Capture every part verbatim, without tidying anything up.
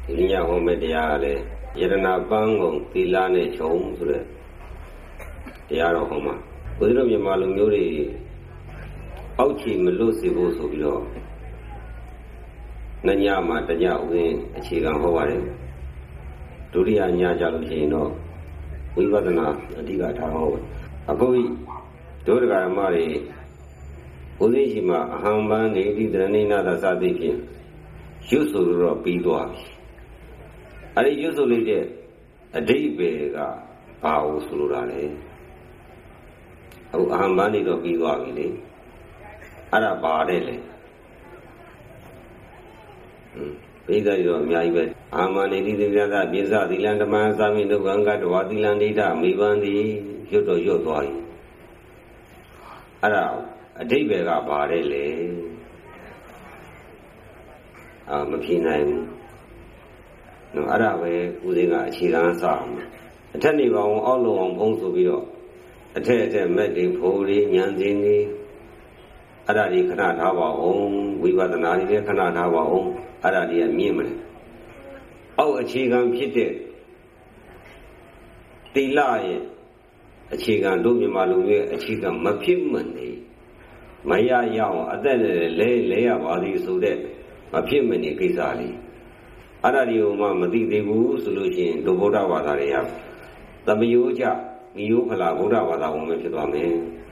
ဒီညဟောမဲ့တရားကလည်းယရနာပန်းကုန်သီလနဲ့ခြုံဆိုတဲ့တရားတော်ဟောမှာဘုရားတို့မြန်မာလူမျိုးတွေအောက်ခြေမလွတ်စေဖို့ဆိုပြီးတော့ညညမှာတညဥစဉ်အခြေခံဟောပါတယ်ဒုတိယညကြလို့ရှိရင်တော့ဝိပဿနာအဓိကထားဟောအခုဒုဒကာမတွေဥစဉ်ရှိမှာအဟံပန်းနေတိတရဏိနာသာစသည်ဖြင့်ရွတ်ဆိုတော့ပြီးသွားပြီအဲ့ဒီရွတ်ဆိုလိုက်တဲ့အဓိပ္ပာယ်ကဘာကိုဆိုလိုတာလဲအခုအဟံပန်းနေတော့ပြီးသွားပြီလေအဲ့ဒါဘာတဲ့လဲပိဿာရောအများကြီးပဲအာမနေတိသီလသာပိဿာသီလံဓမ္မသာမိနုကံကတဝါသီလံဒိဋ္ဌမိဘန္တိရွတ်တော့ရွတ်သွားပြီအဲ့ဒါအဓိပ္ပာယ်ကဘာတဲ့လဲအာမဖြစ်နိုင်ဘူးနော်အဲ့ဒါပဲဦးသိန်းကအခြေခံစအောင်အထက်နေပါအောင်အောက်လုံအောင်ဖုံးဆိုပြီးတော့အထက်အထက်မက်တွေဖိုးတွေဉာဏ်သိနေအဲ့ဒါဒီခဏထားပါအောင်ဝိပဿနာတွေလည်းခဏထားပါအောင်အဲ့ဒါဒီကမြင်မလဲအောက်အခြေခံဖြစ်တဲ့သီလရဲ့အခြေခံတို့မြန်မာလူမျိုးရဲ့အခြေခံမဖြစ်မနေမရရအောင်အသက်နဲ့လဲလဲရပါသည်ဆိုတဲ့မဖြစ်မနေကိစ္စလေးအဲ့ဒါဒီဟိုမှမသိသေးဘူးဆိုလို့ရှိရင်ဒုဗုဒ္ဓဘာသာတွေရသမယိုးကြမိယိုးဖလာဗုဒ္ဓဘာသာဝင်ပဲဖြစ်သွားမယ်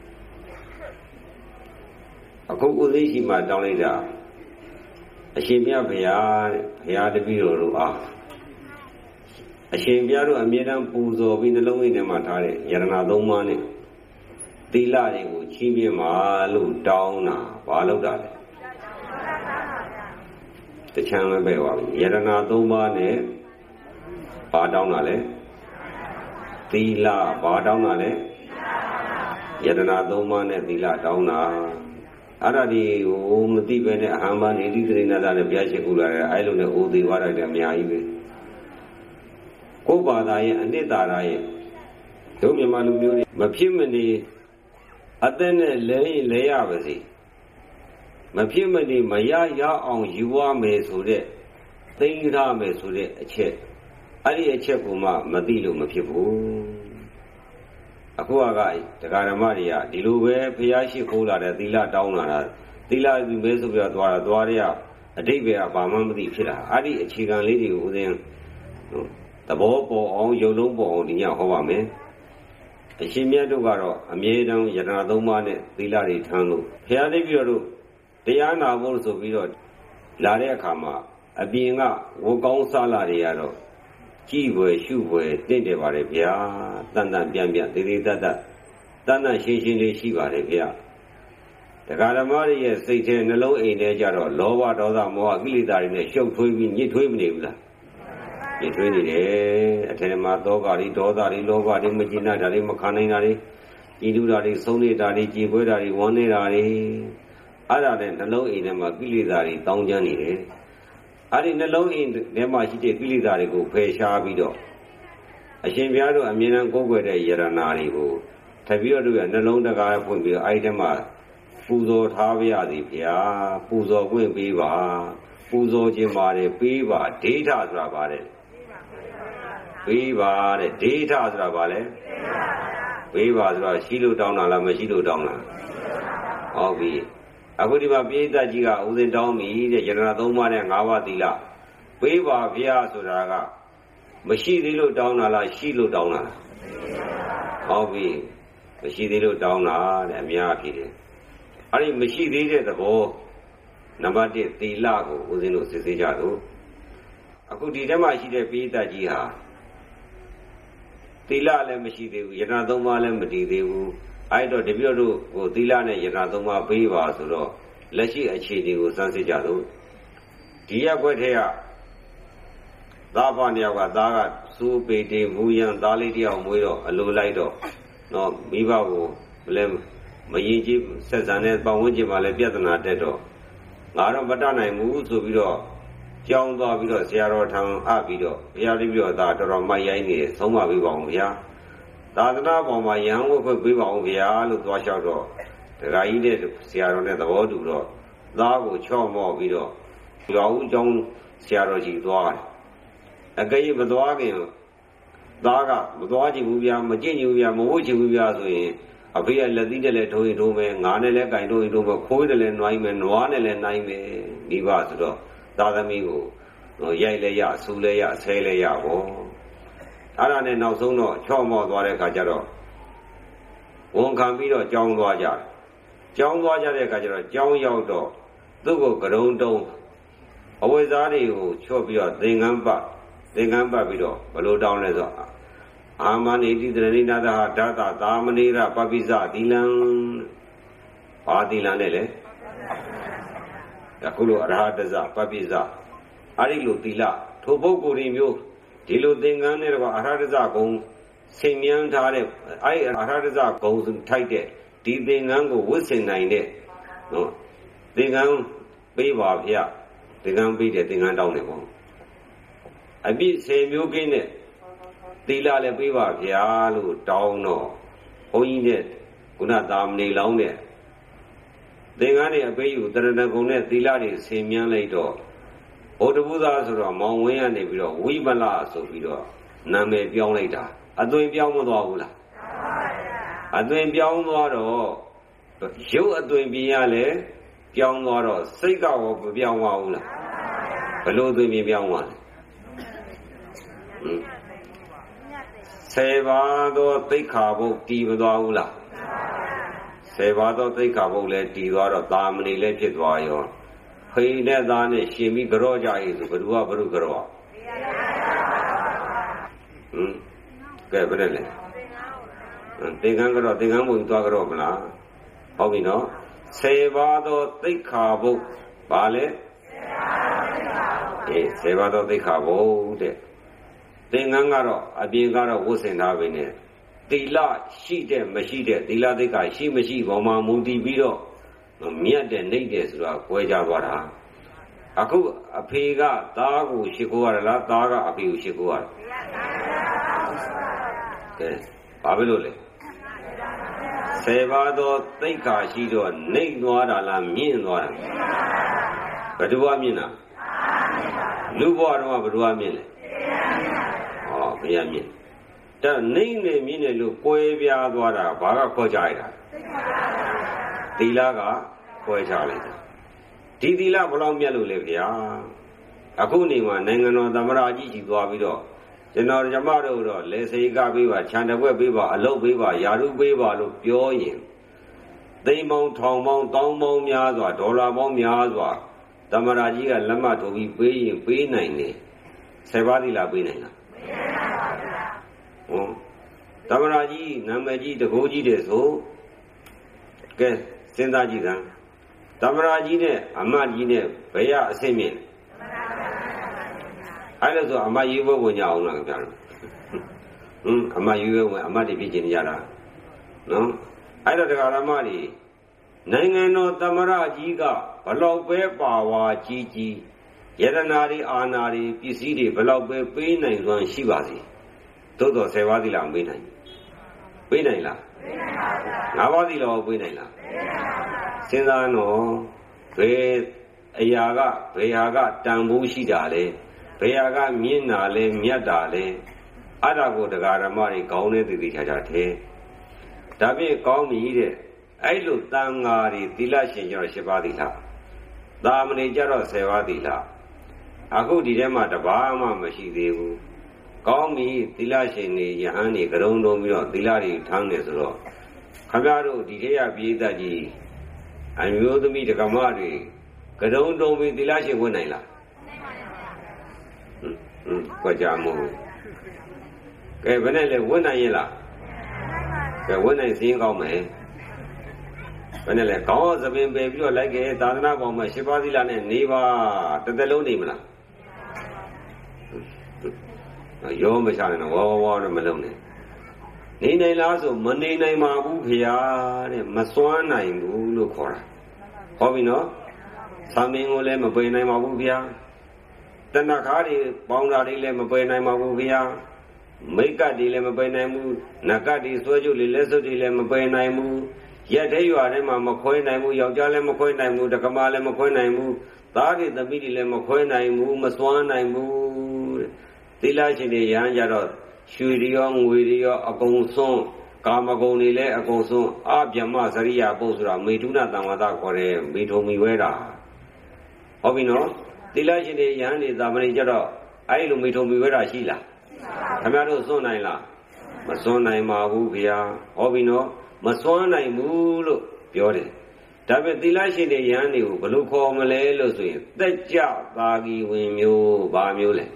အခုဥသိရှိမှတောင်းလိုက်တာအရှင်မြတ်ဘုရားတဲ့ဘုရားတပည့်တော်တို့အားအရှင်ဘုရားတို့အမြဲတမ်းပူဇော်ပြီးနှလုံးသွင်းထဲမှာထားတဲ့ယရဏသုံးပါးနဲ့သီလတွေကိုချီးမြှင့်ပါလို့တောင်းတာဘာလို့တာလဲတချမ်းလည်းပဲပါပြီယရဏသုံးပါးနဲ့ဘာတောင်းတာလဲသီလဘာတောင်းတာလဲယရဏသုံးပါးနဲ့သီလတောင်းတာအဲ့ဒါဒီဟိုမသိပဲနဲ့အဟံဘာနေတိသရိဏတာနဲ့ဘုရားရှိခိုးလာတယ်အဲ့လိုနဲ့အိုသေးသွားတယ်အများကြီးပဲကိုယ်ဘာသာရဲ့အနှစ်သာရရဲ့တို့မြန်မာလူမျိုးတွေမဖြစ်မနေအသက်နဲ့လဲရင်လဲရပါစေမဖြစ်မနေမရရအောင်ယူရမယ်ဆိုတဲ့သိရမယ်ဆိုတဲ့အချက်အဲ့ဒီအချက်ကိုမှမသိလို့မဖြစ်ဘူးအခုကတရားဓမ္မတွေကဒီလိုပဲဘုရားရှိခိုးလာတဲ့သီလတောင်းလာတာသီလယူမဲဆိုပြီးတော့သွားတာသွားရအတိတ်ပဲဘာမှမသိဖြစ်တာအဲ့ဒီအခြေခံလေးတွေကိုဦးဇင်းသဘောပေါ်အောင်ယုံလုံးပေါ်အောင်ဒီညဟောပါမယ်အရှင်မြတ်တို့ကတော့အမြဲတမ်းယရဏသုံးပါးနဲ့သီလတွေထမ်းလို့ဘုရားသိပြီးတော့တရားနာဖို့ဆိုပြီးတော့လာတဲ့အခါမှာအပြင်ကဝကောင်းစားလာတွေကတော့ကြည်ွယ်ရှုွယ်တင့်တယ်ပါလေဗျာတန်တန်ပြန်ပြန်သေးသေးတတ်တတ်တန်တန်ရှင်းရှင်းလေးရှိပါတယ်ဗျာတရားဓမ္မတွေရဲ့စိတ်ထဲနှလုံးအိမ်ထဲကြတော့လောဘဒေါသမောဟကိလေသာတွေနဲ့ရှုပ်ထွေးပြီးညစ်ထွေးမနေဘူးလားညစ်ထွေးနေတယ်အထက်မှာသောကတွေဒေါသတွေလောဘတွေမကျေနပ်တာတွေမခံနိုင်တာတွေဤလူတာတွေဆုံးနေတာတွေကြေပွဲတာတွေဝမ်းနေတာတွေအဲ့ဒါနဲ့နှလုံးအိမ်ထဲမှာကိလေသာတွေတောင်းကျမ်းနေတယ်အဲ့ဒီနှလုံးအိမ်ထဲမှာရှိတဲ့ကိလေသာတွေကိုဖယ်ရှားပြီးတော့အရှင်ဘုရားတို့အမြဲတမ်းကိုးကွယ်တဲ့ယရနာတွေကိုတပည့်တော်တို့ရဲ့နှလုံးတကားဖွင့်ပြီးအဲ့ဒီထဲမှာပူဇော်ထားပါရသည်ဗျာပူဇော်ခွင့်ပေးပါပူဇော်ခြင်းပါတယ်ပေးပါဒိဋ္ဌဆိုတာပါတဲ့ပေးပါတဲ့ဒိဋ္ဌဆိုတာပါလေပေးပါဆိုတာရှိလို့တောင်းတာလားမရှိလို့တောင်းတာဟုတ်ပြီအခုဒီမှာပိဋကကြီးကဥစဉ်တောင်းပြီတဲ့ယရဏသုံးပါးနဲ့ငါးပါးသီလပေးပါဗျာဆိုတာကမရှိသေးလို့တောင်းတာလားရှိလို့တောင်းတာလားဟုတ်ပြီမရှိသေးလို့တောင်းတာတဲ့အများကြီးတယ်အဲ့ဒီမရှိသေးတဲ့သဘောနံပါတ်တစ်သီလကိုဥစဉ်လို့စစ်ဆေးကြလို့အခုဒီထဲမှာရှိတဲ့ပိဋကကြီးဟာသီလလည်းမရှိသေးဘူးယရဏသုံးပါးလည်းမတည်သေးဘူးအဲ့တော့တပည့်တော်တို့ဟိုသီလနဲ့ယရဏသုံးပါးပေးပါဆိုတော့လက်ရှိအခြေအနေကိုစမ်းစစ်ကြလို့ဒီရက်ွက်ထဲကသားဖားတစ်ယောက်ကသားကစူးပေတေဘူးရန်သားလေးတစ်ယောက်မွေးတော့အလိုလိုက်တော့နော်မိဘကိုလည်းမရင်ကြည့်ဆက်ဆံတဲ့ပတ်ဝန်းကျင်မှာလည်းပြဿနာတက်တော့ငါတော့မတတ်နိုင်ဘူးဆိုပြီးတော့ကြောင်းသွားပြီးတော့ဆရာတော်ထံအပ်ပြီးတော့ဘုရားတပည့်တော်သားတော်တော်မိုက်ရိုင်းနေတယ်ဆုံးမပေးပါအောင်ဗျာသာသနာပေါ်မှာယဟန်ဝတ်ခွင့်ပေးပါအောင်ဗျာလို့သွားလျှောက်တော့ဒကာကြီးတဲ့ဆရာတော်နဲ့သဘောတူတော့သားကိုချော့မော့ပြီးတော့ရွာဦးကျောင်းဆရာတော်ကြီးသွားတယ်အကယ်မသွားခင်သားကမသွားချင်ဘူးဗျာမကြည့်ချင်ဘူးဗျာမဝှချင်ဘူးဗျာဆိုရင်အဖေကလက်သီးနဲ့လည်းထိုးရင်ထိုးမယ်ငါနဲ့လည်းကင်ထိုးရင်ထိုးမယ်ခိုးတယ်လည်းနှွိုင်းမယ်နွားနဲ့လည်းနှိုင်းမယ်မိဘဆိုတော့သားသမီးကိုရိုက်လဲရဆူလဲရဆဲလဲရပေါ့အဲ့ဒါနဲ့နောက်ဆုံးတော့ချော့မော့သွားတဲ့အခါကျတော့ဝန်ခံပြီးတော့ကြောင်းသွားကြတယ်ကြောင်းသွားကြတဲ့အခါကျတော့ကြောင်းရောက်တော့သူ့ကိုကရုံတုံးအဝိဇ္ဇာတွေကိုချော့ပြီးတော့သင်္ကန်းပတ်သင်္ကန်းပတ်ပြီးတော့ဘလို့တောင်းလဲဆိုအာမနိတိတရိနာသာဓာတာသာမဏိရပပိစသီလံဘာသီလံနဲ့လဲအခုလိုအရဟတဇပပိစအဲ့ဒီလိုသီလထိုပုဂ္ဂိုလ်တွေမျိုးဒီလိုသင်္ကန်းနဲ့တော့အရဟတဇဂုံဆင်မြန်းထားတဲ့အဲ့အရဟတဇဂုံထိုက်တဲ့ဒီသင်္ကန်းကိုဝတ်ဆင်နိုင်တဲ့နော်သင်္ကန်းပေးပါဗျာသင်္ကန်းပေးတဲ့သင်္ကန်းတောင်းတယ်ပေါ့အပြည့်ဆယ်မျိုးကင်းတဲ့သီလလည်းပေးပါဗျာလို့တောင်းတော့ဘုန်းကြီးနဲ့ခုနသာမဏေလောင်းတဲ့သင်္ကန်းတွေအပေးယူတရဏဂုံနဲ့သီလတွေဆင်မြန်းလိုက်တော့ဘုဒ္ဓဘုရားဆိုတော့မောင်ဝင်းကနေပြီးတော့ဝိပလဆိုပြီးတော့နာမည်ပြောင်းလိုက်တာအသွင်ပြောင်းမသွားဘူးလားအသွင်ပြောင်းသွားတော့ရုပ်အသွင်ပြင်ရလဲပြောင်းသွားတော့စိတ်ကရောမပြောင်းသွားဘူးလားဘလို့အသွင်ပြင်ပြောင်းသွားလဲဆယ်ပါးသောသိက္ခာပုဒ်တည်မသွားဘူးလားဆယ်ပါးသောသိက္ခာပုဒ်လည်းတည်သွားတော့သာမဏေလည်းဖြစ်သွားရောဖိနဲ့သားနဲ့ရှင်ပြီးကြော့ကြရေးဆိုဘ누구ကဘ누구ကြော့ဟမ်ကဲဘယ်နဲ့လဲသင်္ကန်းကြော့သင်္ကန်းဘုံသွားကြော့မလားဟုတ်ပြီနော်ဆယ်ပါးသောသိက္ခာပုဒ်ဘာလဲအေးဆယ်ပါးသောသိက္ခာပုဒ်တဲ့သင်္ကန်းကတော့အပြင်ကတော့ဝတ်ဆင်ထားပြီနဲ့သီလရှိတဲ့မရှိတဲ့သီလသိက္ခာရှိမရှိဘောမှာမူတည်ပြီးတော့မြတ်တဲ့နှိမ့်တဲ့ဆိုတာကွဲကြသွားတာအခုအဖေကသားကိုရှိခိုးရလားသားကအဖေကိုရှိခိုးရလားကဲဘာဖြစ်လို့လဲဆယ်ပါးသောသိက္ခာရှိတော့နှိမ့်သွားတာလားမြင့်သွားတာဘယ်သူကမြင့်တာလူဘဝတော့ဘယ်သူကမြင့်လဲဟောဘုရားမြင့်ဒါနှိမ့်နေမြင့်နေလို့ကွဲပြားသွားတာဘာကခေါ်ကြရတာသီလကကွဲချလိုက်တာဒီသီလဘလောက်မြတ်လို့လဲဗျာအခုနေမှာနိုင်ငံတော်သမ္မတကြီးကြီးသွားပြီးတော့ကျွန်တော်ဓမ္မတို့တော့လေစိကပေးပါခြံတစ်ဝက်ပေးပါအလုပ်ပေးပါယာရုပေးပါလို့ပြောရင်သိန်းပေါင်းထောင်ပေါင်းတောင်းပေါင်းများစွာဒေါ်လာပေါင်းများစွာသမ္မတကြီးကလက်မှတ်ထိုးပြီးပေးရင်ပေးနိုင်တယ်ဆယ်ပါးသီလပေးနိုင်လားမပေးနိုင်ပါဘူးဗျာဟောသမ္မတကြီးနာမည်ကြီးတကိုးကြီးတယ်ဆိုကဲစဉ်းစားကြည့်စမ်းသမ္မတကြီးနဲ့အမတ်ကြီးနဲ့ဘယ်ရအဆင့်မြင့်အဲ့ဒါဆိုအမတ်ရေးဘဝင်ကြအောင်လားခင်ဗျာဟွန်းအမတ်ရေးဘဝင်အမတ်တွေဖြစ်ကျင်ကြတာနော်အဲ့တော့တရားဓမ္မတွေနိုင်ငံတော်သမ္မတကြီးကဘလောက်ပဲပါဝါကြီးကြီးယတနာတွေအာနာတွေပစ္စည်းတွေဘလောက်ပဲပေးနိုင်စွမ်းရှိပါစေသို့တော်ဆယ်ပါးသီလမပေးနိုင်ပေးနိုင်လားပေးနိုင်ပါဗျာငါးပါးသီလကိုပေးနိုင်လားပေးနိုင်ပါဗျာစဉ်းစားတော့ဘယ်အရာကဘယ်ဟာကတန်ဖိုးရှိတာလဲဘယ်ဟာကမြင့်တာလဲမြတ်တာလဲအဲ့ဒါကိုတရားဓမ္မတွေကောင်းတဲ့တည်တည်ချာချာထဲဒါဖြင့်ကောင်းပြီတဲ့အဲ့လိုတန်ဃာတွေသီလရှင်ကျတော့၈ပါးသီလသာမဏေကျတော့ဆယ်ပါးသီလအခုဒီထဲမှာတပါးမှမရှိသေးဘူးကောင်းပြီသီလရှင်တွေယဟန်တွေကရုံတုံးပြီးတော့သီလတွေထမ်းနေဆိုတော့ခမရတို့ဒီထဲရပိဋကကြီးအမျိုးသမီးဓမ္မတွေကရုံတုံးပြီးသီလရှင်ဝင်နိုင်လားဟွန်းဟွန်းကြမို့ကဲဘယ်နဲ့လဲဝင်နိုင်ရဲ့လားကဲဝင်နိုင်စင်းကောင်းမယ်ဘယ်နဲ့လဲကောင်းသပင်ပယ်ပြီးတော့လိုက်ခဲ့သာသနာ့ဘောင်မှာ၈ပါးသီလနဲ့နေပါတစ်သက်လုံးနေမလားရောမချနိုင်တော့ဝါဝါဝါတော့မလုံးနဲ့နေနိုင်လားဆိုမနေနိုင်ပါဘူးဖေဟာတဲ့မစွမ်းနိုင်ဘူးလို့ခေါ်တာဟောပြီနော်သမင်ကိုလည်းမပယ်နိုင်ပါဘူးဖေဟာတဏ္ဍခါတွေပေါင်းတာတွေလည်းမပယ်နိုင်ပါဘူးဖေဟာမိတ်ကတ်တွေလည်းမပယ်နိုင်ဘူးနကတ်တွေဆွဲကြုတ်တွေလက်စွပ်တွေလည်းမပယ်နိုင်ဘူးရက်တဲ့ရွာထဲမှာမခွဲနိုင်ဘူးယောက်ျားလည်းမခွဲနိုင်ဘူးတက္ကမလည်းမခွဲနိုင်ဘူးသားတွေသမီးတွေလည်းမခွဲနိုင်ဘူးမစွမ်းနိုင်ဘူးတသီလရှင်တွေရဟန်းကြတော့ရွှေတွေရောငွေတွေရောအကုန်စွန်းကာမဂုဏ်တွေလည်းအကုန်စွန်းအဗျမစရိယာပုတ်ဆိုတာမေထုနတံဝါဒခေါ်တယ်မေထုံမီဝဲတာဟုတ်ပြီနော်သီလရှင်တွေရဟန်းတွေသာမဏေကြတော့အဲ့လိုမေထုံမီဝဲတာရှိလားခင်ဗျားတို့စွန့်နိုင်လားမစွန့်နိုင်ပါဘူးဗျာဟုတ်ပြီနော်မစွန့်နိုင်ဘူးလို့ပြောတယ်ဒါပေမဲ့သီလရှင်တွေရဟန်းတွေကိုဘယ်လိုခေါ်မလဲလို့ဆိုရင်သက်ကြသာဂီဝင်မျိုးဘာမျိုးလဲ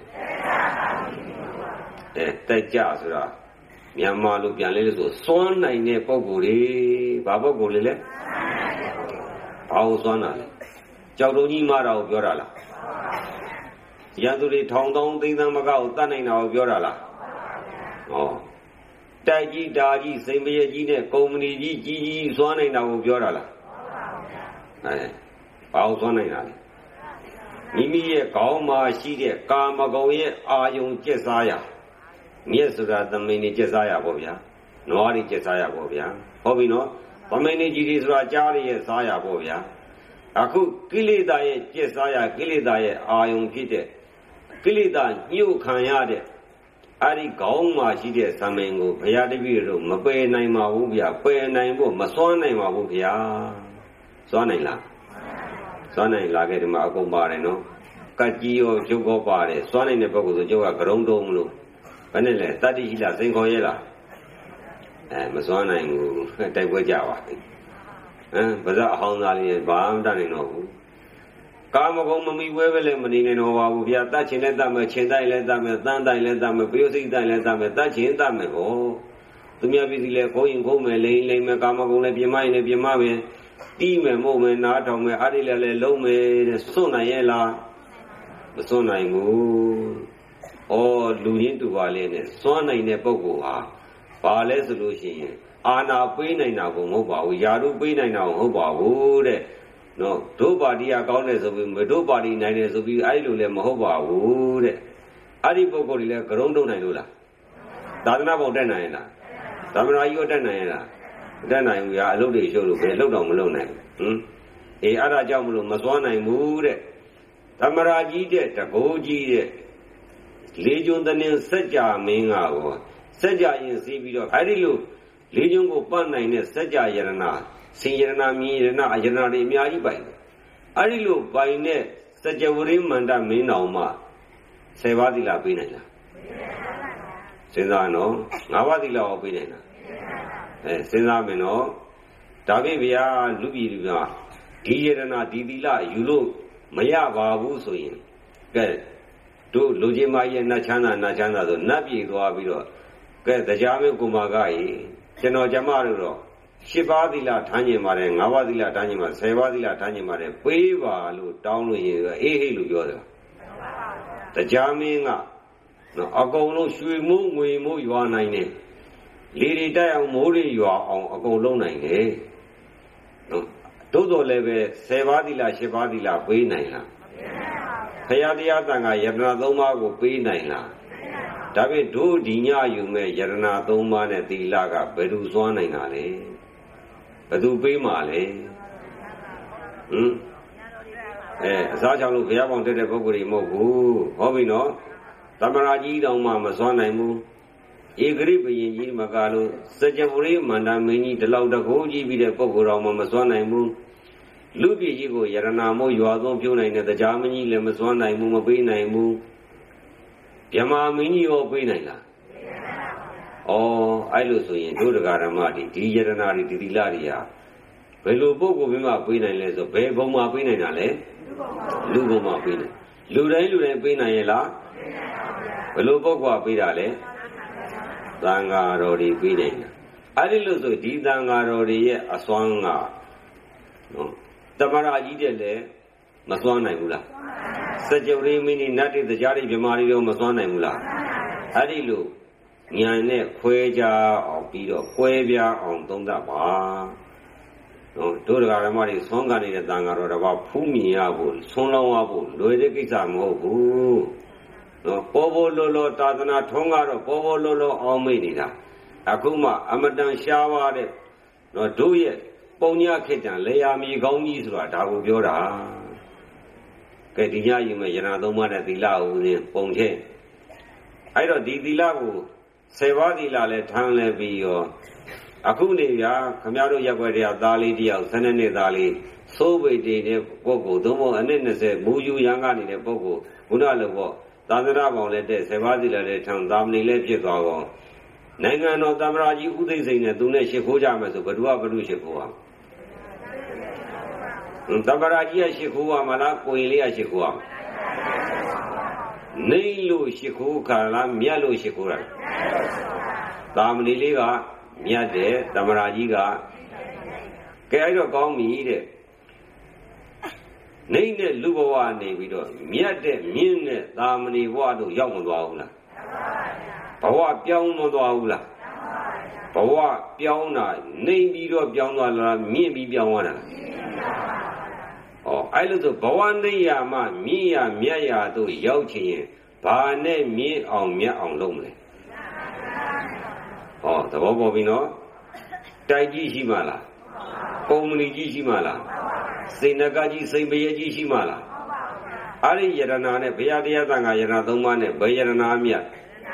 အဲတက်ကြဆိုတာမြန်မာလိုပြန်လဲလို့ဆိုစွမ်းနိုင်တဲ့ပုံကိုယ်တွေဘာပုံကိုယ်လေးလဲဘာလို့စွမ်းတာလဲကြောက်တုံးကြီးမတာကိုပြောတာလားရန်သူတွေထောင်တောင်းသိန်းသန်းမကကိုတတ်နိုင်တာကိုပြောတာလားဟောတိုက်ကြီးဓာကြီးစိန်ပရကြီးနဲ့ကုမ္ပဏီကြီးကြီးကြီးစွမ်းနိုင်တာကိုပြောတာလားအဲဘာလို့စွမ်းနိုင်တာလဲမိမိရဲ့ခေါင်းမှာရှိတဲ့ကာမဂုဏ်ရဲ့အာယုံကျက်စားရမြက်ဆိုတာသမင်နေကျက်စားရပေါ့ဗျာနွားတွေကျက်စားရပေါ့ဗျာဟုတ်ပြီနော်သမင်နေကြီးတွေဆိုတာကြားရရဲ့စားရပေါ့ဗျာအခုကိလေသာရဲ့ကျက်စားရကိလေသာရဲ့အာယုံဖြစ်တဲ့ကိလေသာညှို့ခံရတဲ့အဲ့ဒီခေါင်းမှာရှိတဲ့သမင်ကိုဘုရားတပည့်တို့မပယ်နိုင်ပါဘူးဗျာပယ်နိုင်ဖို့မစွမ်းနိုင်ပါဘူးဗျာစွမ်းနိုင်လားစွမ်းနိုင်လာခဲ့ဒီမှာအကုန်ပါတယ်နော်ကတ်ကြီးရောကျုပ်ကောပါတယ်စွမ်းနိုင်တဲ့ပုဂ္ဂိုလ်ဆိုကျုပ်ကကရုံတုံးမလို့ဘယ်နဲ့လဲတတ္တိရှိလားစိန်ခေါ်ရဲလားအဲမစွမ်းနိုင်ဘူးတိုက်ပွဲကြပါဟမ်ဗဇအဟောင်းသားလေးဘာမှတတ်နိုင်တော့ဘူးကာမဂုဏ်မမီဝဲပဲလည်းမနေနိုင်တော့ပါဘူးဗျာတတ်ချင်လည်းတတ်မယ်ချင်တိုင်းလည်းတတ်မယ်တန်းတိုင်းလည်းတတ်မယ်ပယောစိတ်တိုင်းလည်းတတ်မယ်တတ်ချင်တတ်မယ်ဟောသူများပြည်စီလည်းခိုးရင်ခိုးမယ်လိမ့်လိမ့်မယ်ကာမဂုဏ်လည်းပြမရင်လည်းပြမပဲတီးမယ်မဟုတ်မယ်နားထောင်မယ်အားဒီလည်းလည်းလုံးမယ်တဲ့စွန့်နိုင်ရဲ့လားမစွန့်နိုင်ဘူးဩလူရင်းတူပါလေနဲ့စွန့်နိုင်တဲ့ပုဂ္ဂိုလ်ဟာဘာလဲဆိုလို့ရှိရင်အာနာပေးနိုင်တာကိုမဟုတ်ပါဘူးယာရုပေးနိုင်တာကိုမဟုတ်ပါဘူးတဲ့နော်ဒုပါတိယကောင်းတယ်ဆိုပြီးမဒုပါတိနိုင်တယ်ဆိုပြီးအဲ့လိုလည်းမဟုတ်ပါဘူးတဲ့အဲ့ဒီပုဂ္ဂိုလ်တွေလည်းကရုံးတုံနိုင်လို့လားသာသနာ့ဘောင်တက်နိုင်လားသမဏကြီးရောတက်နိုင်လားမတက်နိုင်ဘူးညာအလုပ်တွေရှုပ်လို့ဘယ်လုပ်တော့မလုပ်နိုင်ဘူးဟင်အေးအဲ့ဒါကြောင့်မလို့မစွမ်းနိုင်ဘူးတဲ့သမဏကြီးတဲ့တကိုးကြီးတဲ့လေးကျွန်းတည်းစัจ जा မင်းကကိုစัจ जा ရင်စီးပြီးတော့အဲ့ဒီလိုလေးကျွန်းကိုပတ်နိုင်တဲ့စัจ जा ယရနာစင်ယရနာမြင်ယရနာအယရနာတွေအများကြီးပိုင်တယ်အဲ့ဒီလိုပိုင်တဲ့စัจ जवရိမန္တမင်းတော်မှာဆယ်ပါးသီလပေးနိုင်လားစဉ်းစားနော်ငါးပါးသီလကိုပေးနိုင်လားအဲစဉ်းစားမယ်နော်ဒါဖြင့်ဗျာလူပြည်လူကဒီယရနာဒီသီလယူလို့မရပါဘူးဆိုရင်ကဲတို့လူချင်းမရဲ့နတ်ချမ်းသာနတ်ချမ်းသာဆိုနတ်ပြည်သွားပြီးတော့ကဲတရားမင်းကုမာကကြီးကျွန်တော်ကျမတို့တော့ရှစ်ပါးသီလထမ်းကျင်ပါတယ်ငါးပါးသီလထမ်းကျင်ပါဆယ်ပါးသီလထမ်းကျင်ပါတယ်ပေးပါလို့တောင်းလို့ရင်အေးဟိတ်လို့ပြောတယ်တရားမင်းကနော်အကုန်လုံးရွှေမိုးငွေမိုးရွာနိုင်တယ်လေတွေတိုက်အောင်မိုးတွေရွာအောင်အကုန်လုံးနိုင်တယ်နော်တို့တော်လည်းပဲဆယ်ပါးသီလရှစ်ပါးသီလပေးနိုင်လားဘုရားတရားသံဃာယရဏသုံးပါးကိုပေးနိုင်လားဒါပေမဲ့တို့ဒီညယူမဲ့ယရဏသုံးပါးနဲ့သီလကဘယ်သူစွမ်းနိုင်တာလဲဘယ်သူပေးမှာလဲဟင်အဲအစားချောင်းလို့ဘုရားပေါင်းတက်တဲ့ပုဂ္ဂိုလ်တွေမဟုတ်ဘူးဟောပြီနော်သမဏကြီးတောင်မှမစွမ်းနိုင်ဘူးဧကရိပယင်ကြီးမကလို့စัจ जवရိမန္တမင်းကြီးဒီလောက်တကိုးကြီးပြီးတဲ့ပုဂ္ဂိုလ်တော်မှမစွမ်းနိုင်ဘူးလူပြည်ကြီးကိုယရဏမို့ရွာသွန်းပြုနိုင်တဲ့တရားမင်းကြီးလည်းမစွမ်းနိုင်ဘူးမပေးနိုင်ဘူးဗြဟ္မာမင်းကြီးရောပေးနိုင်လားဩအဲ့လိုဆိုရင်တို့တရားဓမ္မတွေဒီယရဏတွေဒီသီလတွေဟာဘယ်လိုပုဂ္ဂိုလ်မျိုးမှပေးနိုင်လဲဆိုဘယ်ဘုံမှာပေးနိုင်တာလဲလူဘုံမှာပေးနိုင်လူတိုင်းလူတိုင်းပေးနိုင်ရဲ့လားဘယ်လိုပုဂ္ဂိုလ်ကပေးတာလဲသံဃာတော်တွေပေးနိုင်တာအဲ့ဒီလို့ဆိုဒီသံဃာတော်တွေရဲ့အစွမ်းကနော်တမရကြီးတဲ့လည်းမစွမ်းနိုင်ဘူးလားစัจ जवရိမင်းကြီးနတ်တွေတရားတွေမြမာတွေရောမစွမ်းနိုင်ဘူးလားအဲ့ဒီလို့ဉာဏ်နဲ့ခွဲခြားအောင်ပြီးတော့ကွဲပြားအောင်သုံးသပ်ပါနော်တို့တရားဓမ္မတွေဆွမ်းကန်နေတဲ့သံဃာတော်တစ်ပါးဖူးမြင်ရဖို့ဆွမ်းလောင်းရဖို့လွယ်တဲ့ကိစ္စမဟုတ်ဘူးနော်ပေါ်ပေါ်လောလောသာသနာထုံးကတော့ပေါ်ပေါ်လောလောအောင်မိနေတာအခုမှအမတန်ရှားပါတဲ့နော်တို့ရဲ့ပုံညခေတ္တလေယာမီကောင်းကြီးဆိုတာဒါကိုပြောတာကဲဒီညယူမဲ့ယရဏသုံးပါးနဲ့သီလဥစဉ်ပုံထဲအဲ့တော့ဒီသီလကိုဆယ်ပါးသီလလဲထမ်းလဲပြီးရောအခုနေရခမရတို့ရက်ွက်တရားသားလေးတယောက်ဆယ်နှစ်သားလေးစိုးပိတ်တဲ့ပုဂ္ဂိုလ်သုံးဖို့အနှစ်နှစ်ဆယ်မူယူရန်ကနေတဲ့ပုဂ္ဂိုလ်ဘုရားလိုပေါ့သာသနာပေါင်းလည်းတဲ့ဆယ်ပါးသီလလည်းထမ်းသာမဏေလည်းဖြစ်သွားကောနိုင်ငံတော်သမ္မတကြီးဦးသိန်းစိန်နဲ့သူနဲ့ရှစ်ခိုးကြမယ်ဆိုဘ누구ကဘ누구ရှစ်ခိုးအောင်သမ္မတကြီးကရှစ်ခိုးအောင်မလားကိုရင်လေးကရှစ်ခိုးအောင်နေလို့ရှစ်ခိုးခါလားမြတ်လို့ရှစ်ခိုးတာသာမဏေလေးကမြတ်တယ်သမ္မတကြီးကကဲအဲ့တော့ကောင်းပြီတဲ့နေတဲ့လူဘဝနေပြီးတော့မြတ်တဲ့မြင့်တဲ့သာမဏေဘဝတို့ရောက်မသွားဘူးလားဘဝပြောင်းမသွားဘူးလားဘဝပြောင်းတာနေပြီးတော့ပြောင်းသွားလားမြင့်ပြီးပြောင်းသွားတာဩအဲ့လိုဆိုဘဝနေရမှမြင့်ရမြတ်ရတို့ရောက်ချင်ရင်ဘာနဲ့မြင့်အောင်မြတ်အောင်လုပ်မလဲဩသဘောပေါက်ပြီနော်တိုက်ကြီးရှိမှလားကုမ္ပဏီကြီးရှိမှလားစိတ်နကကြီးစိတ်ပရကြီးရှိမှလားအဲ့ဒီယရနာနဲ့ဘုရားတရားသံဃာယရနာသုံးပါးနဲ့ဘယ်ယရနာမြတ်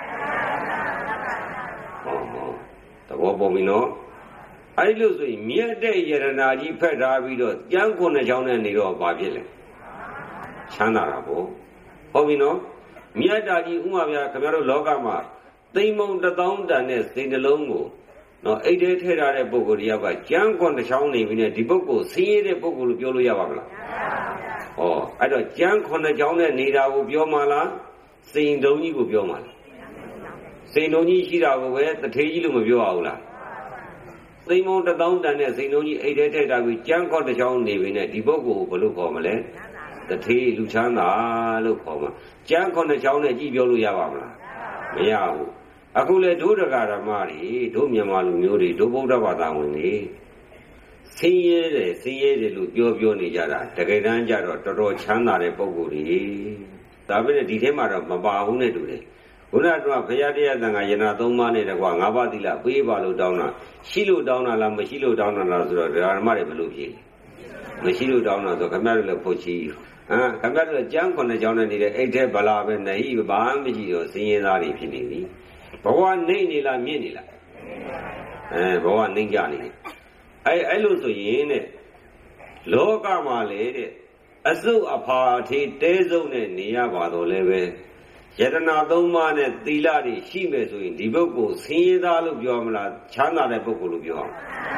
ဟောဟောသဘောပေါက်ပြီနော်အဲ့လိုဆိုရင်မြတ်တဲ့ယရနာကြီးဖက်ထားပြီးတော့ကျမ်းခုနှစ်ချောင်းနဲ့နေတော့ဘာဖြစ်လဲချမ်းသာတာပေါ့ဟုတ်ပြီနော်မြတ်တာကြီးဥမာဗျာခင်ဗျားတို့လောကမှာသိမ့်မုံတစ်သောင်းတန်တဲ့စိတ်နှလုံးကိုနော်အိတ်ထဲထည့်ထားတဲ့ပုဂ္ဂိုလ်တယောက်ကကျမ်းခွန်တစ်ချောင်းနေပြီနဲ့ဒီပုဂ္ဂိုလ်ဆင်းရဲတဲ့ပုဂ္ဂိုလ်လို့ပြောလို့ရပါမလားဟောအဲ့တော့ကျမ်းခွန်တစ်ချောင်းနဲ့နေတာကိုပြောမှလားစိန်တုံးကြီးကိုပြောမှလားစိန်တုံးကြီးရှိတာကိုပဲတထေးကြီးလို့မပြောအောင်လားသိမ့်မုံတစ်သောင်းတန်တဲ့စိန်တုံးကြီးအိတ်ထဲထည့်ထားပြီးကျမ်းခွန်တစ်ချောင်းနေပြီနဲ့ဒီပုဂ္ဂိုလ်ကိုဘယ်လိုခေါ်မလဲတထေးလူချမ်းသာလို့ခေါ်မှာကျမ်းခွန်တစ်ချောင်းနဲ့ကြည့်ပြောလို့ရပါမလားမရဘူးအခုလေဒုဒကာဓမ္မတွေဒုမြန်မာလူမျိုးတွေဒုဗုဒ္ဓဘာသာဝင်တွေဆင်းရဲတယ်ဆင်းရဲတယ်လို့ပြောပြောနေကြတာတကယ်တမ်းကျတော့တော်တော်ချမ်းသာတဲ့ပုဂ္ဂိုလ်တွေဒါပေမဲ့ဒီထဲမှာတော့မပါဘူးနဲ့တူတယ်ဘုရားတော်ဘုရားတရားသံဃာယနာသုံးပါးနဲ့တကွာငါးပါးသီလပေးပါလို့တောင်းတာရှိလို့တောင်းတာလားမရှိလို့တောင်းတာလားဆိုတော့ဓမ္မတွေဘယ်လိုဖြေမရှိလို့တောင်းတာဆိုခမရတို့လည်းဖို့ချီဟမ်ခမရတို့ကျမ်းခွန်တဲ့ကြောင်းနဲ့နေတဲ့အိတ်ထဲဗလာပဲနေဘာမှမရှိတော့ဆင်းရဲသားတွေဖြစ်နေပြီဘဝနှိမ့်နေလားမြင့်နေလားအဲဘဝနှိမ့်ကြနေတယ်အဲအဲ့လိုဆိုရင်တဲ့လောကမှာလေတဲ့အစုအဖာထေတဲဆုံးနဲ့နေရပါတော့လည်းပဲယတနာသုံးပါးနဲ့သီလတွေရှိမယ်ဆိုရင်ဒီပုဂ္ဂိုလ်ဆင်းရဲသားလို့ပြောမလားချမ်းသာတဲ့ပုဂ္ဂိုလ်လို့ပြောအောင်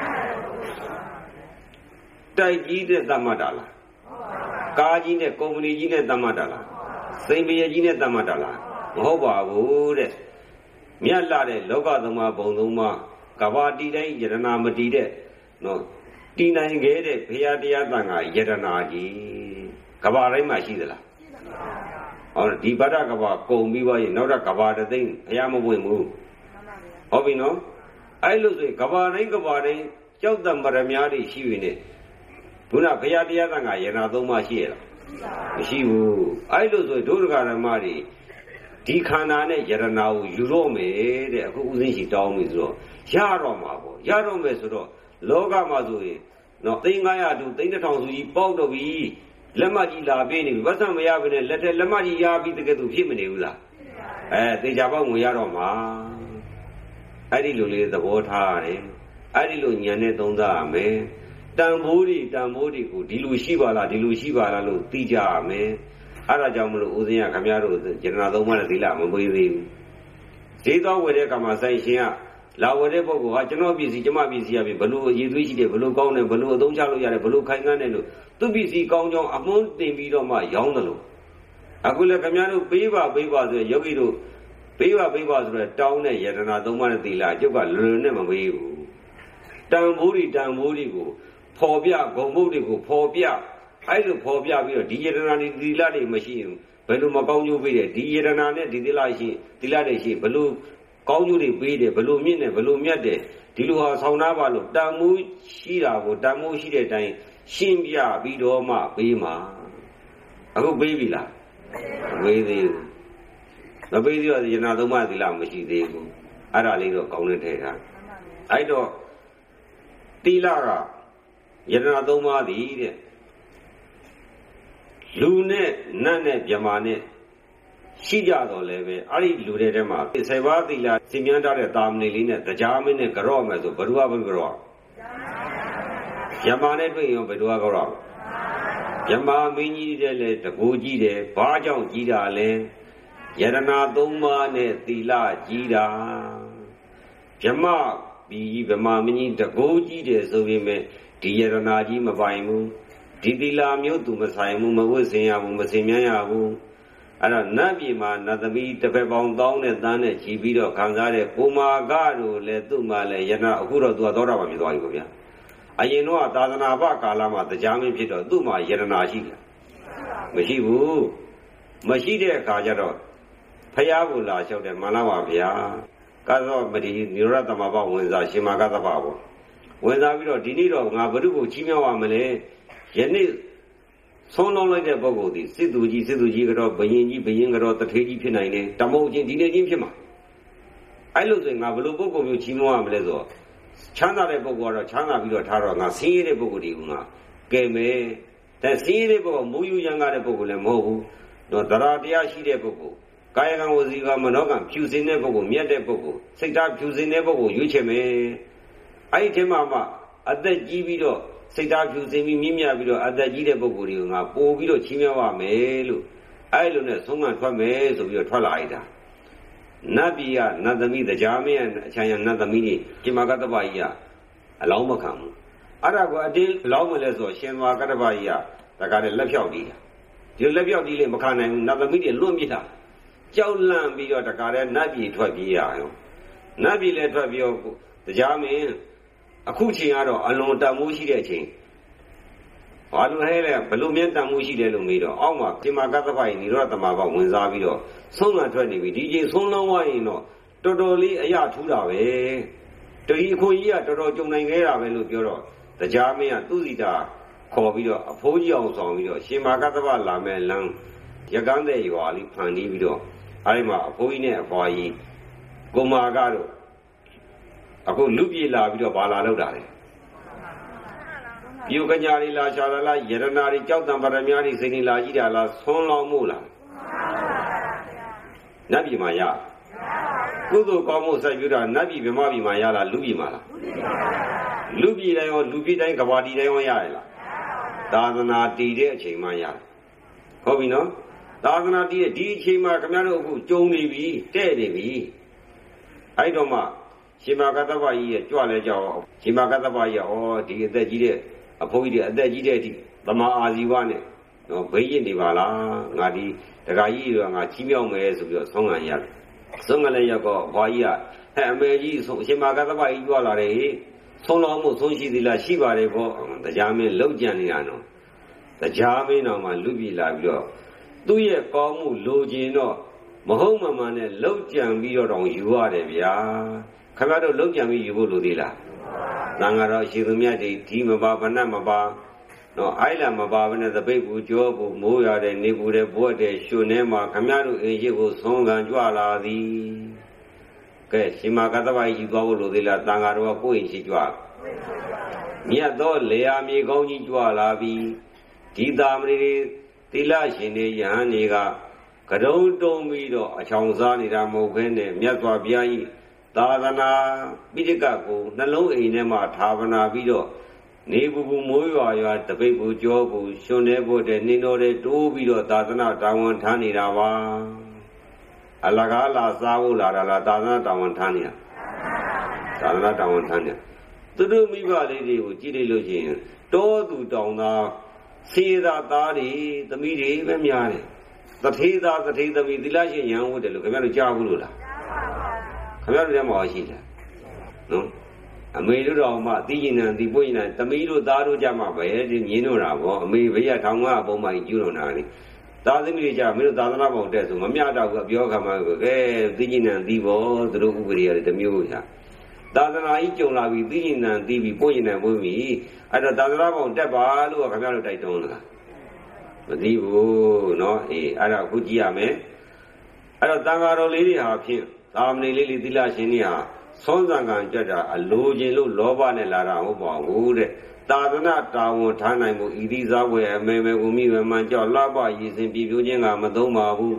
တိုက်ကြီးတဲ့သမတ်တာလားကားကြီးနဲ့ကုမ္ပဏီကြီးနဲ့သမတ်တာလားစိန်ပရကြီးနဲ့သမတ်တာလားမဟုတ်ပါဘူးတဲ့မြတ်လာတဲ့လောကသုံးပါးဘုံသုံးပါးကဘာတီတိုင်းယတနာမတီတဲ့နော်တီနိုင်ခဲ့တဲ့ဘုရားတရားသံဃာယတနာကြီးကဘာတိုင်းမှာရှိသလားဟောဒီဗဒ္ဒကဘာကုံပြီးပါရင်နောက်တော့ကဘာတသိန်းဘုရားမပွင့်ဘူးဟုတ်ပြီနော်အဲ့လိုဆိုရင်ကဘာတိုင်းကဘာတိုင်းကြောက်တံပရမများတွေရှိနေတယ်ခုနဘုရားတရားသံဃာယတနာသုံးပါးရှိရလားမရှိဘူးအဲ့လိုဆိုရင်ဒုဒကာဓမ္မတွေဒီခန္ဓာနဲ့ယရနာကိုယူတော့မယ်တဲ့အခုဥစဉ်ရှိတောင်းပြီဆိုတော့ရတော့မှာပေါ့ရတော့မယ်ဆိုတော့လောကမှာဆိုရင်နော်သိန်း၅ရာတူသိန်းတစ်ထောင်စုကြီးပေါက်တော့ပြီလက်မကြီးလာပေးနေပြီပတ်စံမရဘဲနဲ့လက်ထက်လက်မကြီးရပြီးတကယ်သူဖြစ်မနေဘူးလားအဲသေချာပေါက်ငွေရတော့မှာအဲ့ဒီလိုလေးသဘောထားရတယ်အဲ့ဒီလိုဉာဏ်နဲ့သုံးသပ်ရမယ်တန်ဖိုးတွေတန်ဖိုးတွေကိုဒီလိုရှိပါလားဒီလိုရှိပါလားလို့သိကြရမယ်အဲ့ဒါကြောင့်မလို့ဦးဇင်းကခမရတို့ယတနာသုံးပါးနဲ့သီလမပွေးသေးဘူးဈေးတော်ဝယ်တဲ့ကမှာဆိုင်ရှင်ကလာဝယ်တဲ့ပုဂ္ဂိုလ်ဟာကျွန်တော်ပစ္စည်းကျမပစ္စည်းရပြီဘလို့အရေးသွေးရှိတယ်ဘလို့ကောင်းတယ်ဘလို့အသုံးချလို့ရတယ်ဘလို့ခိုင်ခန့်တယ်လို့သူပစ္စည်းကောင်းကြောင်းအမွှန်းတင်ပြီးတော့မှရောင်းတယ်လို့အခုလည်းခမရတို့ပေးပါပေးပါဆိုရယောဂီတို့ပေးပါပေးပါဆိုတော့တောင်းတဲ့ယတနာသုံးပါးနဲ့သီလအကျုပ်ကလွယ်လွယ်နဲ့မပေးဘူးတန်ဖိုးတွေတန်ဖိုးတွေကိုဖော်ပြဂုံဘုတ်တွေကိုဖော်ပြအဲ့လိုဖော်ပြပြီးတော့ဒီယတနာဒီသီလတွေမရှိရင်ဘယ်လိုမကောင်းကျိုးပေးတယ်ဒီယတနာနဲ့ဒီသီလရှိသီလတွေရှိဘယ်လိုကောင်းကျိုးတွေပေးတယ်ဘယ်လိုမြင့်တယ်ဘယ်လိုမြတ်တယ်ဒီလိုဟာဆောင်းသားပါလို့တန်မိုးရှိတာကိုတန်မိုးရှိတဲ့အတိုင်းရှင်းပြပြီးတော့မှပေးမှာအခုပေးပြီလားမပေးသေးဘူးမပေးသေးတော့ယတနာသုံးပါးသီလမရှိသေးဘူးအဲ့ဒါလေးတော့ကောင်းနေထဲတာအဲ့တော့သီလကယတနာသုံးပါးသည်တဲ့လူနဲ့နတ်နဲ့မြမာနဲ့ရှိကြတော့လည်းပဲအဲ့ဒီလူတွေထဲမှာဆယ်ပါးသီလစီမံထားတဲ့တာမဏေလေးနဲ့တရားမင်းနဲ့ကြော့မယ်ဆိုဘယ်သူကဘယ်သူကြော့ယမနဲ့တွေ့ရင်ဘယ်သူကကြော့ယမမင်းကြီးတဲ့လေတကူကြီးတယ်ဘာကြောင့်ကြီးတာလဲယရနာသုံးပါးနဲ့သီလကြီးတာယမပြီးဗမာမင်းကြီးတကူကြီးတယ်ဆိုပေမဲ့ဒီယရနာကြီးမပိုင်ဘူးဒီသီလမျိုးသူမဆိုင်ဘူးမဝတ်ဆင်ရဘူးမဆင်မြန်းရဘူးအဲ့တော့နတ်ပြည်မှာနတ်သမီးတစ်ဖက်ပေါင်းတောင်းနဲ့တန်းနဲ့ချီပြီးတော့ခံစားတဲ့ကိုမာကတို့လည်းသူ့မှာလည်းယရနာအခုတော့သူကသောတာပန်ဖြစ်သွားပြီပေါ့ဗျာအရင်တော့သာသနာ့ဘကာလမှာတရားမင်းဖြစ်တော့သူ့မှာယရနာရှိတယ်မရှိဘူးမရှိတဲ့အခါကျတော့ဖယားကိုလာလျှောက်တယ်မှန်လားပါဗျာကသောမတိနိရောဓသမဘဝင်စားရှင်မာကသဗ္ဗပေါ့ဝင်စားပြီးတော့ဒီနေ့တော့ငါဘုရုကိုချီးမြှောက်ရမလဲယနေ့ဆုံးလုံးလိုက်တဲ့ပုဂ္ဂိုလ်ဒီစစ်သူကြီးစစ်သူကြီးကတော့ဘယင်ကြီးဘယင်ကတော့တထေးကြီးဖြစ်နိုင်တယ်တမုတ်ချင်းဒီနေ့ချင်းဖြစ်မှာအဲ့လိုဆိုရင်ငါဘယ်လိုပုဂ္ဂိုလ်မျိုးချီးမြှောက်ရမလဲဆိုတော့ချမ်းသာတဲ့ပုဂ္ဂိုလ်ကတော့ချမ်းသာပြီးတော့ထားတော့ငါဆင်းရဲတဲ့ပုဂ္ဂိုလ်တွေကငါကဲမယ်ဒါဆင်းရဲတဲ့ပုဂ္ဂိုလ်မိုးယူရန်ကားတဲ့ပုဂ္ဂိုလ်လည်းမဟုတ်ဘူးတော့တရားတရားရှိတဲ့ပုဂ္ဂိုလ်ကာယကံဝစီကမနောကံဖြူစင်တဲ့ပုဂ္ဂိုလ်မြတ်တဲ့ပုဂ္ဂိုလ်စိတ်ဓာတ်ဖြူစင်တဲ့ပုဂ္ဂိုလ်ရွေးချယ်မယ်အဲ့ဒီထဲမှာမှအသက်ကြီးပြီးတော့စိတ်ဓာတ်ဖြူစင်ပြီးမြင့်မြတ်ပြီးတော့အသက်ကြီးတဲ့ပုဂ္ဂိုလ်တွေကငါပို့ပြီးတော့ချီးမြှောက်ရမယ်လို့အဲ့လိုနဲ့ဆုံးမထွက်မယ်ဆိုပြီးတော့ထွက်လာလိုက်တာနတ်ပြည်ကနတ်သမီးတရားမင်းရဲ့အချမ်းရနတ်သမီးကြီးရှင်မာကတ္တပကြီးကအလောင်းမခံဘူးအဲ့ဒါကိုအတင်းလောင်းမလဲဆိုရှင်မာကတ္တပကြီးကတခါတည်းလက်ဖြောက်ပြီးတာဒီလက်ဖြောက်ပြီးလေမခံနိုင်ဘူးနတ်သမီးတွေလွတ်ပြစ်တာကြောက်လန့်ပြီးတော့တခါတည်းနတ်ပြည်ထွက်ပြေးရအောင်နတ်ပြည်လည်းထွက်ပြီးတော့တရားမင်းအခုချိန်ကတော့အလွန်တန်မိုးရှိတဲ့အချိန်ဘာလို့ဟဲလဲဘလို့မြတ်တန်မိုးရှိတယ်လို့မေးတော့အောက်မှာရှင်မာကတ္တပကြီးနိရောဓသမဘဝင်စားပြီးတော့ဆုံးလာထွက်နေပြီဒီချိန်ဆုံးလောင်းသွားရင်တော့တော်တော်လေးအရထူးတာပဲတတိအခွန်ကြီးကတော်တော်ကြုံနိုင်ခဲ့တာပဲလို့ပြောတော့တရားမင်းကသူ့စီတာခေါ်ပြီးတော့အဖိုးကြီးအောင်ဆောင်ပြီးတော့ရှင်မာကတ္တပလာမဲ့လမ်းရကန်းတဲ့ရွာလေးဖန်တီးပြီးတော့အဲဒီမှာအဖိုးကြီးနဲ့အဖွားကြီးကိုမာကတော့အခုလူပြေလာပြီးတော့ဘာလာလောက်တာလဲပြုကညာရီလာရှာလာလားယရနာရီကြောက်တံပရမညာရီစိနေလာကြီးတာလားဆွန်းလောင်းမို့လားနတ်ပြည်မှာရကုသိုလ်ကောင်းမှုစိုက်ပြတာနတ်ပြည်ဗမာပြည်မှာရလားလူပြည်မှာလားလူပြည်တိုင်းရောလူပြည်တိုင်းကဘာတီတိုင်းရောရရလားသာသနာတည်တဲ့အချိန်မှရတယ်ဟုတ်ပြီနော်သာသနာတည်တဲ့ဒီအချိန်မှာခင်ဗျားတို့အခုကြုံနေပြီတဲ့နေပြီအဲ့တော့မှရှင်မာကတ္တပကြီးရဲ့ကြွလဲကြောက်ရှင်မာကတ္တပကြီးကဩဒီအသက်ကြီးတဲ့အဖိုးကြီးတဲ့အသက်ကြီးတဲ့အထိသမာအာဇီဝနဲ့နော်ဘိရင်နေပါလားငါဒီတခါကြီးကငါချီးမြှောက်မယ်ဆိုပြီးတော့ဆုံးခံရတယ်ဆုံးခံလည်းရောက်တော့ဘွားကြီးကဟဲ့အမေကြီးရှင်မာကတ္တပကြီးကြွလာတယ်ဆုံးလောင်းမှုဆုံးရှိသေးလားရှိပါတယ်ပေါ့တရားမင်းလောက်ကြံနေတာနော်တရားမင်းတော်မှာလူပြည်လာပြီးတော့သူ့ရဲ့ကောင်းမှုလိုချင်တော့မဟုတ်မှန်မှန်နဲ့လောက်ကြံပြီးတော့တောင်ယူရတယ်ဗျာခင်ဗျားတို့လောက်ကြံပြီးယူဖို့လိုသေးလားသံဃာတော်ရှင်သူမြတ်တွေဒီမပါဗနတ်မပါနော်အိုင်လာမပါဘဲနဲ့သပိတ်ဘူးကြောဘူးမိုးရတဲ့နေဘူးတဲ့ဘွက်တဲ့ရှင်ထဲမှာခင်ဗျားတို့အင်ရှိကိုဆုံးခံကြွလာသည်ကဲရှင်မာကတ္တပကြီးယူသွားဖို့လိုသေးလားသံဃာတော်ကကိုယ်အင်ရှိကြွမြတ်သောလေယာမြေကောင်းကြီးကြွလာပြီဒီသာမဏေတွေသီလရှင်တွေယဟန်တွေကကရုံတုံးပြီးတော့အချောင်စားနေတာမဟုတ်ဘဲနဲ့မြတ်စွာဘုရားကြီးသာသနာပိဋကကိုနှလုံးအိမ်ထဲမှာဌာပနာပြီးတော့နေဘူးဘူးမိုးရွာရွာတပိတ်ဘူးကြောဘူးရှင်နေဖို့တဲ့နင်းတော်တဲ့တိုးပြီးတော့သာသနာတာဝန်ထမ်းနေတာပါအလကားလာစားဖို့လာတာလားသာသနာတာဝန်ထမ်းနေတာသာသနာတာဝန်ထမ်းနေသူတို့မိဘလေးတွေကိုကြည့်လိုက်လို့ရှိရင်တောသူတောင်သားစေသာသားတွေသမီးတွေပဲများတယ်တထေးသားတထေးသမီးသီလရှင်ရန်ဟုတ်တယ်လို့ခင်ဗျားတို့ကြားဘူးလို့လားခင်ဗျားတို့လည်းမဟုတ်ရှိလားနော်အမေတို့တော်မှသိကျင်တယ်ဒီပွင့်နေသမီးတို့သားတို့ကြမှာပဲဒီမြင်းတို့တာပေါ့အမေဘေးကထောင်ကအပုံမှန်ကျူးလွန်တာလေသားသမီးတွေကြမင်းတို့သာသနာ့ဘောင်တက်ဆိုမမျှတော့ဘူးပြောခါမှကဲသိကျင်တယ်ဒီဘောသူတို့ဥပဒေရတယ်တမျိုးညာသာသနာကြီးကြုံလာပြီသိကျင်တယ်ဒီပြီပွင့်နေပွင့်ပြီအဲ့တော့သာသနာ့ဘောင်တက်ပါလို့ခင်ဗျားတို့တိုက်တွန်းလားမသိဘူးเนาะအေးအဲ့ဒါအခုကြည့်ရမယ်အဲ့တော့တန်ဃာတော်လေးတွေဟာဖြင့်သာမဏေလေးလေးသီလရှင်တွေဟာသွန်ဆံကံကြက်တာအလိုချင်လို့လောဘနဲ့လာတာဟုတ်ပါဘူးတဲ့သာသနာတာဝန်ထားနိုင်မှုဤသည့်ဇာဝေအမေမေကိုမိဝမှန်ကြောက်လှပရည်စင်ပြည်ပြိုးခြင်းကမသုံးပါဘူး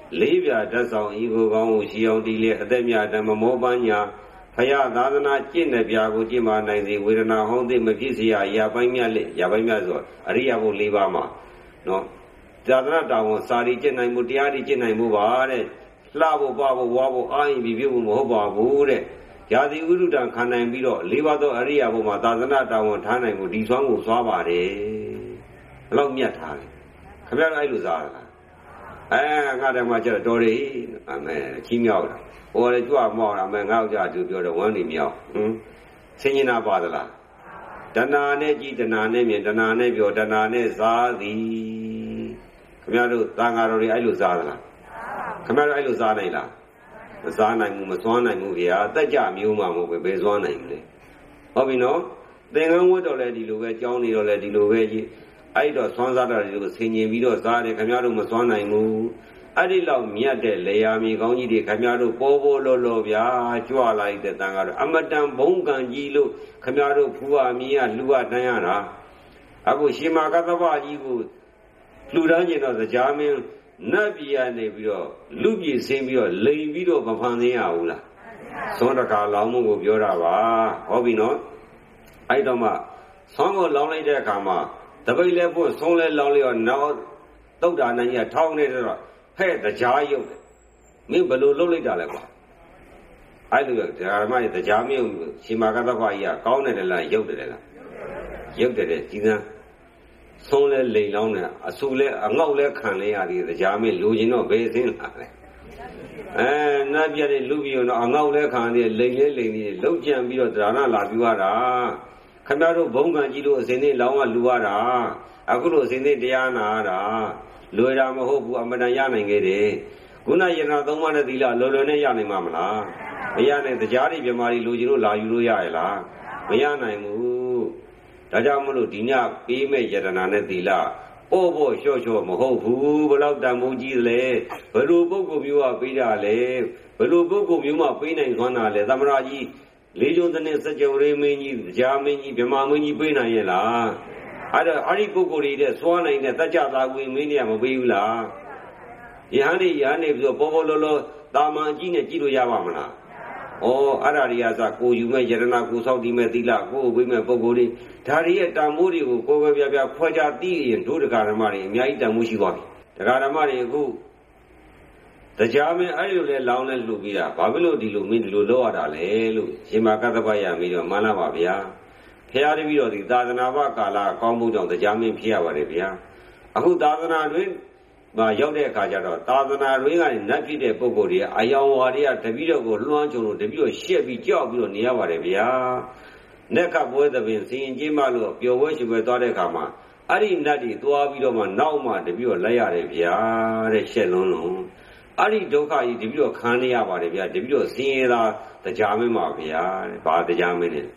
လေးပြဓာတ်ဆောင်ဤကိုကောင်းကိုရှိအောင်ဒီလေအသက်မြတ်ဓမ္မမောပညာဖယားသာသနာကျင့်တဲ့ပြာကိုကျင့်မာနိုင်စေဝေဒနာဟောင်းသိမဖြစ်စေရရာပိုင်းမြတ်လက်ရာပိုင်းမြတ်ဆိုအရိယဘု၄ပါးမှာနော်သာသနာတောင်းစာရီကျင့်နိုင်မှုတရားဒီကျင့်နိုင်မှုပါတဲ့လှဖို့ပဖို့ဝါဖို့အာရင်ပြီးပြုဖို့မဟုတ်ပါဘူးတဲ့ယာတိဥဒုတံခံနိုင်ပြီးတော့၄ပါးသောအရိယဘုမှာသာသနာတောင်းထားနိုင်မှုဒီဆွမ်းကိုသွားပါတယ်ဘယ်လောက်မြတ်ထားလဲခင်ဗျားတို့အဲ့လိုစားလားအဲငါတည်းမှကျတော့တော်တယ်အမေချီးမြှောက်တာဟိုလည်းကြွမောက်တာအမေငါ့ကြောက်သူပြောတော့ဝမ်းနေမြောက်ဟင်ဆင်းရင်နာပါသလားတဏှာနဲ့ကြည်တဏှာနဲ့မြင်တဏှာနဲ့ပြောတဏှာနဲ့စားသည်ခင်ဗျားတို့သံဃာတော်တွေအဲ့လိုစားသလားခင်ဗျားတို့အဲ့လိုစားနိုင်လားမစားနိုင်ဘူးမစွမ်းနိုင်ဘူးဗျာတက်ကြမျိုးမှမဟုတ်ပဲဘယ်စွမ်းနိုင်မလဲဟုတ်ပြီနော်သင်္ကန်းဝတ်တော့လည်းဒီလိုပဲကြောင်းနေတော့လည်းဒီလိုပဲကြီးအဲ့တော့စွမ်းစားတာတွေကိုဆင်ញင်ပြီးတော့စားတယ်ခင်ဗျားတို့မစွမ်းနိုင်ဘူးအဲ့ဒီလောက်မြတ်တဲ့လေယာမြေကောင်းကြီးတွေခင်ဗျားတို့ပေါ်ပေါ်လော်လော်ဗျာကြွလိုက်တဲ့တန်ကတော့အမတန်ဘုံကံကြီးလို့ခင်ဗျားတို့ဖူအမီးကလှူအပ်တန်းရတာအခုရှင်မာကသဗ္ဗကြီးကိုလှူဒန်းကျင်တော့ကြားမင်းနတ်ပြည်ကနေပြီးတော့လူပြည်ဆင်းပြီးတော့လိန်ပြီးတော့မဖန်ဆင်းရဘူးလားသွန်းတကာလောင်းမှုကိုပြောတာပါဟုတ်ပြီနော်အဲ့တော့မှသွန်းကိုလောင်းလိုက်တဲ့အခါမှာတပိတ်လဲဖို့ဆုံးလဲလောင်းလိုက်တော့နောက်တုတ်တာနိုင်ရထောင်းနေတော့ဖဲ့တရားရုပ်တယ်မင်းဘယ်လိုလုပ်လိုက်တာလဲကွာအဲ့လိုဓမ္မရဲ့တရားမင်းရှင်မာကသဗ္ဗကြီးကကောင်းတယ်လားရုပ်တယ်လားရုပ်တယ်တဲ့ဒီကဆုံးလဲလိန်လောင်းတယ်အဆူလဲအငေါက်လဲခံလဲရသည်တရားမင်းလူချင်းတော့ဘယ်စင်းလာလဲအဲနတ်ပြတဲ့လူပြီးတော့အငေါက်လဲခံတယ်လိန်လဲလိန်နေလှုပ်ကြံပြီးတော့ဒါနလာပြီးရတာခင်ဗျားတို့ဘုံကံကြီးလို့အစင်းနဲ့လောင်းကလူရတာအခုလို့အစင်းနဲ့တရားနာရတာလွယ်တာမဟုတ်ဘူးအမတန်ရနိုင်ခဲ့တယ်ခုနယနာသုံးပါးနဲ့သီလလော်လော်နဲ့ရနိုင်မှာမလားမရနိုင်တရားတွေပြမာတွေလူကြီးတို့လာယူလို့ရရလားမရနိုင်ဘူးဒါကြောင့်မလို့ဒီညပေးမဲ့ယတနာနဲ့သီလပို့ဖို့လျှော့လျှော့မဟုတ်ဘူးဘယ်တော့တန်ဖိုးကြီးလဲဘယ်လိုပုဂ္ဂိုလ်မျိုးကပေးတာလဲဘယ်လိုပုဂ္ဂိုလ်မျိုးမှပေးနိုင်ခွန်းတာလဲသမရကြီးလေးကျုံတဲ့စัจ java မင်းကြီးကြားမင်းကြီးဗမာမင်းကြီးပေးနိုင်ရဲ့လားအဲ့တော့အဲ့ဒီပုဂ္ဂိုလ်တွေတဲ့စွမ်းနိုင်တဲ့တကြတာကိုမင်းတွေကမပေးဘူးလားယဟန်တွေယဟန်တွေပြီးတော့ပေါ်ပေါ်လောလောတာမန်အကြီးနဲ့ကြည့်လို့ရပါမလားဩအဲ့ဒါတွေကစကိုယူမဲ့ယရနာကိုစောက်တီးမဲ့သီလကိုဝိမဲ့ပုဂ္ဂိုလ်တွေဒါတွေရဲ့တန်ဖိုးတွေကိုကိုယ်ပဲပြပြခွဲခြားသိရင်တို့တရားဓမ္မတွေအများကြီးတန်ဖိုးရှိသွားပြီတရားဓမ္မတွေအခုတရားမင်းအဲ့လိုလဲလောင်းလဲလှုပ်ပြီးတာဘာဖြစ်လို့ဒီလိုမင်းဒီလိုလုပ်ရတာလဲလို့ရှင်မာကသဗ္ဗရပြီးတော့မှန်လားပါဗျာဖျားတပြီးတော့ဒီသာသနာ့ဘကာလအကောင်းမှုကြောင့်တရားမင်းဖြစ်ရပါတယ်ဗျာအခုသာသနာတွင်မရောက်တဲ့အခါကျတော့သာသနာတွင်ကနေနတ်ဖြစ်တဲ့ပုဂ္ဂိုလ်တွေအယောင်ဝါတွေကတပည့်တော်ကိုလွှမ်းကြုံလို့တပည့်တော်ရှက်ပြီးကြောက်ပြီးတော့နေရပါတယ်ဗျာနက်ကပွဲသဘင်စီရင်ကြီးမလို့ပျော်ပွဲရှင်ပွဲသွားတဲ့အခါမှာအဲ့ဒီနတ်တွေသွားပြီးတော့မှနောက်မှတပည့်တော်လိုက်ရတယ်ဗျာတဲ့ရှက်လုံးလုံးအဲ့ဒီဒုက္ခကြီးတပည့်တော်ခံနေရပါတယ်ဗျာတပည့်တော်စင်ရတာတရားမင်းပါဗျာတဲ့ဘာတရားမင်းလဲ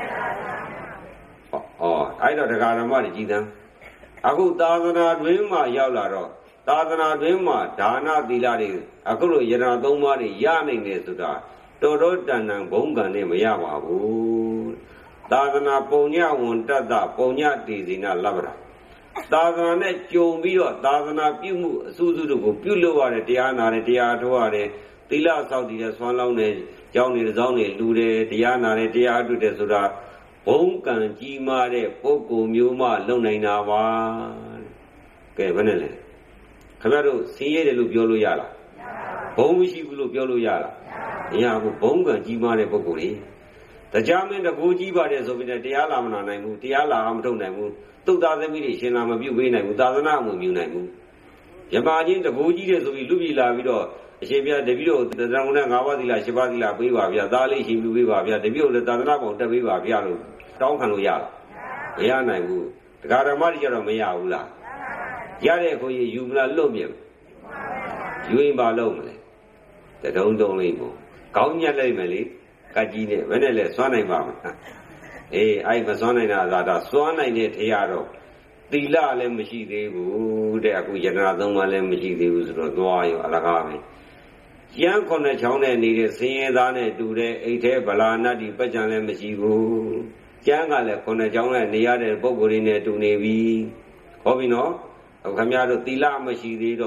ဩအဲ့တော့တရားဓမ္မတွေကြည်သံအခုသာသနာတွင်မှရောက်လာတော့သာသနာတွင်မှဒါနသီလတွေအခုလိုယရနာသုံးပါးတွေရနိုင်တယ်ဆိုတာတော်တော်တန်တန်ဘုံကံနဲ့မရပါဘူးသာသနာပုံညဝန်တတ္တပုံညတေဇိနာလဗ္ဗရာသာသနာနဲ့ကြုံပြီးတော့သာသနာပြုမှုအစုစုတို့ကိုပြုလုပ်ရတဲ့တရားနာတဲ့တရားထုတ်ရတယ်သီလဆောက်တည်တဲ့ဆွမ်းလောင်းတဲ့ကြောင်းနေတဲ့စောင်းတွေလူတယ်တရားနာတဲ့တရားထုတ်တယ်ဆိုတာဘုံကံကြီးမားတဲ့ပုဂ္ဂိုလ်မျိုးမှလုံနိုင်တာပါကဲဘယ်နဲ့လဲခင်ဗျားတို့ဆင်းရဲတယ်လို့ပြောလို့ရလားဘုံမရှိဘူးလို့ပြောလို့ရလားမရဘူးဘုံကံကြီးမားတဲ့ပုဂ္ဂိုလ်တွေတရားမင်းတကူကြီးပါတယ်ဆိုပြီးတော့တရားလာမနာနိုင်ဘူးတရားလာအောင်မထုတ်နိုင်ဘူးသုတ်သားသမီးတွေရှင်လာမပြုတ်ပေးနိုင်ဘူးသာသနာအမှုမြူနိုင်ဘူးယမချင်းတကူကြီးတယ်ဆိုပြီးလူပြည်လာပြီးတော့အရှင်ပြတပည့်တို့သံဃာနဲ့၅ပါးသီလ၈ပါးသီလပေးပါဗျာသားလေးရှင်ပြုပေးပါဗျာတပည့်တို့လည်းသာသနာပုံတက်ပေးပါဗျာလို့တောင်းခံလို့ရလားမရနိုင်ဘူးတရားဓမ္မတွေကြတော့မရဘူးလားရတဲ့ခွင့်ယူမလားလွတ်မြင်ယူရင်ပါလို့မလဲတတုံးတုံးလေးပေါ့ကောင်းညက်လိုက်မယ်လေကကြီးနဲ့ဘယ်နဲ့လဲစွမ်းနိုင်ပါမလားအေးအဲ့မစွမ်းနိုင်တာသာတော့စွမ်းနိုင်တဲ့တရားတော့သီလလည်းမရှိသေးဘူးတဲ့အခုယတနာသုံးပါးလည်းမရှိသေးဘူးဆိုတော့သွားရောအလကားပဲကျမ်းခုနှစ်ချောင်းနဲ့နေတဲ့ဆင်းရဲသားနဲ့တူတဲ့အိတ်ထဲဗလာနတ်ဒီပัจจังလည်းမရှိဘူးကျမ်းကလည်းခုနှစ်ချောင်းနဲ့နေရတဲ့ပုဂ္ဂိုလ်တွေနဲ့တူနေပြီဟုတ်ပြီနော်အခုခမရတို့သီလမရှိသေးတော့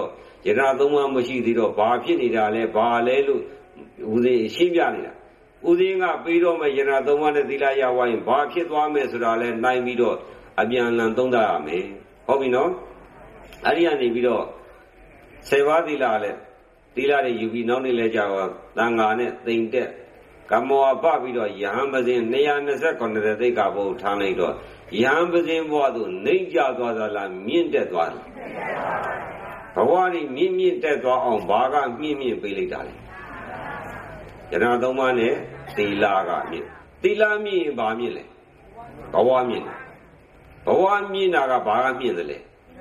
ယရဏသုံးပါးမရှိသေးတော့ဘာဖြစ်နေတာလဲဘာလဲလို့ဦးဇင်းရှင်းပြနေတာဦးဇင်းကပြီးတော့မှယရဏသုံးပါးနဲ့သီလရဝိုင်းဘာဖြစ်သွားမယ်ဆိုတာလဲနိုင်ပြီးတော့အပြန်အလှန်သုံးသပ်ရမယ်ဟုတ်ပြီနော်အဲ့ဒီကနေပြီးတော့ဆယ်ပါးသီလလဲသီလတွေယူပြီးနောက်နေ့လဲကြာတော့သံဃာနဲ့သိမ့်တဲ့ကမောပပြီးတော့ယဟန်ပဇင်၂၂၉သိက္ခာပုဒ်ထားလိုက်တော့ယဟန်ပဇင်ဘဝသို့နှိမ့်ကြသွားသလားမြင့်တက်သွားလားဘဝကြီးမြင့်မြင့်တက်သွားအောင်ဘာကမြင့်မြင့်ပေးလိုက်တာလဲယရဏသုံးပါးနဲ့သီလကမြင့်သီလမြင့်ရင်ဘာမြင့်လဲဘဝမြင့်ဘဝမြင့်တာကဘာကမြင့်တယ်လဲ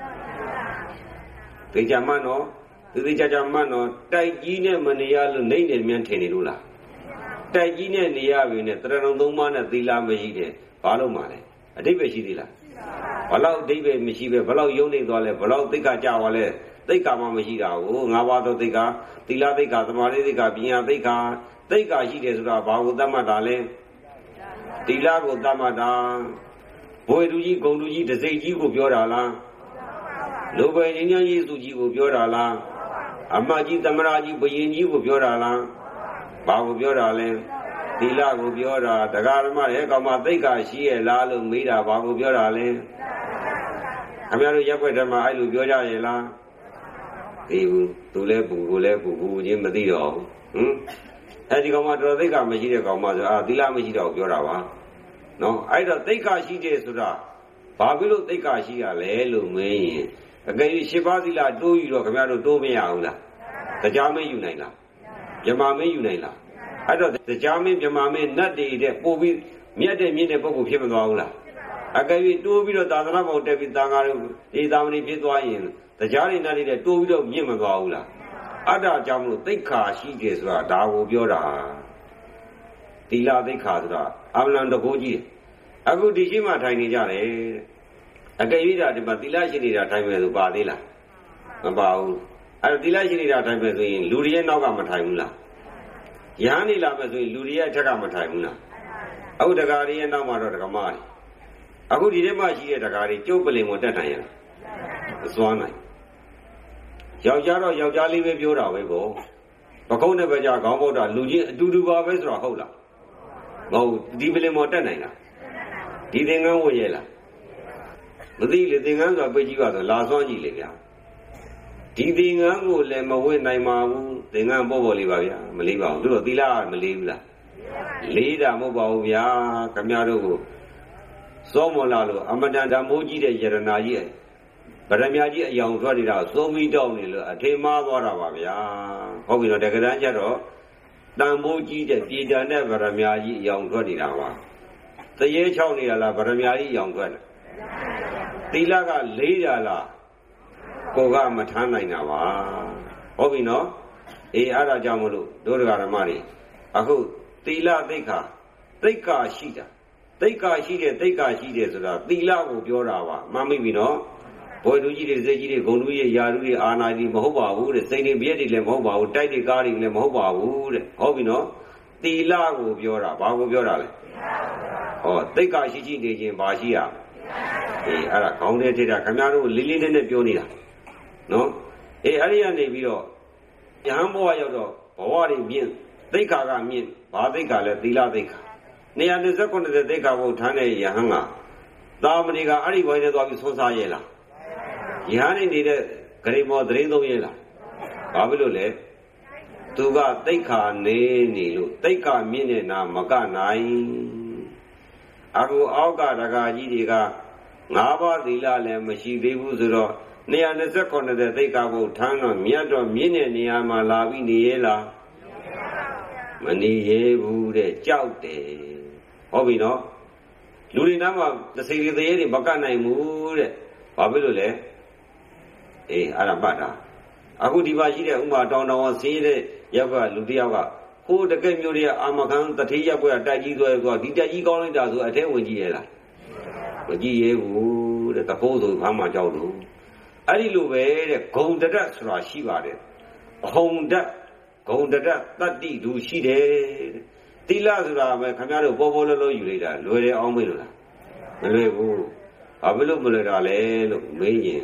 သိကြမှနော်သူသိကြကြမှနော်တိုက်ကြီးနဲ့မနေရလို့နှိမ့်တယ်မြန်ထင်နေလို့လားတိုက်ကြီးနဲ့နေရပြီနဲ့တရဏံသုံးပါးနဲ့သီလမရှိတယ်ဘာလို့မှလဲအတိပ္ပယ်ရှိသေးလားဘလောက်အတိပ္ပယ်မရှိပဲဘလောက်ယုံနေသွားလဲဘလောက်သိက္ခာကြသွားလဲသိက္ခာမှမရှိတာကိုငါးပါးသောသိက္ခာသီလသိက္ခာသမာဓိသိက္ခာပညာသိက္ခာသိက္ခာရှိတယ်ဆိုတာဘာကိုသတ်မှတ်တာလဲသီလကိုသတ်မှတ်တာဘွေလူကြီးဂုံလူကြီးတစိမ့်ကြီးကိုပြောတာလားလူပဲငင်းငင်းကြီးစုကြီးကိုပြောတာလားအမကြီးသမရာကြီးဘယင်ကြီးကိုပြောတာလားဘာကိုပြောတာလဲသီလကိုပြောတာတရားဓမ္မရဲ့ကောင်မသိက္ခာရှိရဲ့လားလို့မေးတာဘာကိုပြောတာလဲခင်ဗျားတို့ရက်ွက်ဓမ္မအဲ့လိုပြောကြရဲ့လားသိဘူးသူလဲပူကိုလဲပူပူချင်းမသိတော့ဘူးဟမ်အဲ့ဒီကောင်မတော်သိက္ခာမရှိတဲ့ကောင်မဆိုအာသီလမရှိတော့ပြောတာပါနော်အဲ့တော့သိက္ခာရှိတယ်ဆိုတာဘာဖြစ်လို့သိက္ခာရှိရလဲလို့မေးရင်အကယ်၍ရှစ်ပါးသီလတိုးယူတော့ခင်ဗျားတို့တိုးမရဘူးလားတရားမင်းယူနိုင်လားမြမမင်းယူနိုင်လားအဲ့တော့တရားမင်းမြမမင်းနတ်တွေတဲ့ပို့ပြီးမြတ်တဲ့မြင့်တဲ့ပုဂ္ဂိုလ်ဖြစ်မသွားဘူးလားအကယ်၍တိုးပြီးတော့သာသနာ့ဘောင်တက်ပြီးသံဃာတွေဒီသာမဏေဖြစ်သွားရင်တရားတွေနတ်တွေတဲ့တိုးပြီးတော့မြင့်မသွားဘူးလားအတ္တကြောင့်မလို့သိက္ခာရှိတယ်ဆိုတာဒါကိုပြောတာသီလသိက္ခာဆိုတာအမလန်တကိုးကြီးအခုဒီရှိမှထိုင်နေကြတယ်အကယ်၍ဒါဒီမှာသီလရှိနေတာထိုင်မယ်ဆိုပါသေးလားမပါဘူးအဲ့သီလရှိနေတာထိုင်မယ်ဆိုရင်လူတွေရဲ့နောက်ကမထိုင်ဘူးလားရဟန်းနေလာမယ်ဆိုရင်လူတွေရဲ့အထက်ကမထိုင်ဘူးလားအခုတက္ကရာရဲ့နောက်မှာတော့တက္ကမတွေအခုဒီထဲမှာရှိတဲ့တက္ကရာတွေကျုပ်ပလင်ကိုတက်ထိုင်ရလားမစွမ်းနိုင်ယောက်ျားတော့ယောက်ျားလေးပဲပြောတာပဲပေါ့ပကုံးတဲ့ဘက်ကျခေါင်းပေါက်တာလူချင်းအတူတူပါပဲဆိုတာဟုတ်လားမဟုတ်ဒီပလင်ပေါ်တက်နိုင်လားဒီသင်္ကန်းဝတ်ရဲလားမသိလေသင်္ကန်းဆိုတာပိတ်ကြီးပါဆိုလာစွမ်းကြည့်လေဗျာဒီသင်္ကန်းကိုလည်းမဝတ်နိုင်ပါဘူးသင်္ကန်းပေါ်ပေါ်လေးပါဗျာမလေးပါဘူးသူတို့သီလမလေးဘူးလားလေးတာမဟုတ်ပါဘူးဗျာခင်ဗျားတို့ကိုစောမောလာလို့အမတန်ဓမ္မိုးကြီးတဲ့ယရနာကြီးဗရမ ्या ကြီးအယောင်ထွက်နေတာသုံးပြီးတောက်နေလို့အထေမားသွားတာပါဗျာဟုတ်ပြီတော့တက္ကရာကျတော့တန်မိုးကြီးတဲ့ပြည်တန်တဲ့ဗရမ ्या ကြီးအယောင်ထွက်နေတာပါတရေချောင်းနေတာလားဗရမ ्या ကြီးအယောင်ထွက်တယ်သီလကလေးရလားကိုကမထမ်းနိုင်တာပါဟုတ်ပြီနော်အေးအဲ့ဒါကြောင့်မလို့ဒုဒကာဓမ္မတွေအခုသီလသိက္ခာသိက္ခာရှိတာသိက္ခာရှိတယ်သိက္ခာရှိတယ်ဆိုတာသီလကိုပြောတာပါမှန်ပြီနော်ဘွယ်လူကြီးတွေစိတ်ကြီးတွေဂုံလူကြီးယာလူတွေအာနာကြီးမဟုတ်ပါဘူးတဲ့စိတ်တွေပြည့်တွေလည်းမဟုတ်ပါဘူးတိုက်တွေကားတွေလည်းမဟုတ်ပါဘူးတဲ့ဟုတ်ပြီနော်သီလကိုပြောတာဘာကိုပြောတာလဲဟောသိက္ခာရှိရှိနေခြင်းဘာရှိရအေးအဲ့ဒါခေါင်းထဲထိတာခင်ဗျားတို့လေးလေးနက်နက်ပြောနေတာနော်အေးအဲ့ဒီကနေပြီးတော့ယဟန်ဘဝရောက်တော့ဘဝတွေမြင့်သိက္ခာကမြင့်ဘာသိက္ခာလဲသီလသိက္ခာ၂၂၉သိက္ခာဘုထမ်းတဲ့ယဟန်ကသာမဏေကအဲ့ဒီဘဝနဲ့သွားပြီးဆွမ်းစားရဲ့လားယဟန်နေနေတဲ့ဂရိမောသတင်းသုံးရဲ့လားဘာဖြစ်လို့လဲသူကသိက္ခာနေနေလို့သိက္ခာမြင့်တဲ့နာမကနိုင်အခုအောက်ကဒကာကြီးတွေကငါးပါးသီလလည်းမရှိသေးဘူးဆိုတော့၂၂၉သိက္ခာဘုထမ်းတော့မြတ်တော့မြင့်တဲ့နေရာမှာလာပြီးနေရဲ့လားမနေရဲ့ဘူးတဲ့ကြောက်တယ်ဟုတ်ပြီနော်လူတွေနားမှာသစိတွေသေးတွေမကနိုင်ဘူးတဲ့ဘာဖြစ်လို့လဲအေးအဲ့ဒါမှတ်တာအခုဒီပါရှိတဲ့ဥမာတောင်တောင်ဆင်းရဲတဲ့ရောက်ကလူတယောက်ကဟိုတကယ်မျိုးတွေကအာမခံတထေးရက်ွက်ကတိုက်ကြီးသွားသွားဒီတက်ကြီးကောင်းလိုက်တာဆိုအထဲဝင်ကြည့်ရလားမကြည့်ရဘူးတဲ့တခိုးဆိုဘာမှကြောက်လို့အဲ့ဒီလိုပဲတဲ့ဂုံတရက်ဆိုတာရှိပါတယ်အဟုံတက်ဂုံတရက်တတ္တိသူရှိတယ်တဲ့သီလဆိုတာပဲခင်ဗျားတို့ပေါ်ပေါ်လောလောယူလိုက်တာလွယ်တယ်အောင်မေးလို့လားမလွယ်ဘူးဘာဖြစ်လို့မလွယ်တာလဲလို့မေးရင်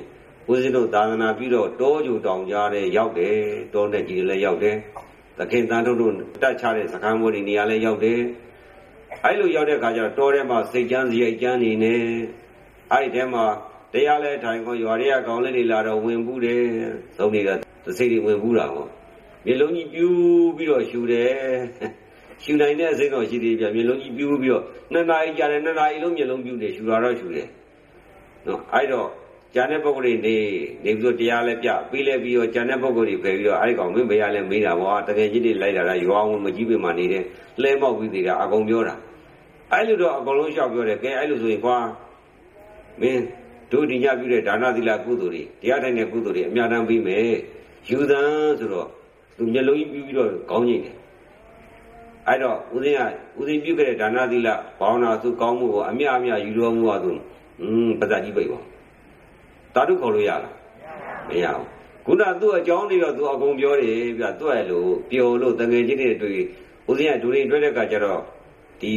ဦးဇင်းတို့သာသနာပြီးတော့တောကျူတောင်ကြားတဲ့ရောက်တယ်တောနဲ့ကြီးလည်းရောက်တယ်သခင်တန်တို့တို့တက်ချတဲ့စခန်းဘုရားနေရာလည်းရောက်တယ်အဲ့လိုရောက်တဲ့အခါကျတော့တောထဲမှာစိတ်ချမ်းစရိုက်ချမ်းနေနေအဲ့ဒီထဲမှာတရားလဲထိုင်ကောရွာတွေကကောင်းလေးတွေလာတော့ဝင်ဘူးတယ်သုံးတွေကသစိတ်တွေဝင်ဘူးတာပေါ့မျက်လုံးကြီးပြူးပြီးတော့ရှူတယ်ရှူနိုင်တဲ့အစိမ့်တော့ရှိသေးပြမျက်လုံးကြီးပြူးပြီးတော့နှစ်နာရီကြာတယ်နှစ်နာရီလုံးမျက်လုံးပြူးတယ်ရှူတာတော့ရှူတယ်နော်အဲ့တော့ကျန်တဲ့ပုဂ္ဂိုလ်တွေနေနေပြီးတော့တရားလဲပြပြီးလဲပြီးတော့ကျန်တဲ့ပုဂ္ဂိုလ်တွေဖယ်ပြီးတော့အဲ့ဒီကောင်မင်းဘယ်ရလဲမေးတာပေါ့တကယ်ကြီးတွေလိုက်လာတာရွာဝင်မကြီးပင်မှာနေတယ်လဲမောက်ပြီးသေးတာအကုန်ပြောတာအဲ့လိုတော့အကုန်လုံးလျှောက်ပြောတယ်ကဲအဲ့လိုဆိုရင်ကွာမင်းတို့ဒီညပြုတဲ့ဒါနသီလကုသိုလ်တွေတရားထိုင်တဲ့ကုသိုလ်တွေအများတန်းပြီးမယ်ယူသံဆိုတော့သူမျက်လုံးကြီးပြူးပြီးတော့ခေါင်းငိမ့်တယ်အဲ့တော့ဦးဇင်းကဦးဇင်းပြုခဲ့တဲ့ဒါနသီလဘာဝနာစုကောင်းမှုကိုအမြအမြယူတော်မူပါသူอืมပဇာကြီးပိတ်ပါတာတုခေါ်လို့ရလားမရဘူးခုနသူ့အကြောင်းတွေတော့သူအကုန်ပြောတယ်ပြသူ့ရဲ့လို့ပျော်လို့တငယ်ချင်းတွေတွေ့ဦးဇင်းကဒူတွေတွေ့တဲ့အခါကျတော့ဒီ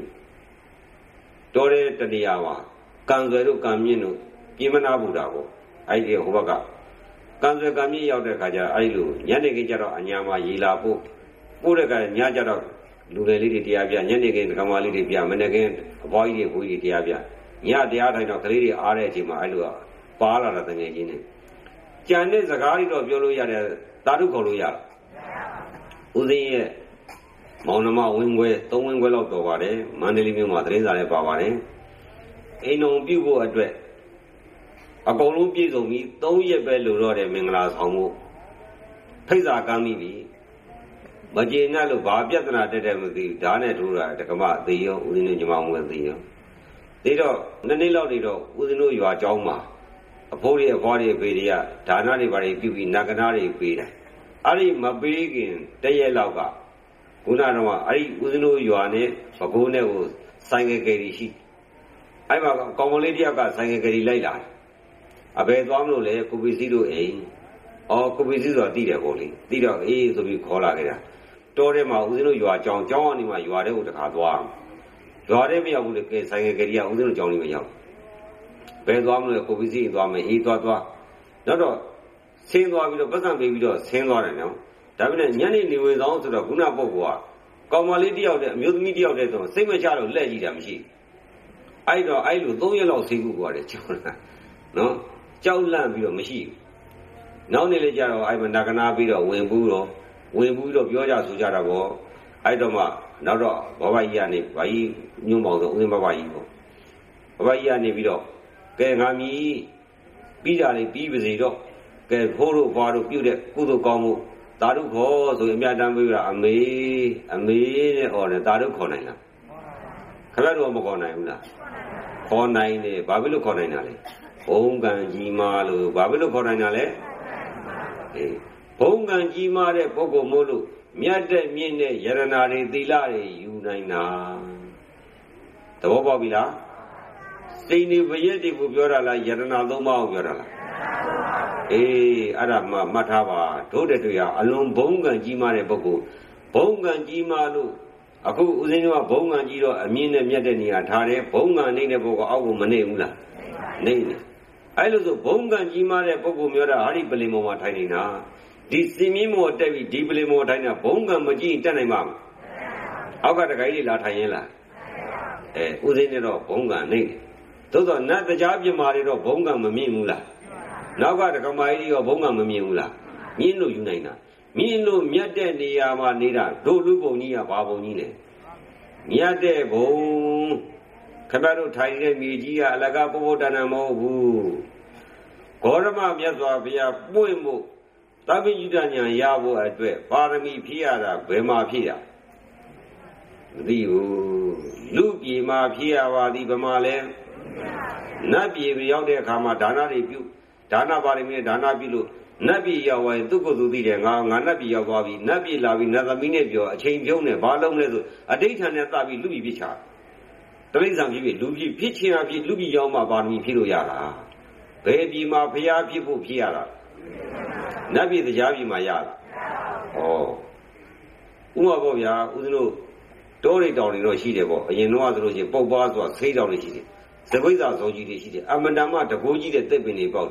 တော်တဲ့တတရားပါကံဆွဲတို့ကံမြင့်တို့ပြင်းမနာဘူးတာကိုအဲ့ဒီဟိုဘက်ကကံဆွဲကံမြင့်ရောက်တဲ့အခါကျအဲ့လိုညနေခင်းကျတော့အညာမှာရေလာပို့ပို့တဲ့ကညကျတော့လူတွေလေးတွေတရားပြညနေခင်းကံမလေးတွေပြမနေ့ကအဘွားကြီးတွေဘိုးကြီးတွေတရားပြညတရားထိုင်တော့ကလေးတွေအားတဲ့အချိန်မှာအဲ့လိုပါလာတာတကယ်ချင်းနဲ့ကြံတဲ့စကားတွေတော့ပြောလို့ရတယ်သာဓုခေါ်လို့ရဦးဇင်းရဲ့မောင်နှမဝင်းခွဲသုံးဝင်းခွဲလောက်တော်ပါတယ်မန္တလေးမြို့မှာသတင်းစာလည်းပါပါတယ်အိမ်တော်ပြုဖို့အတွက်အကုန်လုံးပြည့်စုံပြီးသုံးရက်ပဲလိုတော့တယ်မင်္ဂလာဆောင်မှုဖိတ်စာကမ်းမိပြီမကျေနပ်လို့ဘာပြဿနာတက်တယ်မသိဘူးဓာတ်နဲ့ထိုးတာတက္ကမသေရောဦးဇင်းတို့ညီမဝင်းသေရောဒီတော့နှစ်နှစ်လောက်နေတော့ဦးဇင်းတို့ရွာเจ้าမှာအဖိုးတွေအဖွားတွေပေတွေကဒါနတွေဘာတွေပြုပြီးနဂနာတွေပေးတယ်အဲ့ဒီမပေးခင်တရက်လောက်ကခုနကတော့အဲ့ဒီဦးဇင်းတို့ရွာနဲ့ပကိုးနဲ့ကိုဆိုင်ကယ်ကလေးရှိအဲ့မှာကောင်မလေးတယောက်ကဆိုင်ကယ်ကလေးလိုက်လာအဘယ်သွားမလို့လဲကိုပီစီတို့အိမ်အော်ကိုပီစီဆိုတာသိတယ်ပေါ့လေသိတော့အေးဆိုပြီးခေါ်လာခဲ့တာတောထဲမှာဦးဇင်းတို့ရွာကြောင်ကြောင်ကနေမှရွာထဲကိုတခါသွားရွာထဲမရောက်ဘူးလေကဲဆိုင်ကယ်ကလေးကဦးဇင်းတို့ကြောင်လေးမရောက်ဘယ်သွားမလို့ကိုပီစီသွားမယ်အေးသွားသွားနောက်တော့ဆင်းသွားပြီးတော့ပတ်စံပေးပြီးတော့ဆင်းသွားတယ်နော်ဒါပေမဲ့ညနေနေဝင်ဆောင်ဆိုတော့ခုနပုဂ္ဂိုလ်ကကောင်မလေးတယောက်တည်းအမျိုးသမီးတယောက်တည်းဆိုစိတ်မချလို့လှည့်ကြည့်တာမရှိအဲ့တော့အဲ့လိုသုံးရက်လောက်ဆေးကူကွာတယ်ကြောက်လားနော်ကြောက်လန့်ပြီးတော့မရှိဘူးနောက်နေ့လေးကျတော့အဲ့မနာကနာပြီးတော့ဝင်ဘူးတော့ဝင်ဘူးတော့ပြောကြဆိုကြတာပေါ့အဲ့တော့မှနောက်တော့ဘဘကြီးကနေဘာကြီးညွန့်ပေါင်းဆိုဦးဇင်းဘဘကြီးပေါ့ဘဘကြီးကနေပြီးတော့ကဲငါမီးပြီးတာလေးပြီးပါစေတော့ကဲဖိုးတို့ဘွားတို့ပြုတ်တဲ့ကုသိုလ်ကောင်းမှုသာဓုခေါ်ဆိုရင်အမြတ်တမ်းပြီးတာအမေအမေနဲ့ဟောတယ်သာဓုခေါ်နိုင်လားခက်တော့မခေါ်နိုင်ဘူးလားခေါ်နိုင်တယ်ဘာဖြစ်လို့ခေါ်နိုင်တာလဲဘုံကံကြီးမားလို့ဘာဖြစ်လို့ခေါ်နိုင်တာလဲအေးဘုံကံကြီးမားတဲ့ပုဂ္ဂိုလ်မို့လို့မြတ်တဲ့မြင့်တဲ့ယရနာတွေသီလတွေယူနိုင်တာသဘောပေါက်ပြီလားစိတ်နေပရက်တွေကိုပြောတာလားယရနာသုံးပါးကိုပြောတာလားအေးအဲ့ဒါမှမှတ်ထားပါတို့တဲ့တွေ့ရအလွန်ဘုံကံကြီးမားတဲ့ပုဂ္ဂိုလ်ဘုံကံကြီးမားလို့အခုဦးဇင်းတို့ကဘုံကံကြီးတော့အမြင့်နဲ့မြတ်တဲ့နေရာထားတယ်ဘုံကံနေတဲ့ပုဂ္ဂိုလ်အောက်ကိုမနေဘူးလားနေနေအဲ့လိုဆိုဘုံကံကြီးမားတဲ့ပုဂ္ဂိုလ်မျိုးတာဟာဒီပလင်ပေါ်မှာထိုင်နေတာဒီစင်မြင့်မော်တက်ပြီးဒီပလင်ပေါ်ထိုင်နေတာဘုံကံမကြည့်တက်နိုင်မှာမအောက်ကတခိုင်းလေးလာထိုင်ရင်လားအဲဦးဇင်းနဲ့တော့ဘုံကံနေတယ်သို့သောနတ်တရားပြမာတွေတော့ဘုံကံမမြင်ဘူးလားနောက်ကတက္ကမကြီးရောဘုံကံမမြင်ဘူးလားမြင်လို့ယူနိုင်တာမြင်လို့မြတ်တဲ့နေရာမှာနေတာတို့လူပုံကြီးကဘာပုံကြီးလဲမြတ်တဲ့ဘုံခမရတို့ထိုင်တဲ့မြေကြီးကအလကားပုဗ္ဗတဏမဟုတ်ဘူးဂေါရမမြတ်စွာဘုရားပွင့်ဖို့သဗ္ဗညုတဉာဏ်ရဖို့အတွက်ပါရမီဖြည့်ရတာဘယ်မှာဖြည့်ရမသိဘူးလူပြေမှာဖြည့်ရပါသည်ဗမာလဲနတ်ပြေရောက်တဲ့အခါမှာဒါနတွေပြုဒါနပါရမီနဲ့ဒါနပြုလို့နတ်ပြည်ရောက်သွားရင်သူ့ကိုယ်သူသိတယ်ငါငါနတ်ပြည်ရောက်သွားပြီနတ်ပြည်လာပြီနတ်သမီးနဲ့ပြောအချိန်ပြုံးနေဘာလုံးလဲဆိုအဋိဋ္ဌာန်နဲ့သပြီးလူပြည်ဖြစ်ချတရိစ္ဆာန်ဖြစ်ဖြစ်လူပြည်ဖြစ်ချင်အဖြစ်လူပြည်ရောက်မှပါရမီဖြစ်လို့ရတာဘယ်ပြည်မှာဖျားဖြစ်ဖို့ဖြစ်ရတာနတ်ပြည်တရားပြည်မှာရတာဩဥပမာပေါ့ဗျာဦးဇင်းတို့တောရိတောင်တွေတော့ရှိတယ်ပေါ့အရင်တော့ဆိုလို့ရှိရင်ပုပ်ပါဆိုတာဆိတ်တောင်တွေရှိတယ်သပိတ်သာဇောကြီးတွေရှိတယ်အမန္တမတကိုးကြီးတဲ့တက်ပင်တွေပေါက်တယ်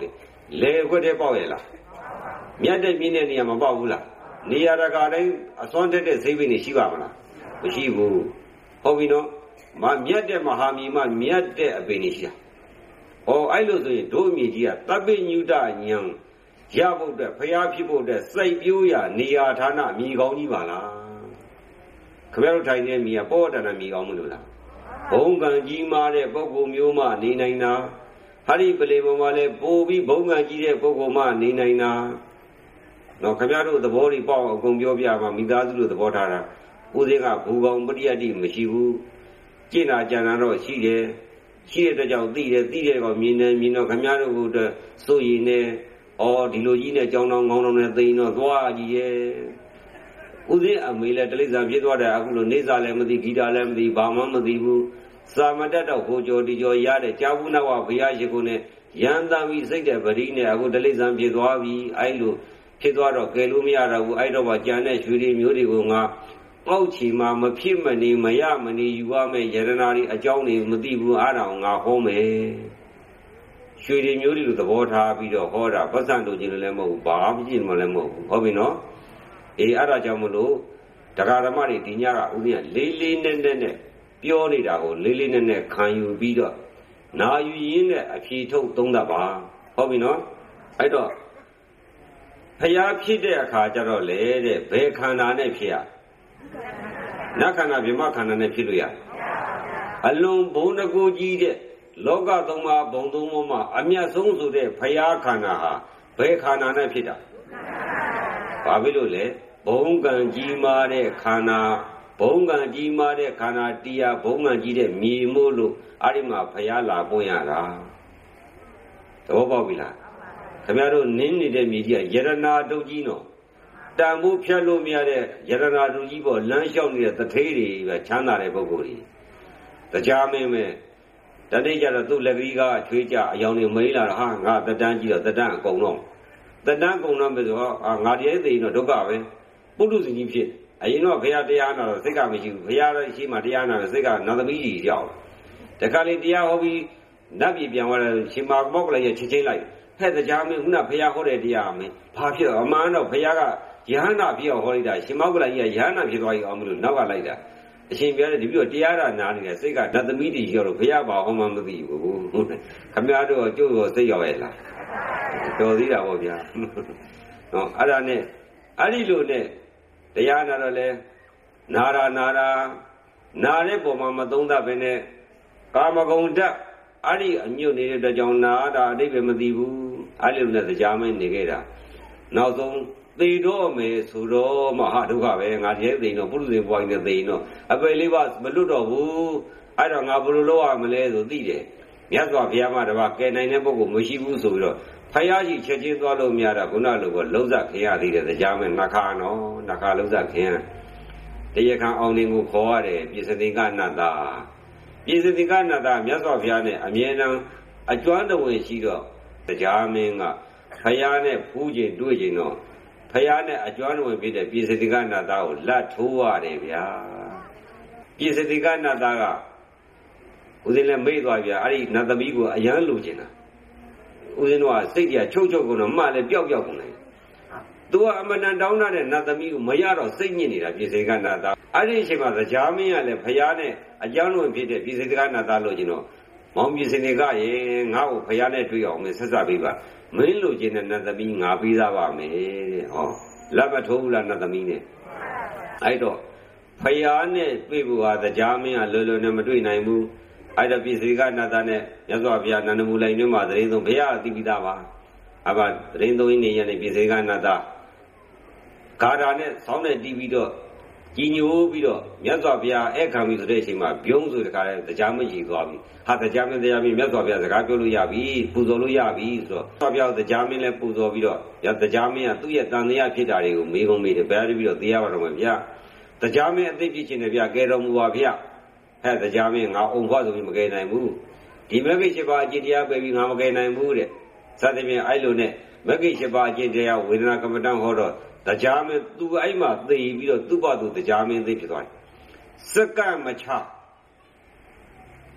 လေခွက်တဲ့ပေါက်ရဲ့လားမြတ်တဲ့မြင့်တဲ့နေရာမှာပေါက်ဘူးလားနေရာတကာတိုင်းအစွမ်းတက်တဲ့စိတ်ပင်တွေရှိပါမလားမရှိဘူးဟုတ်ပြီနော်မမြတ်တဲ့မဟာမြီမမြတ်တဲ့အပင်တွေရှိတာဩအဲ့လိုဆိုရင်တို့အမြင့်ကြီးကတပ္ပိညုတဉာဏ်ရဖို့အတွက်ဖျားဖြစ်ဖို့အတွက်စိတ်ပြိုးရနေရာဌာနမြည်ကောင်းကြီးပါလားခင်ဗျားတို့ထိုင်နေမြည်ကပောတဏမြည်ကောင်းမလို့လားဘုံကံကြီးမားတဲ့ပုဂ္ဂိုလ်မျိုးမှနေနိုင်တာဟာဒီပလေပေါ်မှာလဲပို့ပြီးဘုံကံကြီးတဲ့ပုဂ္ဂိုလ်မှနေနိုင်တာနော်ခင်ဗျားတို့သဘောတွေပေါ့အကုန်ပြောပြမှာမိသားစုတို့သဘောထားတာဦးစင်းကဘူကောင်ပရိယတ္တိမရှိဘူးကျင့်တာကြံတာတော့ရှိတယ်ရှိတဲ့ကြောင့်သိတယ်သိတဲ့ကောင်မြင်တယ်မြင်တော့ခင်ဗျားတို့ကစိုးရင်နဲ့ဩဒီလိုကြီးနဲ့ကြောင်းတောင်းငေါင်းတောင်းနဲ့သိရင်တော့သွားကြည့်ရဲ့ဥစဉ်အမေလည်းတလိစ္ဆာဖြစ်သွားတယ်အခုလိုနေစာလည်းမသိဂီတာလည်းမသိဘာမှမသိဘူးစာမတတ်တော့ကိုကြော်ဒီကြော်ရတဲ့ကြာဘူးနောက်ဘုရားရှိခိုးနဲ့ရန်တမ်းပြီးစိတ်တဲ့ပရိနဲ့အခုတလိစ္ဆာဖြစ်သွားပြီအဲ့လိုဖြစ်သွားတော့ကယ်လို့မရတော့ဘူးအဲ့တော့မှကြံတဲ့ရွှေတွေမျိုးတွေကိုငါပေါက်ချီမှာမဖြစ်မနေမရမနေယူရမယ်ယရနာတွေအကြောင်းတွေမသိဘူးအားတော့ငါဟောမယ်ရွှေတွေမျိုးတွေလိုသဘောထားပြီးတော့ဟောတာပတ်စံတို့ချင်းလည်းမဟုတ်ဘူးဘာမှကြည့်မှလည်းမဟုတ်ဘူးဟုတ်ပြီနော်အေးအဲ့ဒါကြောင့်မလို့တရားဓမ္မတွေဒီညကဦးဇင်းကလေးလေးနက်နက်နဲ့ပြောနေတာကိုလေးလေးနက်နက်ခံယူပြီးတော့နာယူရင်းနဲ့အဖြေထုတ်သုံးသပ်ပါဟုတ်ပြီနော်အဲ့တော့ဖျားဖြစ်တဲ့အခါကျတော့လေတဲ့ဘယ်ခန္ဓာနဲ့ဖြစ်ရနတ်ခန္ဓာဗြဟ္မခန္ဓာနဲ့ဖြစ်လို့ရအလွန်ဘုံတကူကြီးတဲ့လောကသုံးပါးဘုံသုံးပါးမှာအမြတ်ဆုံးဆိုတဲ့ဖရာခန္ဓာဟာဘယ်ခန္ဓာနဲ့ဖြစ်တာဘာဖြစ်လို့လဲဘုံကံကြီးမားတဲ့ခန္ဓာဘုံကံကြီးမားတဲ့ခန္ဓာတရားဘုံကံကြီးတဲ့မြေမို့လို့အဲ့ဒီမှာဖရာလာပွင့်ရတာသဘောပေါက်ပြီလားခင်ဗျားတို့နင်းနေတဲ့မြေကြီးကယရနာတုတ်ကြီးနော်တန်ဖို့ဖြတ်လို့မရတဲ့ယရနာတုတ်ကြီးပေါ်လမ်းလျှောက်နေတဲ့တထေးတွေပဲချမ်းသာတဲ့ပုဂ္ဂိုလ်တွေတရားမင်းပဲတနေ့ကျတော့သူ့လက်ကလေးကချွေးကြအယောင်တွေမိလာတော့ဟာငါတတန်းကြည့်တော့တတန်းအကုန်တော့တတန်းကုန်တော့ပြီဆိုတော့ငါတည်းသိရင်တော့ဒုက္ခပဲပုထုဇဉ်ကြီးဖြစ်အရင်တော့ဘုရားတရားနာတော့စိတ်ကမရှိဘူးဘုရားရှိမှတရားနာတော့စိတ်ကနတ်သမီးကြီးရောက်တခါလေတရားဟောပြီးနတ်ပြည်ပြန်သွားတယ်ရှင်မာမောကလည်းချက်ချင်းလိုက်ဟဲ့တရားမင်းခုနဘုရားဟောတဲ့တရားမင်းဘာဖြစ်တော့အမှန်တော့ဘုရားကယဟန္တာဖြစ်အောင်ဟောလိုက်တာရှင်မောကလည်းကြီးကယဟန္တာဖြစ်သွားပြီအောင်မလို့နောက်ကလိုက်တာအရှင်ပြတဲ့ဒီပြီးတော့တရားရနာနေတဲ့စိတ်ကနတ်သမီးတွေရောက်တော့ဘုရားဘာဟောမှမသိဘူးခမည်းတော်ကျို့တော်စိတ်ရောက်ရဲ့လားတော်သေးတာပေါ့ဗျာနော်အဲ့ဒါနဲ့အဲ့ဒီလိုနဲ့တရားနာတော့လဲနာရာနာရာနာတဲ့ပုံမှာမသုံးသပ်ပဲနဲ့ကာမဂုဏ်ဓာတ်အဲ့ဒီအညွတ်နေတဲ့အတွက်ကြောင့်နာတာအတိတ်ပဲမသိဘူးအဲ့လိုနဲ့တရားမင်းနေခဲ့တာနောက်ဆုံးသေတော့မယ်ဆိုတော့မဟာဒုက္ခပဲငါတည်းသိတော့ပုရုဇဉ်ပွားနေတဲ့သိတော့အပယ်လေးပါမလွတ်တော့ဘူးအဲ့တော့ငါဘယ်လိုလုပ်ရမလဲဆိုသိတယ်မြတ်စွာဘုရားမှာတပါးကဲနိုင်တဲ့ပုဂ္ဂိုလ်မရှိဘူးဆိုပြီးတော့ဖယားကြီးချက်ချင်းသွားလို့မရတာခုနလိုကလုံးစခင်ရသေးတယ်တရားမင်းနှခါနော်နှခါလုံးစခင်ရတရားခံအောင်နေကိုခေါ်ရတယ်ပြစ္ဆတိကနတ္တပြစ္ဆတိကနတ္တမြတ်စွာဘုရားနဲ့အမြဲတမ်းအကျွမ်းတဝင်ရှိတော့တရားမင်းကဖယားနဲ့ဖူးခြင်းတွေ့ခြင်းတော့ဖယားနဲ့အကျွမ်းဝင်ဖြစ်တဲ့ပြစ္ဆတိကနတ္တကိုလတ်ထိုးရတယ်ဗျာပြစ္ဆတိကနတ္တကဦးဇင်းလည်းမေ့သွားဗျာအဲ့ဒီနတ်သမီးကိုအယမ်းလိုချင်တာဦးဇင်းတို့ကစိတ်ကြီးချုပ်ချုပ်ကုန်တော့မှလည်းပျောက်ပျောက်ကုန်တယ်သူကအမတန်တောင်းတဲ့နတ်သမီးကိုမရတော့စိတ်ညစ်နေတာပြစ္ဆတိကနတ္တအဲ့ဒီအချိန်မှာတရားမင်းကလည်းဖယားနဲ့အကျွမ်းဝင်ဖြစ်တဲ့ပြစ္ဆတိကနတ္တလိုချင်တော့မောင်ပြစ္ဆတိကရေငါ့ကိုဖယားနဲ့တွေ့အောင်မဆက်ဆက်ပေးပါမင်းလိုချင်တဲ့နတ်သမီးငါပေးသားပါမယ်တဲ့ဟောလက်မထိုးဘူးလားနတ်သမီးနဲ့အဲ့တော့ဖယားနဲ့တွေ့ဖို့ဟာတရားမင်းကလောလောနဲ့မတွေ့နိုင်ဘူးအဲ့တော့ပြစ္ဆတိကနတ္တနဲ့မြတ်စွာဘုရားနန္ဒမူလိုင်တွင်မှာသရင်ဆုံးဘုရားသိပြီးသားပါအဘသရင်သုံးနေရတဲ့ပြစ္ဆတိကနတ္တဂါထာနဲ့ဆောင်းနဲ့တီးပြီးတော့ကြီးညိုပြီးတော့မြတ်စွာဘုရားအဲ့ခံပြီဆိုတဲ့အချိန်မှာပြုံးဆိုတခါလဲတရားမကြီးသွားပြီဟာတရားမင်းတရားမင်းမြတ်စွာဘုရားစကားပြောလို့ရပြီပူဇော်လို့ရပြီဆိုတော့စွာဘုရားတရားမင်းလည်းပူဇော်ပြီးတော့ရတရားမင်းကသူ့ရဲ့တန်တရားဖြစ်တာတွေကိုမေးကုန်မေးတယ်ဘယ်ပြီးတော့သိရပါတော့မယ်ဗျာတရားမင်းအသိဖြစ်ခြင်းနဲ့ဗျာကဲတော်မူပါဗျာဟဲ့တရားမင်းငါအုံဖွားဆိုပြီးမကဲနိုင်ဘူးဒီမဂ္ဂင်၈ပါးအကျင့်တရားပဲပြီးငါမကဲနိုင်ဘူးတဲ့စသဖြင့်အဲ့လိုနဲ့မဂ္ဂင်၈ပါးအကျင့်တရားဝေဒနာကမ္မဋ္ဌာန်းဟောတော့တရားမင်းသူအဲ့မှာသိပြီးတော့သူ့ဘာသူတရားမင်းသိဖြစ်သွားတယ်စက္ကမချ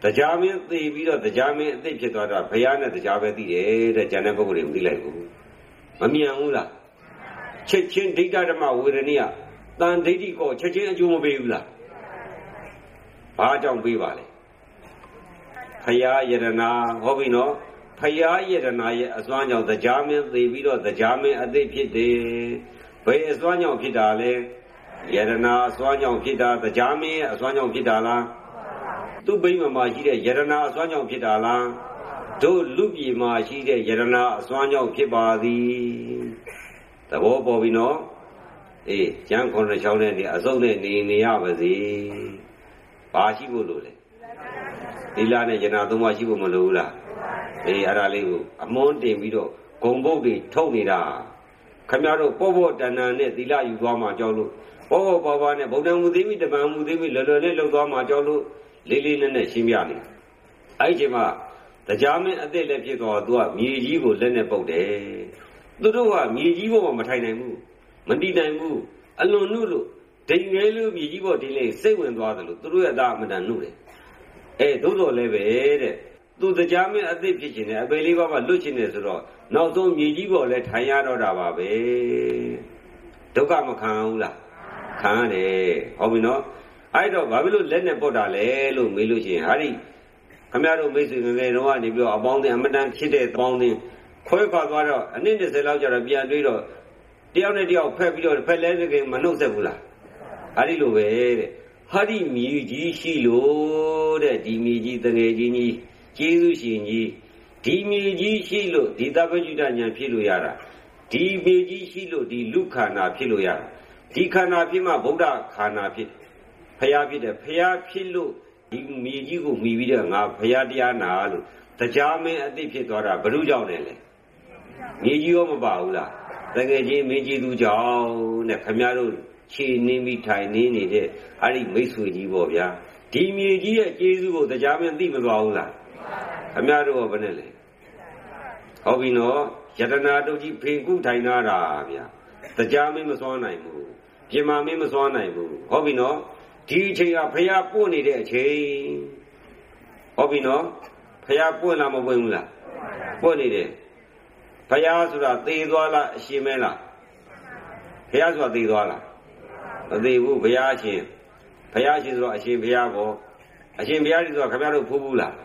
တရားမင်းသိပြီးတော့တရားမင်းအသိဖြစ်သွားတာဘုရားနဲ့တရားပဲသိတယ်တဲ့ဉာဏ်တဲ့ပုဂ္ဂိုလ်တွေမသိလိုက်ဘူးမမြင်ဘူးလားချက်ချင်းဒိဋ္ဌဓမ္မဝေဒနိယတန်ဒိဋ္ဌိကိုချက်ချင်းအကျိုးမပေးဘူးလားဘာကြောင့်ပေးပါလဲဘုရားယရနာဟောပြီနော်ဘုရားယရနာရဲ့အစွမ်းကြောင့်တရားမင်းသိပြီးတော့တရားမင်းအသိဖြစ်တယ်ဘယ်အစွမ်းကြောင့်ဖြစ်တာလဲယရနာအစွမ်းကြောင့်ဖြစ်တာတရားမင်းရဲ့အစွမ်းကြောင့်ဖြစ်တာလားသူ့ဘိမမှာရှိတဲ့ယရနာအစွမ်းကြောင့်ဖြစ်တာလားတို့လူပြည်မှာရှိတဲ့ယရနာအစွမ်းကြောင့်ဖြစ်ပါသည်သဘောပေါ်ပြီနော်အေးကျမ်းခွန်ချောင်းနဲ့နေအစုံနဲ့နေနေရပါစေဘာရှိဖို့လို့လဲသီလနဲ့ယရနာသုံးပါးရှိဖို့မလိုဘူးလားအေးအဲ့ဒါလေးကိုအမွန်းတင်ပြီးတော့ဂုံဘုတ်တွေထုတ်နေတာခင်ဗျားတို့ပေါ့ပေါ့တန်တန်နဲ့သီလယူသွားမှကြောက်လို့ပေါ့ပေါ့ပါပါနဲ့ဗုဒ္ဓမူသိမိတပံမူသိမိလွယ်လွယ်လေးလှုပ်သွားမှကြောက်လို့လေးလေးနက်နက်ရှင်းပြနေအဲ့ဒီချိန်မှာတရားမင်းအသက်လည်းဖြစ်သွားသူကမြေကြီးကိုလက်နဲ့ပုတ်တယ်သူတို့ကမြေကြီးပေါ်မှာမထိုင်နိုင်ဘူးမတည်နိုင်ဘူးအလွန်နုလို့ဒိန်ငယ်လို့မြေကြီးပေါ်ဒီလေးစိတ်ဝင်သွားတယ်လို့သူတို့ရဲ့အသားအမတန်နုတယ်အဲသို့တော်လည်းပဲတဲ့သူတရားမင်းအသက်ဖြစ်ခြင်းနဲ့အပေလေးပါးကလွတ်ခြင်းနဲ့ဆိုတော့နောက်ဆုံးမြေကြီးပေါ်လည်းထိုင်ရတော့တာပါပဲဒုက္ခမခံဘူးလားခံရတယ်ဟုတ်ပြီနော်အဲ့တော့ဘာဖြစ်လို့လက်နဲ့ပုတ်တာလဲလို့မေးလို့ရှိရင်ဟာဒီခမရတို့မိတ်ဆွေငယ်ငယ်တော့ကနေပြီးတော့အပေါင်းအသင်းအမတန်ဖြစ်တဲ့အပေါင်းအသင်းခွဲခွာသွားတော့အနည်း20လောက်ကျတော့ပြန်တွေးတော့တယောက်နဲ့တယောက်ဖက်ပြီးတော့ဖက်လဲစကင်မနှုတ်ဆက်ဘူးလားဟာဒီလိုပဲတဲ့ဟာဒီမြေကြီးရှိလို့တဲ့ဒီမြေကြီးတငယ်ချင်းကြီးကျေးဇူးရှင်ကြီးဒီမြေကြီးရှိလို့ဒီသဗ္ဗညုတဉာဏ်ဖြစ်လို့ရတာဒီမြေကြီးရှိလို့ဒီလူခန္ဓာဖြစ်လို့ရတာဒီခန္ဓာဖြစ်မှဗုဒ္ဓခန္ဓာဖြစ်ဖျားဖြစ်တယ်ဖျားဖြစ်လို့ဒီမြေကြီးကိုမှီပြီးတော့ငါဖျားတရားနာလို့တရားမင်းအသိဖြစ်သွားတာဘယ်လိုကြောင့်လဲလဲမြေကြီးရောမပါဘူးလားတကယ်ချင်းမင်းကြီးသူကြောင့်နဲ့ခမရတို့ခြေနှင်းပြီးထိုင်နေနေတဲ့အဲ့ဒီမိတ်ဆွေကြီးပေါ့ဗျာဒီမြေကြီးရဲ့ကျေးဇူးကိုတရားမင်းသိမသွားဘူးလားခမရတို့ကဘယ်နဲ့လဲဟုတ်ပြီနော်ယတနာတို့ကြီးဖေကုထိုင်နာတာဗျာတရားမင်းမစွမ်းနိုင်ဘူးပြင်မာမင်းမစွမ်းနိုင်ဘူးဟုတ်ပြီနော်ဒီအချိန်ကဖျားပွင့်နေတဲ့အချိန်ဟုတ်ပြီနော်ဖျားပွင့်လားမပွင့်ဘူးလားပွင့်နေတယ်ဖျားဆိုတာသေသွားလားအရှင်မဲလားဖျားဆိုတာသေသွားလားမသေဘူးဘုရားရှင်ဘုရားရှင်ဆိုတော့အရှင်ဘုရားပေါ့အရှင်ဘုရားကြီးဆိုတော့ခင်ဗျားတို့ဖူးဘူးလား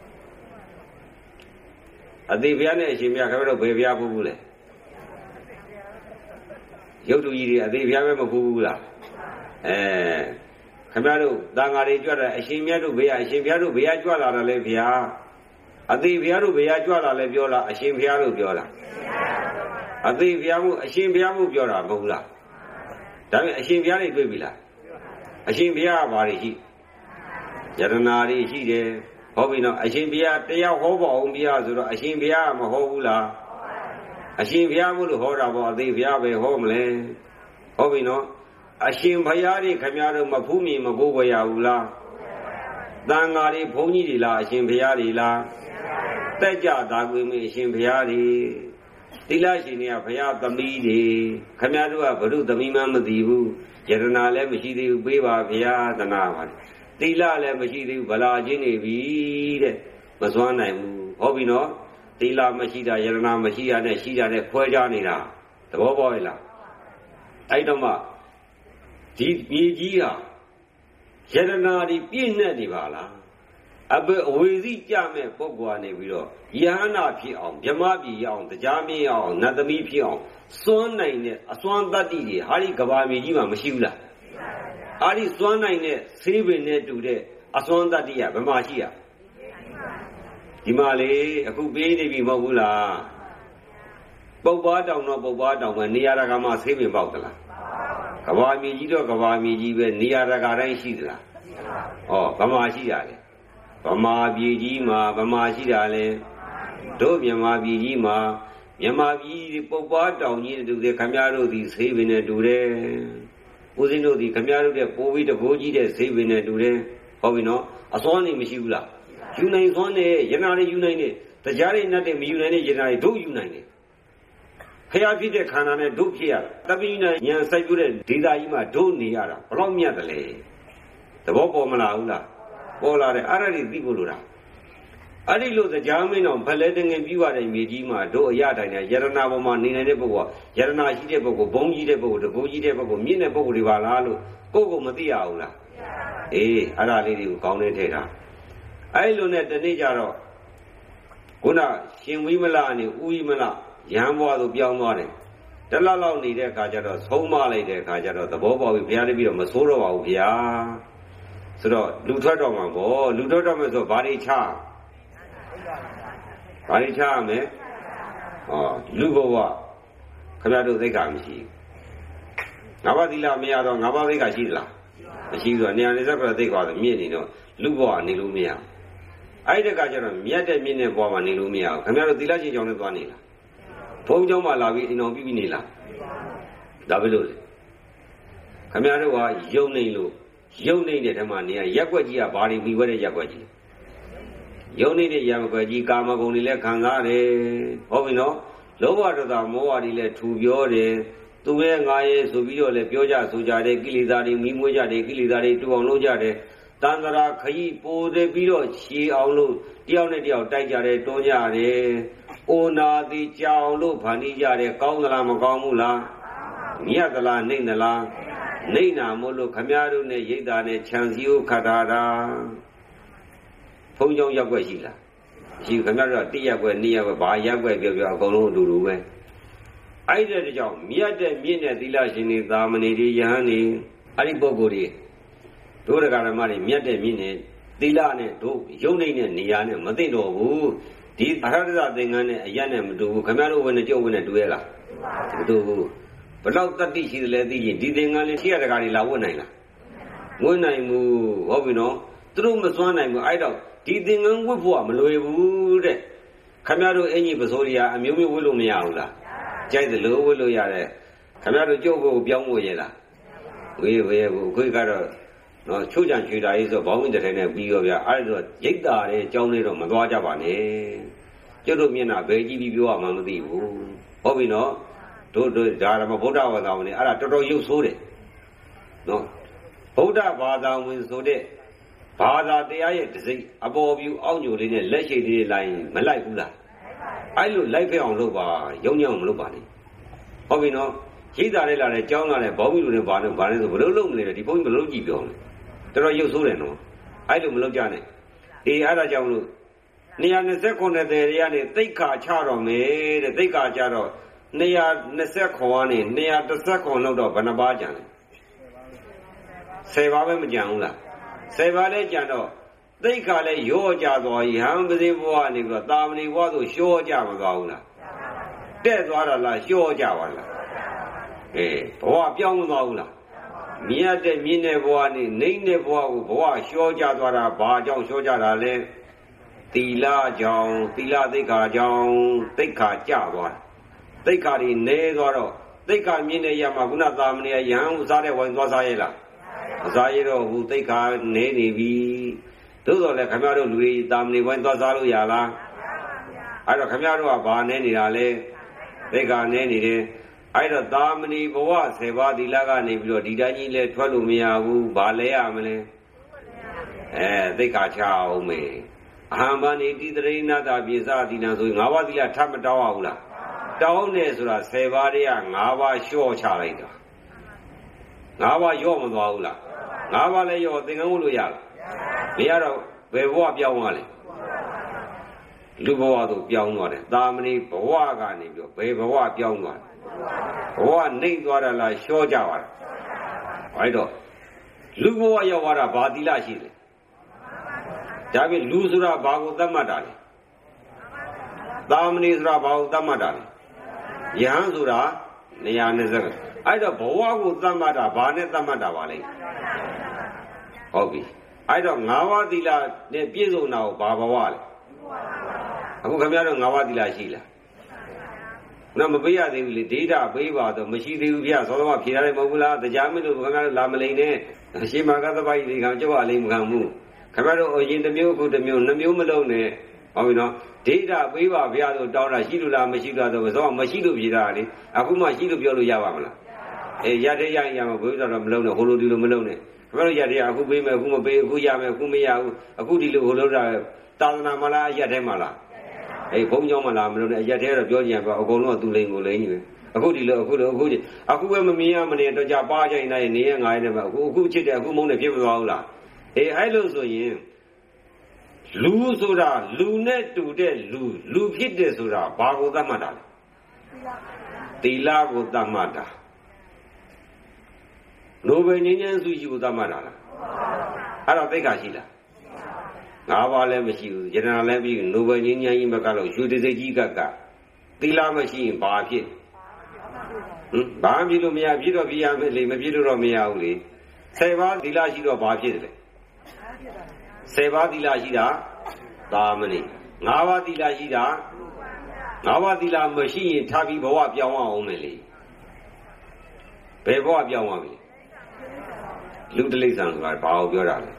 အသေးဘုရားနဲ့အရှင်ဘုရားခင်ဗျားတို့ဘယ်ဘုရားဖူးဘူးလဲရုပ်တူကြီးတွေအသေးဘုရားပဲမဖူးဘူးလားအဲခင်ဗျားတို့တန်ဃာတွေကြွတယ်အရှင်မြတ်တို့ဘုရားအရှင်ဘုရားတို့ဘုရားကြွလာတာလေဘုရားအသေးဘုရားတို့ဘုရားကြွလာလဲပြောလားအရှင်ဘုရားတို့ပြောလားအသေးဘုရားမှုအရှင်ဘုရားမှုပြောတာမဟုတ်လားဒါပေမဲ့အရှင်ဘုရားတွေတွေ့ပြီလားအရှင်ဘုရားကဘာတွေရှိယရနာတွေရှိတယ်ဟုတ်ပြီနော်အရှင်ဘုရားတရားဟောပါအောင်ဘုရားဆိုတော့အရှင်ဘုရားမဟောဘူးလားအရှင်ဘုရားမို့လို့ဟောတာပေါ့အသေးဘုရားပဲဟောမလဲဟုတ်ပြီနော်အရှင်ဘုရားတွေခင်ဗျားတို့မဖူးမြင်မကိုးဝရဘူးလားတန်ဃာတွေဘုန်းကြီးတွေလားအရှင်ဘုရားတွေလားတက်ကြသာကွေမင်းအရှင်ဘုရားတွေသီလရှင်တွေကဘုရားသမီးတွေခင်ဗျားတို့ကဘုရုသမီးမှမသိဘူးယရနာလည်းမရှိသေးဘူးပေးပါဘုရားသနာပါသီလလည်းမရှိသေးဘူးဗလာချင်းနေပြီတဲ့မစွမ်းနိုင်ဘူးဟုတ်ပြီနော်သီလမရှိတာယရနာမရှိရတဲ့ရှိတာနဲ့ခွဲခြားနေတာသဘောပေါက်ရဲ့လားအဲ့တော့မှဒီမြေကြီးဟာယရနာတွေပြည့်နှက်နေပါလားအဘအဝေစီကြမဲ့ပုဂ္ဂိုလ်ကနေပြီးတော့ယဟနာဖြစ်အောင်ဗြဟ္မပြည်ရအောင်တရားမင်းရအောင်နတ်သမီးဖြစ်အောင်စွမ်းနိုင်တဲ့အစွမ်းတတ္တိတွေဟာဒီကဘာမြေကြီးမှာမရှိဘူးလားဟာဒီစွမ်းနိုင်တဲ့ဆေးပင်နဲ့တူတဲ့အစွမ်းတတ္တိကဘယ်မှာရှိရဒီမှာလေအခုပေးနေပြီမဟုတ်ဘူးလားပုပ်ပါတောင်တော့ပုပ်ပါတောင်ပဲနေရာတကာမှာဆေးပင်ပေါက်သလားကဘာမြေကြီးတော့ကဘာမြေကြီးပဲနေရာတကာတိုင်းရှိသလားဩဘယ်မှာရှိရလဲဗမာပြည်ကြီးမှာဗမာရှိတာလဲတို့မြန်မာပြည်ကြီးမှာမြန်မာပြည်ပုပ်ပါတောင်ကြီးတူတဲ့ခမရတို့ဒီဆေးပင်နဲ့တူတယ်ဦးဇင်းတို့ဒီခမရတို့တဲ့ပိုးပြီးတကိုးကြီးတဲ့ဆေးပင်နဲ့တူတယ်ဟုတ်ပြီနော်အစွမ်းနေမရှိဘူးလားယူနိုင်စွမ်းနေရနာတွေယူနိုင်နေတရားတွေနဲ့တည်းမယူနိုင်တဲ့ရနာတွေတို့ယူနိုင်တယ်ဖျားဖြစ်တဲ့ခန္ဓာနဲ့တို့ဖြစ်ရတာတပိနဲ့ဉာဏ်စိုက်ပြတဲ့ဒေတာကြီးမှာတို့နေရတာဘလောက်မြတ်တယ်လဲသဘောပေါ်မလားဟုတ်လားပေါ်လာတယ်အဲ့ဒါတွေသိဖို့လိုတာအဲ့ဒီလိုတရားမင်းတော်ဖလဲတငင်ပြီးသွားတဲ့မြေကြီးမှာတို့အရတိုင်းနဲ့ယရနာပေါ်မှာနေနေတဲ့ပုဂ္ဂိုလ်ကယရနာရှိတဲ့ပုဂ္ဂိုလ်ဘုံကြီးတဲ့ပုဂ္ဂိုလ်တကူကြီးတဲ့ပုဂ္ဂိုလ်မြင့်တဲ့ပုဂ္ဂိုလ်တွေပါလားလို့ကိုယ့်ကိုမသိရဘူးလားအေးအဲ့ဒါလေးတွေကိုကောင်းနေထည့်တာအဲ့လိုနဲ့တနေ့ကျတော့ခုနရှင်ဝိမလအနေဥဝိမလရဟန်းဘွားသို့ပြောင်းသွားတယ်တလလောက်နေတဲ့အခါကျတော့ဆုံးမလိုက်တဲ့အခါကျတော့သဘောပေါက်ပြီဘုရားတပည့်တော့မဆိုးတော့ပါဘူးဗျာဆိုတော့လူထွက်တော့မှာပေါ့လူထွက်တော့မယ်ဆိုဘာတွေချဘာတွေချရမလဲဟောလူဘဝခင်ဗျားတို့သိက္ခာမရှိငါးပါးသီလမရတော့ငါးပါးသိက္ခာရှိသလားမရှိဘူးတော့နေရာနေစက်ပြသိက္ခာဆိုမြင့်နေတော့လူဘဝနေလို့မရအဲ့ဒီကကျတော့မြတ်တဲ့မြင့်တဲ့ဘဝမှာနေလို့မရဘူးခင်ဗျားတို့သီလရှင်ကြောင့်လည်းသွားနေလားဘုံเจ้าမှာလာပြီးအိမ်တော်ပြီးပြီးနေလားဒါပဲလို့လေခင်ဗျားတို့ကယုံနေလို့ယုံနေတဲ့ဓမ္မနေရရက်ွက်ကြီးကဘာတွေပြီးဝဲတဲ့ရက်ွက်ကြီးယုံနေတဲ့ရက်ွက်ကြီးကာမဂုဏ်တွေလည်းခံစားတယ်ဟုတ်ပြီနော်လောဘဒေါသမောဟတွေလည်းထူပြောတယ်သူရဲ့ငါရဲ့ဆိုပြီးတော့လည်းပြောကြဆိုကြတယ်ကိလေသာတွေမိမွေးကြတယ်ကိလေသာတွေတူအောင်လုပ်ကြတယ်တန်ត្រာခရီးပိုသေးပြီးတော့ရှည်အောင်လို့တယောက်နဲ့တယောက်တိုက်ကြတယ်တွန်းကြတယ်အိုနာတိကြောင်လို့ဗာနေကြတယ်ကောင်းသလားမကောင်းဘူးလားမြတ်သလားနှိမ့်သလားနှိမ့်နာမို့လို့ခမည်းတော်နဲ့ရိတ်တာနဲ့ခြံစည်းကိုခတ်ထားတာဘုံကြောင့်ရက်ွက်ရှိလားရှိခမည်းတော်ကတိရက်ွက်နှစ်ရက်ွက်ဘာရက်ွက်ပြောပြောအကုန်လုံးအတူတူပဲအဲ့တဲ့ကြောင့်မြတ်တဲ့မြင့်တဲ့သီလရှင်တွေသာမဏေတွေယဟန်တွေအဲ့ဒီပုဂ္ဂိုလ်တွေတို့တရားဓမ္မတွေမြတ်တဲ့မြင့်တဲ့သီလနဲ့တို့ယုံနေတဲ့နေရာနဲ့မသိတော့ဘူးဒီအရဟတသင်္ကန်းနဲ့အရနဲ့မတူဘူးခင်ဗျားတို့ဝင်နေကြုတ်ဝင်နေတူရဲ့လားမတူဘူးဘလောက်တတိရှိတယ်လဲသိရင်ဒီသင်္ကန်းလေးရှိရတကားတွေလာဝတ်နိုင်လားဝတ်နိုင်ဘူးဟုတ်ပြီနော်သူတို့မစွမ်းနိုင်ဘူးအဲ့တော့ဒီသင်္ကန်းဝတ်ဖို့ကမလွယ်ဘူးတဲ့ခင်ဗျားတို့အင်ကြီးပစိုးတွေကအမျိုးမျိုးဝတ်လို့မရဘူးလားကြိုက်တယ်လို့ဝတ်လို့ရတယ်ခင်ဗျားတို့ကြုတ်ဖို့ပြောင်းဖို့ရလားဝေးဝေးဘူးခွေးကတော့နော်ချိုးချံချွေတာကြီးဆိုဘောင်းဝင်တဲ့ထဲနဲ့ပြီးရောဗျအဲ့ဒါရိတ်တာတဲ့ကြောင်းလေးတော့မသွားကြပါနဲ့ကျွတ်တို့မျက်နှာဘယ်ကြည့်ပြီးပြောရမှမသိဘူးဟုတ်ပြီနော်တို့တို့ဒါရမဗုဒ္ဓဘာသာဝင်အဲ့ဒါတော်တော်ရုပ်ဆိုးတယ်နော်ဗုဒ္ဓဘာသာဝင်ဆိုတဲ့ဘာသာတရားရဲ့တစိမ့်အပေါ်ပြူအောက်ညိုလေးနဲ့လက်ရှိသေးလိုက်မလိုက်ဘူးလားအဲ့လိုလိုက်ဖက်အောင်လုပ်ပါရုံညံ့အောင်မလုပ်ပါနဲ့ဟုတ်ပြီနော်ရိတ်တာလေးလာတယ်ကြောင်းလာတယ်ဘောင်းမီလူနဲ့ဘာနဲ့ဘာနဲ့ဆိုဘလို့လုံးမလဲဒီဘုန်းကြီးဘလို့ကြည့်ပြောလဲတော်တော်ရုပ်ဆိုးတယ်နော်အဲ့လိုမလုပ်ကြနဲ့အေးအဲ့ဒါကြောင့်လို့နေရာ၂၉တဲ့တွေကနေသိက္ခာချတော့မယ်တဲ့သိက္ခာချတော့နေရာ၂၉ကနေနေရာ၁၉လောက်တော့ဘယ်နှပါးကြံလဲ၁၀ပါးပဲမကြံဘူးလား၁၀ပါးလဲကြံတော့သိက္ခာလဲရော့ကြသွားရဟန်းပတိဘဝနေပြီးတော့တာမဏိဘဝဆိုလျှော့ကြမသွားဘူးလားတဲ့သွားတာလားလျှော့ကြပါလားအေးဘဝပြောင်းမသွားဘူးလားမြတ်တဲ့မြင့်တဲ့ဘဝနဲ့နှိမ့်တဲ့ဘဝကိုဘဝလျှော့ကြသွားတာဘာကြောင့်လျှော့ကြတာလဲသီလကြောင့်သီလသိက္ခာကြောင့်သိက္ခာကျသွားသိက္ခာတွေနည်းသွားတော့သိက္ခာမြင့်တဲ့ရမှာခုနသာမဏေယဟန်ဥစားတဲ့ဝိုင်းသွားစားရဲ့လားမစားရတော့ဘူးသိက္ခာနည်းနေပြီသို့တော်လည်းခင်ဗျားတို့လူတွေသာမဏေဝိုင်းသွားစားလို့ရလားအဲ့တော့ခင်ဗျားတို့ကဘာနည်းနေတာလဲသိက္ခာနည်းနေတယ်အဲ့တော့သာမဏေဘဝဆယ်ပါးသီလကနေပြီးတော့ဒီတိုင်းကြီးလဲထွက်လို့မရဘူးဘာလဲရမလဲအဲသိက္ခာချအောင်မေအဟံဘာနေတိတရိဏတာပြေစသီလဆိုရင်၅ပါးသီလထပ်မတောင်းအောင်လားတောင်းနေဆိုတာဆယ်ပါးတည်းက၅ပါးလျှော့ချလိုက်တာ၅ပါးလျော့မသွားဘူးလား၅ပါးလည်းလျော့သင်္ကန်းဝတ်လို့ရလားမရတော့ဘယ်ဘဝပြောင်းသွားလဲလူဘဝသို့ပြောင်းသွားတယ်သာမဏေဘဝကနေပြီးတော့ဘယ်ဘဝပြောင်းသွားလဲဘဝနှိမ့်သွားတာလားလျှော့ကြပါလားဘာလို့တော့လူဘဝရောက်သွားတာဘာသီလရှိလဲဒါပြင်လူဆိုတာဘာကိုသတ်မှတ်တာလဲသာမဏေဆိုတာဘာကိုသတ်မှတ်တာလဲယဟန်ဆိုတာနေရာနဲ့စက်အဲ့တော့ဘဝကိုသတ်မှတ်တာဘာနဲ့သတ်မှတ်တာပါလဲဟုတ်ပြီအဲ့တော့၅ပါးသီလနဲ့ပြည့်စုံတာကိုဘာဘဝလဲအခုခင်ဗျားတို့၅ပါးသီလရှိလားနော်မပေးရသေးဘူးလေဒေတာပေးပါတော့မရှိသေးဘူးဗျာသောသမဖြေရတယ်မဟုတ်ဘူးလားတရားမင်းတို့ခင်ဗျားတို့လာမလိန်နဲ့ရှေးမှာကသပိုက်ဒီကံကြောက်အလိမ်မခံဘူးခင်ဗျားတို့အရင်တစ်မျိုးအခုတစ်မျိုးနှမျိုးမလုံးနဲ့ဟုတ်ပြီနော်ဒေတာပေးပါဗျာဆိုတောင်းတာရှိလို့လားမရှိလို့လားဆိုတော့မရှိလို့ဖြေတာလေအခုမှရှိလို့ပြောလို့ရပါမလားအေးရတဲ့ရရင်ရမှာဘုရားတော်မလုံးနဲ့ဟိုလိုဒီလိုမလုံးနဲ့ဘယ်လိုရတယ်အခုပေးမယ်အခုမပေးအခုရမယ်အခုမရဘူးအခုဒီလိုဟိုလို့တာသာသနာမလားအရက်ထဲမှာလားအေးဘုံကြောင့်မလားမလို့နဲ့အရက်ထဲတော့ပြောကြရင်ပေါ့အကုန်လုံးကသူ့လိန်ကိုလိန်ကြီးပဲအခုဒီလိုအခုလိုအခုအခုပဲမမြင်ရမနေတော့ကြပါကြရင်လည်းနေရငါရနေမှာအခုအခုချစ်တယ်အခုမုန်းတယ်ဖြစ်မသွားဘူးလားအေးအဲ့လိုဆိုရင်လူဆိုတာလူနဲ့တူတဲ့လူလူဖြစ်တယ်ဆိုတာဘာကိုသတ်မှတ်တာလဲသီလကိုသတ်မှတ်တာနိုဘယ်ငြိမ်းချမ်းစုကြီးကိုသတ်မှတ်တာလားအဲ့တော့သိက္ခာရှိလားငါးပါးလည်းမရှိဘူးယတနာလည်းမရှိဘူးနိုဘယ်ငြိမ်းချမ်းကြီးမကလို့ရွှေတစိတ်ကြီးကကသီလမရှိရင်ဘာဖြစ်ဟင်ဘာဖြစ်လို့မရဖြစ်တော့ပြရမယ်လေမဖြစ်လို့တော့မရဘူးလေဆယ်ပါးသီလရှိတော့ဘာဖြစ်တယ်ဆယ်ပါးသီလရှိတာသာမဏေငါးပါးသီလရှိတာငါးပါးသီလမရှိရင်ထားပြီးဘဝပြောင်းအောင်မယ်လေဘယ်ဘဝပြောင်းရမလဲလူတလိษံဆိုတာဘာကိုပြောတာလဲ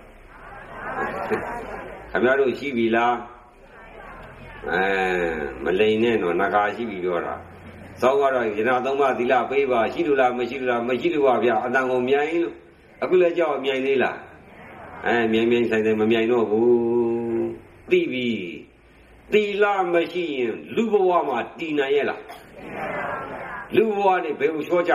ခင်ဗျားတို့ရှိပြီလားအဲမလိန်နဲ့တော့နဂါရှိပြီပြောတာသောက်ကတော့ယနာသုံးပါးသီလပေးပါရှိလို့လားမရှိလို့လားမရှိလို့ပါဗျာအတန်ကိုမြိုင်လို့အခုလည်းကြောက်မြိုင်သေးလားအဲမြိုင်မြိုင်ဆိုင်ဆိုင်မမြိုင်တော့ဘူးသိပြီသီလမရှိရင်လူဘဝမှာတည်နိုင်ရဲ့လားလူဘဝနဲ့ဘယ်ကိုချောကြ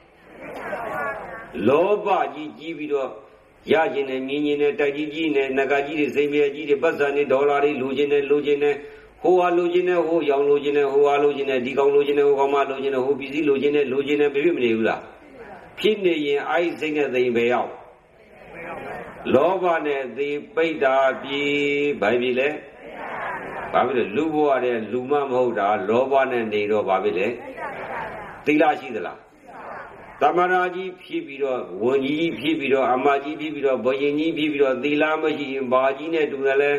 လောဘကြီးကြီးပြီးတော့ရခြင်းနဲ့မြင်ခြင်းနဲ့တိုက်ကြီးကြီးနဲ့နဂါကြီးတွေစိတ်မြဲကြီးတွေပတ်စံတွေဒေါ်လာတွေလိုချင်တယ်လိုချင်တယ်ဟိုဟာလိုချင်တယ်ဟိုရောင်လိုချင်တယ်ဟိုဟာလိုချင်တယ်ဒီကောင်လိုချင်တယ်ဟိုကောင်မလိုချင်တယ်ဟိုပစ္စည်းလိုချင်တယ်လိုချင်တယ်ပြည့်မနေဘူးလားဖြစ်နေရင်အဲ့ဒီစိတ်နဲ့သိရင်ပဲရောက်လောဘနဲ့သိပိဋ္ဌာပြေဘာဖြစ်လဲဘာဖြစ်လဲလူဘဝတဲ့လူမမဟုတ်တာလောဘနဲ့နေတော့ဘာဖြစ်လဲသီလရှိသလားသမဏကြီးဖြစ်ပြီးတော့ဝန်ကြီးဖြစ်ပြီးတော့အမကြီးဖြစ်ပြီးတော့ဘုရင်ကြီးဖြစ်ပြီးတော့သီလမရှိရင်ဘာကြီးနဲ့တူတယ်လဲ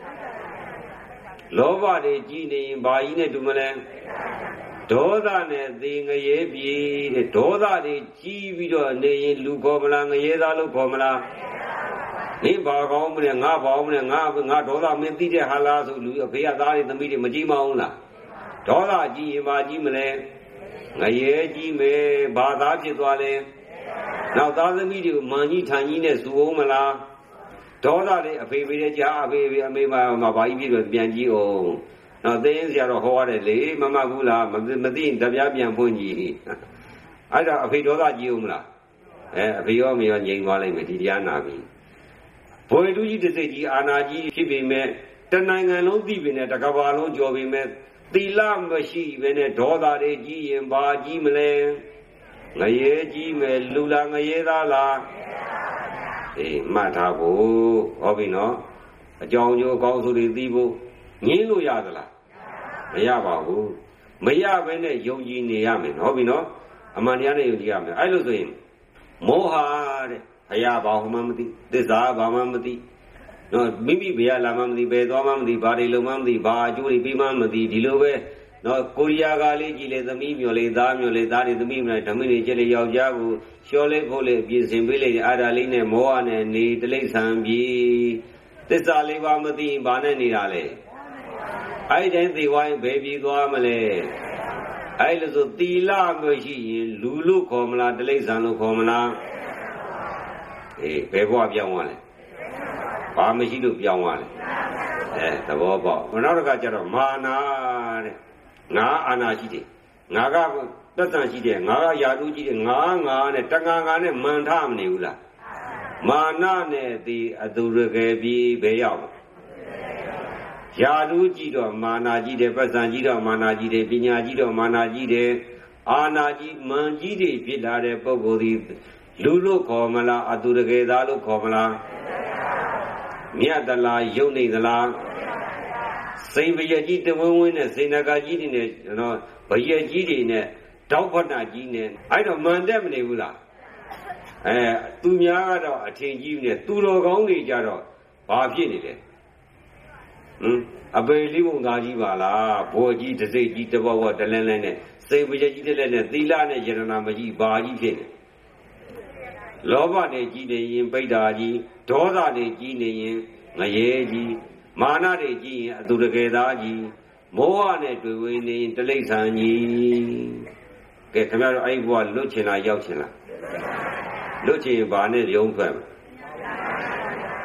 လောဘတွေကြီးနေရင်ဘာကြီးနဲ့တူမလဲဒေါသနဲ့သေငရဲပြေတဲ့ဒေါသတွေကြီးပြီးတော့နေရင်လူခေါ်မလားငရဲသားလို့ခေါ်မလားမင်းဘာကောင်းမလဲငါဘာကောင်းမလဲငါငါဒေါသမင်းသိတဲ့ဟာလားဆိုလူအဖေကသားတွေသမီးတွေမကြည့်မအောင်လားဒေါသကြီးရင်ဘာကြီးမလဲငရဲကြီးမယ်ဘာသာဖြစ်သွားလဲနောက်သားသမီးတွေကိုမန်ကြီးထန်ကြီးနဲ့စူအောင်မလားဒေါသတွေအဖေဖေတဲ့ကြားအဖေဖေအမေမမဘာကြီးပြည့်တော့ပြန်ကြည့်အောင်နောက်သိရင်ဆရာတော်ဟောရတယ်လေမမဘူးလားမသိရင်တပြားပြန်ဖွင့်ကြည့်အဲ့ဒါအဖေဒေါသကြီးအောင်မလားအဲအဖေရောမေရောငြိမ်သွားလိုက်မယ်ဒီတရားနာပြီဘွေတူကြီးတစ်စိတ်ကြီးအာနာကြီးဖြစ်ပေမဲ့တနိုင်ငံလုံးသိပေနဲ့တကဘာလုံးကြော်ပေမဲ့သီလမရှိဘဲနဲ့ဒေါသတွေကြီးရင်ဘာကြီးမလဲငရဲကြီးမယ်လူလားငရဲသားလားအေးမှတ်ထားဖို့ဟောပြီနော်အကြောင်းကျိုးအကောင်းဆိုတွေသိဖို့ငင်းလို့ရသလားမရပါဘူးမရဘဲနဲ့ယုံကြည်နေရမယ်ဟုတ်ပြီနော်အမှန်တရားနဲ့ယုံကြည်ရမယ်အဲ့လိုဆိုရင်မောဟတဲ့ဘုရားဘာမှမသိသစ္စာဘာမှမသိနော်မိမိဘယ်လာမှမသိဘယ်သွားမှမသိဘာတွေလုံးမှမသိဘာအကျိုးတွေပြီးမှမသိဒီလိုပဲနော်ကိုရီးယားကလေးကြီးလေသမီးမျိုးလေးသားမျိုးလေးသားတွေသမီးမျိုးဓမ္မတွေကျက်လေယောက်ျားကိုလျှော်လေးဖို့လေးပြင်ဆင်ပေးလိုက်အားဒါလေးနဲ့မောဟနဲ့နေတလိษံပြီးသစ္စာလေးပါမသိဘာနဲ့နေတာလဲအဲ့တိုင်းသိဝိုင်းဘယ်ပြီးသွားမလဲအဲ့လိုဆိုသီလမရှိရင်လူလို့ခေါ်မလားတလိษံလို့ခေါ်မလားအေးဘယ်ဘဝပြောင်းသွားလဲဘာမရှိလို့ပြောင်းသွားလဲအဲသဘောပေါက်နောက်တစ်ခါကျတော့မာနာတဲ့ငါအာနာရှိတယ်ငါကသက်တမ်းရှိတယ်ငါကယာတုရှိတယ်ငါငါနဲ့တငါငါနဲ့မန်ထမနေဘူးလားမာနနဲ့ဒီအတူရကယ်ပြီးဘယ်ရောက်ယာတုကြည့်တော့မာနာကြည့်တယ်ပတ်စံကြည့်တော့မာနာကြည့်တယ်ပညာကြည့်တော့မာနာကြည့်တယ်အာနာကြည့်မန်ကြည့်တွေဖြစ်လာတဲ့ပုဂ္ဂိုလ်ဒီလူလို့ခေါ်မလားအတူရကယ်သားလို့ခေါ်မလားမြတ်တလားယုံနေသလားစိန်ပရကြီးတဝင်းဝင်းနဲ့စိန်နဂါကြီးတွေနဲ့နော်ဘရကြီးတွေနဲ့တောက်ဖတ်နာကြီးနဲ့အဲ့တော့မန်တက်မနေဘူးလားအဲသူများကတော့အထင်ကြီးနဲ့သူတော်ကောင်းတွေကြတော့ဘာဖြစ်နေလဲဟမ်အပေလေးပုံသားကြီးပါလားဘောကြီးတစ်စိတ်ကြီးတဘောဘောတလန်းလန်းနဲ့စိန်ပရကြီးတလဲနဲ့သီလနဲ့ယရနာမကြီးဘာကြီးဖြစ်နေလောဘနဲ့ကြီးနေရင်ပိဋ္ဌာကြီးဒေါသနဲ့ကြီးနေရင်ငရဲကြီးမာနတွေကြီးရင်အတူတကယ်သားကြီးမောဟနဲ့တွေ့ဝေနေရင်တလိษံကြီးကဲခင်ဗျားတို့အဲ့ဘဝလွတ်ချင်လားရောက်ချင်လားလွတ်ချင်ရင်ဘာနဲ့ရုံးထွက်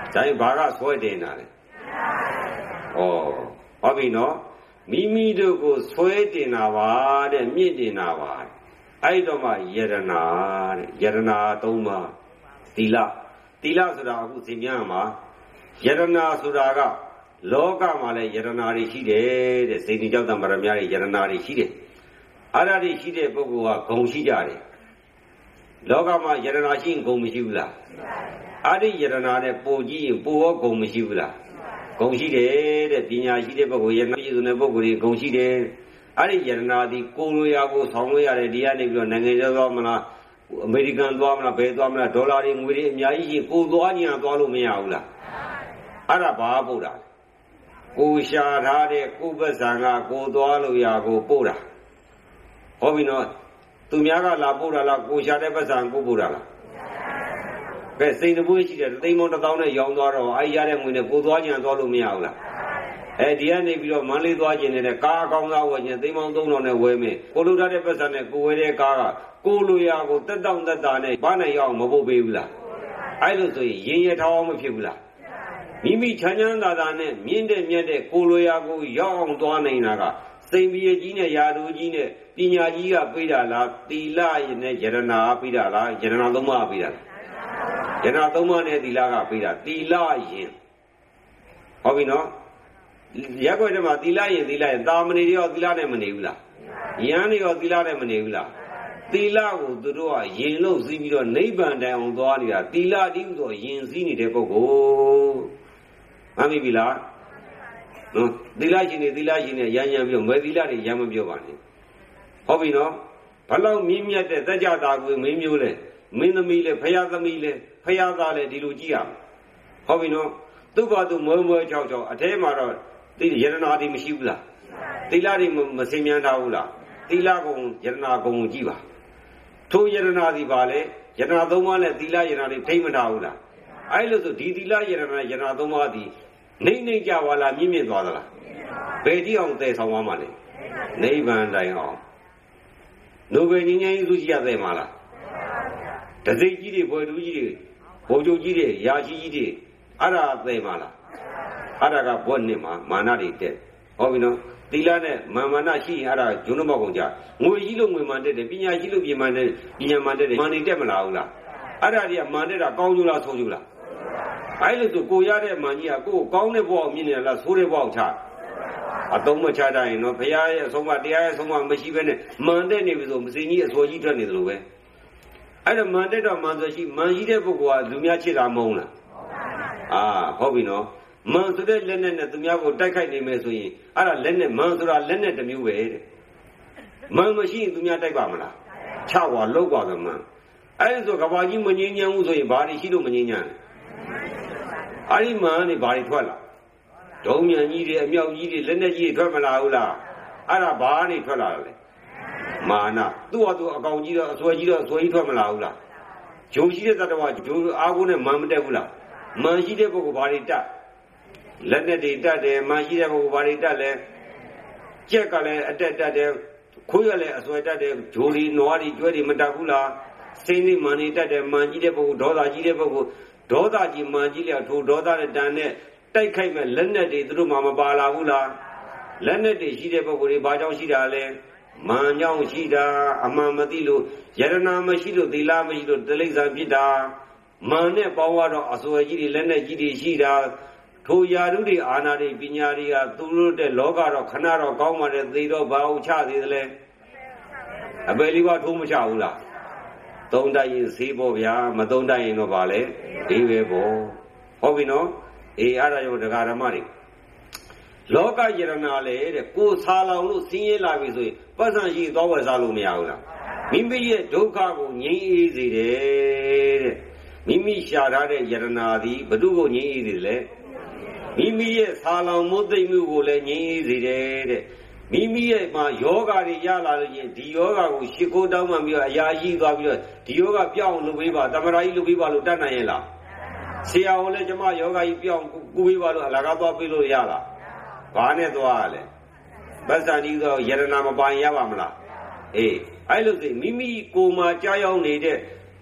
တိုင်းဘာကဆွဲတင်တာလဲဩဟုတ်ပြီနော်မိမိတို့ကိုဆွဲတင်တာပါတဲ့မြင့်တင်တာပါအဲ့တော့မှယရနာတဲ့ယရနာသုံးပါးသီလသီလဆိုတာအခုသင်ပြန်မှာယရနာဆိုတာကလောကမှာလည်းယရနာတွေရှိတယ်တဲ့စိတ်ကြောက်တံပရမများတွေယရနာတွေရှိတယ်အဲ့ဒါတွေရှိတဲ့ပုဂ္ဂိုလ်ကဂုဏ်ရှိကြတယ်လောကမှာယရနာရှိရင်ဂုဏ်မရှိဘူးလားအဲ့ဒီယရနာနဲ့ပို့ကြည့်ရင်ပို့ရောဂုဏ်မရှိဘူးလားဂုဏ်ရှိတယ်တဲ့ပညာရှိတဲ့ပုဂ္ဂိုလ်ယရနာပြည့်စုံတဲ့ပုဂ္ဂိုလ်တွေဂုဏ်ရှိတယ်အဲ့ဒီယရနာဒီကိုလိုရကိုဆောင်းလို့ရတယ်ဒီကနေပြီးတော့နိုင်ငံခြားသွားမလားအမေရိကန်သွားမလားဘယ်သွားမလားဒေါ်လာတွေငွေတွေအများကြီးရှိကိုသွားညာသွားလို့မရဘူးလားအဲ့ဒါဘာပို့တာကိုရှာထားတဲ့ကိုပ္ပဇံကကိုသွားလို့ရကိုပို့တာဟုတ်ပြီနော်သူများကလာပို့တာလားကိုရှာတဲ့ပ္ပဇံကိုပို့တာလားကဲစိန်တပွေးရှိတယ်သိန်းပေါင်းတစ်သောင်းနဲ့ရောင်းသွားတော့အဲ့ရတဲ့ငွေနဲ့ကိုသွားညာသွားလို့မရဘူးလားအဲဒီကနေပြီးတော့မန္တလေးသွားခြင်းနဲ့ကားအကောင်းသားဝယ်ခြင်းသိန်းပေါင်းသုံးထောင်နဲ့ဝယ်မယ်ကိုလိုထားတဲ့ပ္ပဇံနဲ့ကိုဝယ်တဲ့ကားကကိုလိုရာကိုတက်တောင့်တက်တာနဲ့ဘာနဲ့ရောက်မပို့ပေးဘူးလားအဲ့လိုဆိုရင်ရင်ရထားအောင်မဖြစ်ဘူးလားမိမိချမ်းချမ်းသာသာနဲ့မြင့်တဲ့မြတ်တဲ့ကိုလိုရာကိုရောက်အောင်သွားနေတာကစိန်ပြေကြီးနဲ့ယာတူကြီးနဲ့ပညာကြီးကပေးတာလားသီလနဲ့ယရနာပေးတာလားယရနာသုံးပါးပေးတာလားယရနာသုံးပါးနဲ့သီလကပေးတာသီလရင်ဟုတ်ပြီနော်ရက်ွက်ထဲမှာသီလရင်သီလရင်တာမဏေတွေရောသီလနဲ့မနေဘူးလားယန္တွေရောသီလနဲ့မနေဘူးလားသီလကိုသူတို့ကရင်လို့စီးပြီးတော့နိဗ္ဗာန်တိုင်အောင်သွားနေတာသီလတည်းဟူသောရင်စည်းနေတဲ့ပုဂ္ဂိုလ်မှန်ပြီလားနော်သီလရှင်တွေသီလရှင်တွေရမ်းရမ်းပြီးတော့မွယ်သီလတွေရမ်းမပြောပါနဲ့ဟုတ်ပြီနော်ဘလောက်မြင့်မြတ်တဲ့တကြတာကိုမင်းမျိုးလဲမင်းသမီးလဲဖယားသမီးလဲဖယားသားလဲဒီလိုကြည့်ရမယ်ဟုတ်ပြီနော်သူ့ဘာသူမွဲမွဲချောက်ချောက်အထဲမှာတော့ဒီယရနာတွေမရှိဘူးလားသီလတွေမစင်မြန်းထားဘူးလားသီလကုံယရနာကုံကိုကြည့်ပါထိုယရနာဒီပါလေယရနာသုံးပါးနဲ့သီလယရနာတွေထိမ့်မထားဘူးလားအဲ့လိုဆိုဒီသီလယရနာယရနာသုံးပါးဒီနှိမ့်နှိမ့်ကြပါလားမြင့်မြင့်သွားသလားဘယ်တိအောင်သယ်ဆောင်သွားမှာလဲနိဗ္ဗာန်တိုင်အောင်နိုဘယ်ငြိမ်းချမ်းရေးဆုကြီးရသယ်မှာလားတစိတ်ကြီးတွေဘွယ်တူကြီးတွေဘုံချုပ်ကြီးတွေရာကြီးကြီးတွေအဲ့ဒါသယ်မှာလားအဲ့ဒါကဘွက်နှစ်မှာမာနတွေတက်ဟုတ်ပြီနော်သီလနဲ့မာမနာရှိရင်အဲ့ဒါဂျုံနှမောက်ကုန်ကြငွေရှိလို့ငွေမှန်တက်တယ်ပညာရှိလို့ပညာမှန်တယ်ပညာမှန်တက်တယ်မှန်နေတက်မလားဘူးလားအဲ့ဒါတွေကမှန်တက်တာကောင်းကျိုးလားဆိုးကျိုးလားအဲ့လိုဆိုကိုရတဲ့မှန်ကြီးကကိုယ်ကောင်းတဲ့ဘဝကိုမြင်နေလားဆိုးတဲ့ဘဝကိုချအသုံးမချတတ်ရင်တော့ဘုရားရဲ့အဆုံးအမတရားရဲ့အဆုံးအမမရှိဘဲနဲ့မှန်တက်နေပြီဆိုမစင်ကြီးအစောကြီးထွက်နေတယ်လို့ပဲအဲ့ဒါမှန်တက်တော့မှန်ဆိုရှိမှန်ရှိတဲ့ပုဂ္ဂိုလ်ကလူများချစ်တာမဟုတ်လားအာဟုတ်ပြီနော်မန်ဆိုတဲ့လက်နဲ့နဲ့သူများကိုတိုက်ခိုက်နေမယ်ဆိုရင်အဲ့ဒါလက်နဲ့မန်ဆိုတာလက်နဲ့တစ်မျိုးပဲတဲ့မန်မရှိရင်သူများတိုက်ပါမလားချွာလောက်ပါတော့မန်အဲ့ဒီဆိုကဘာကြီးမငြိမ်းချမ်းဘူးဆိုရင်ဘာတွေရှိလို့မငြိမ်းချမ်းလဲအဲ့ဒီမန်နေဘာတွေထွက်လာဒုံမြန်ကြီးတွေအမြောက်ကြီးတွေလက်နဲ့ကြီးတွေထွက်မလာဘူးလားအဲ့ဒါဘာနေထွက်လာလဲမာနသူ့ဟာသူအကောင်ကြီးတော့အစွဲကြီးတော့အစွဲကြီးထွက်မလာဘူးလားဂျုံရှိတဲ့တတဝါဂျုံအားကိုနဲ့မန်မတက်ဘူးလားမန်ရှိတဲ့ပုဂ္ဂိုလ်ဘာတွေတက်လက်နဲ့တွေတက်တယ်မှန်ရှိတဲ့ပုဂ္ဂိုလ်ဘာတွေတက်လဲကြက်ကလည်းအတက်တက်တယ်ခွေးကလည်းအစွဲတက်တယ်ဂျိုလီနွားတွေကျွဲတွေမတက်ဘူးလားစိမ့်နေမှန်နေတက်တယ်မှန်ကြီးတဲ့ပုဂ္ဂိုလ်ဒေါသကြီးတဲ့ပုဂ္ဂိုလ်ဒေါသကြီးမှန်ကြီးလေထိုဒေါသနဲ့တန်နဲ့တိုက်ခိုက်မဲ့လက်နဲ့တွေသူတို့မှမပါလာဘူးလားလက်နဲ့တွေရှိတဲ့ပုဂ္ဂိုလ်တွေဘာကြောင့်ရှိတာလဲမှန်ကြောင့်ရှိတာအမှန်မသိလို့ယရနာမရှိလို့သီလမရှိလို့တိလိစ္ဆာန်ဖြစ်တာမှန်နဲ့ပေါင်းတော့အစွဲကြီးတွေလက်နဲ့ကြီးတွေရှိတာထိုယာရုတွေအာနာတွေပညာတွေကသူတို့တဲ့လောကတော့ခဏတော့ကောင်းပါတယ်သေတော့ဘာအောင်ချသေးတယ်လဲအပယ်လေးပါထိုးမချဘူးလားသုံးတိုက်ရင်ဈေးပေါ့ဗျာမသုံးတိုက်ရင်တော့ဗာလဲဈေးပဲပေါ့ဟုတ်ပြီနော်အေးအဲ့ဒါကြောင့်ဒကာဓမ္မတွေလောကယရနာလေတဲ့ကိုဆာလောင်လို့ဆင်းရဲလာပြီဆိုရင်ပတ်စံရှိသွားဝယ်စားလို့မရဘူးလားမိမိရဲ့ဒုက္ခကိုငြိမ်းအေးစေတယ်တဲ့မိမိရှာထားတဲ့ယရနာသည်ဘု து ကိုငြိမ်းအေးစေတယ်လေမိမိရဲ့ဆာလောင်မိုးသိမ့်မှုကိုလည်းငြိမ်းအေးစေတယ်တဲ့မိမိရဲ့မှာယောဂါတွေရလာလို့ရင်ဒီယောဂါကိုရှ िख ိုးတောင်းမှပြီးတော့အရာရှိသွားပြီးတော့ဒီယောဂါပြောင်းလုပ်ပေးပါတမရာကြီးလုပ်ပေးပါလို့တတ်နိုင်ရဲ့လားဆရာဝန်လည်းကျမယောဂါကြီးပြောင်းကူပေးပါလို့အလကားသွားပေးလို့ရလားဘာနဲ့သွားရလဲပတ်စံဒီတော့ယရနာမပိုင်ရပါမလားအေးအဲ့လိုဆိုမိမိကိုယ်မှာကြားရောက်နေတဲ့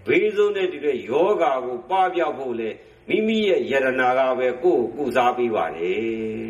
ဘေးဆုံးတဲ့ဒီယောဂါကိုပပျောက်ဖို့လေမိမိရဲ့ယရနာကပဲကိုယ်ကုစားပေးပါတယ်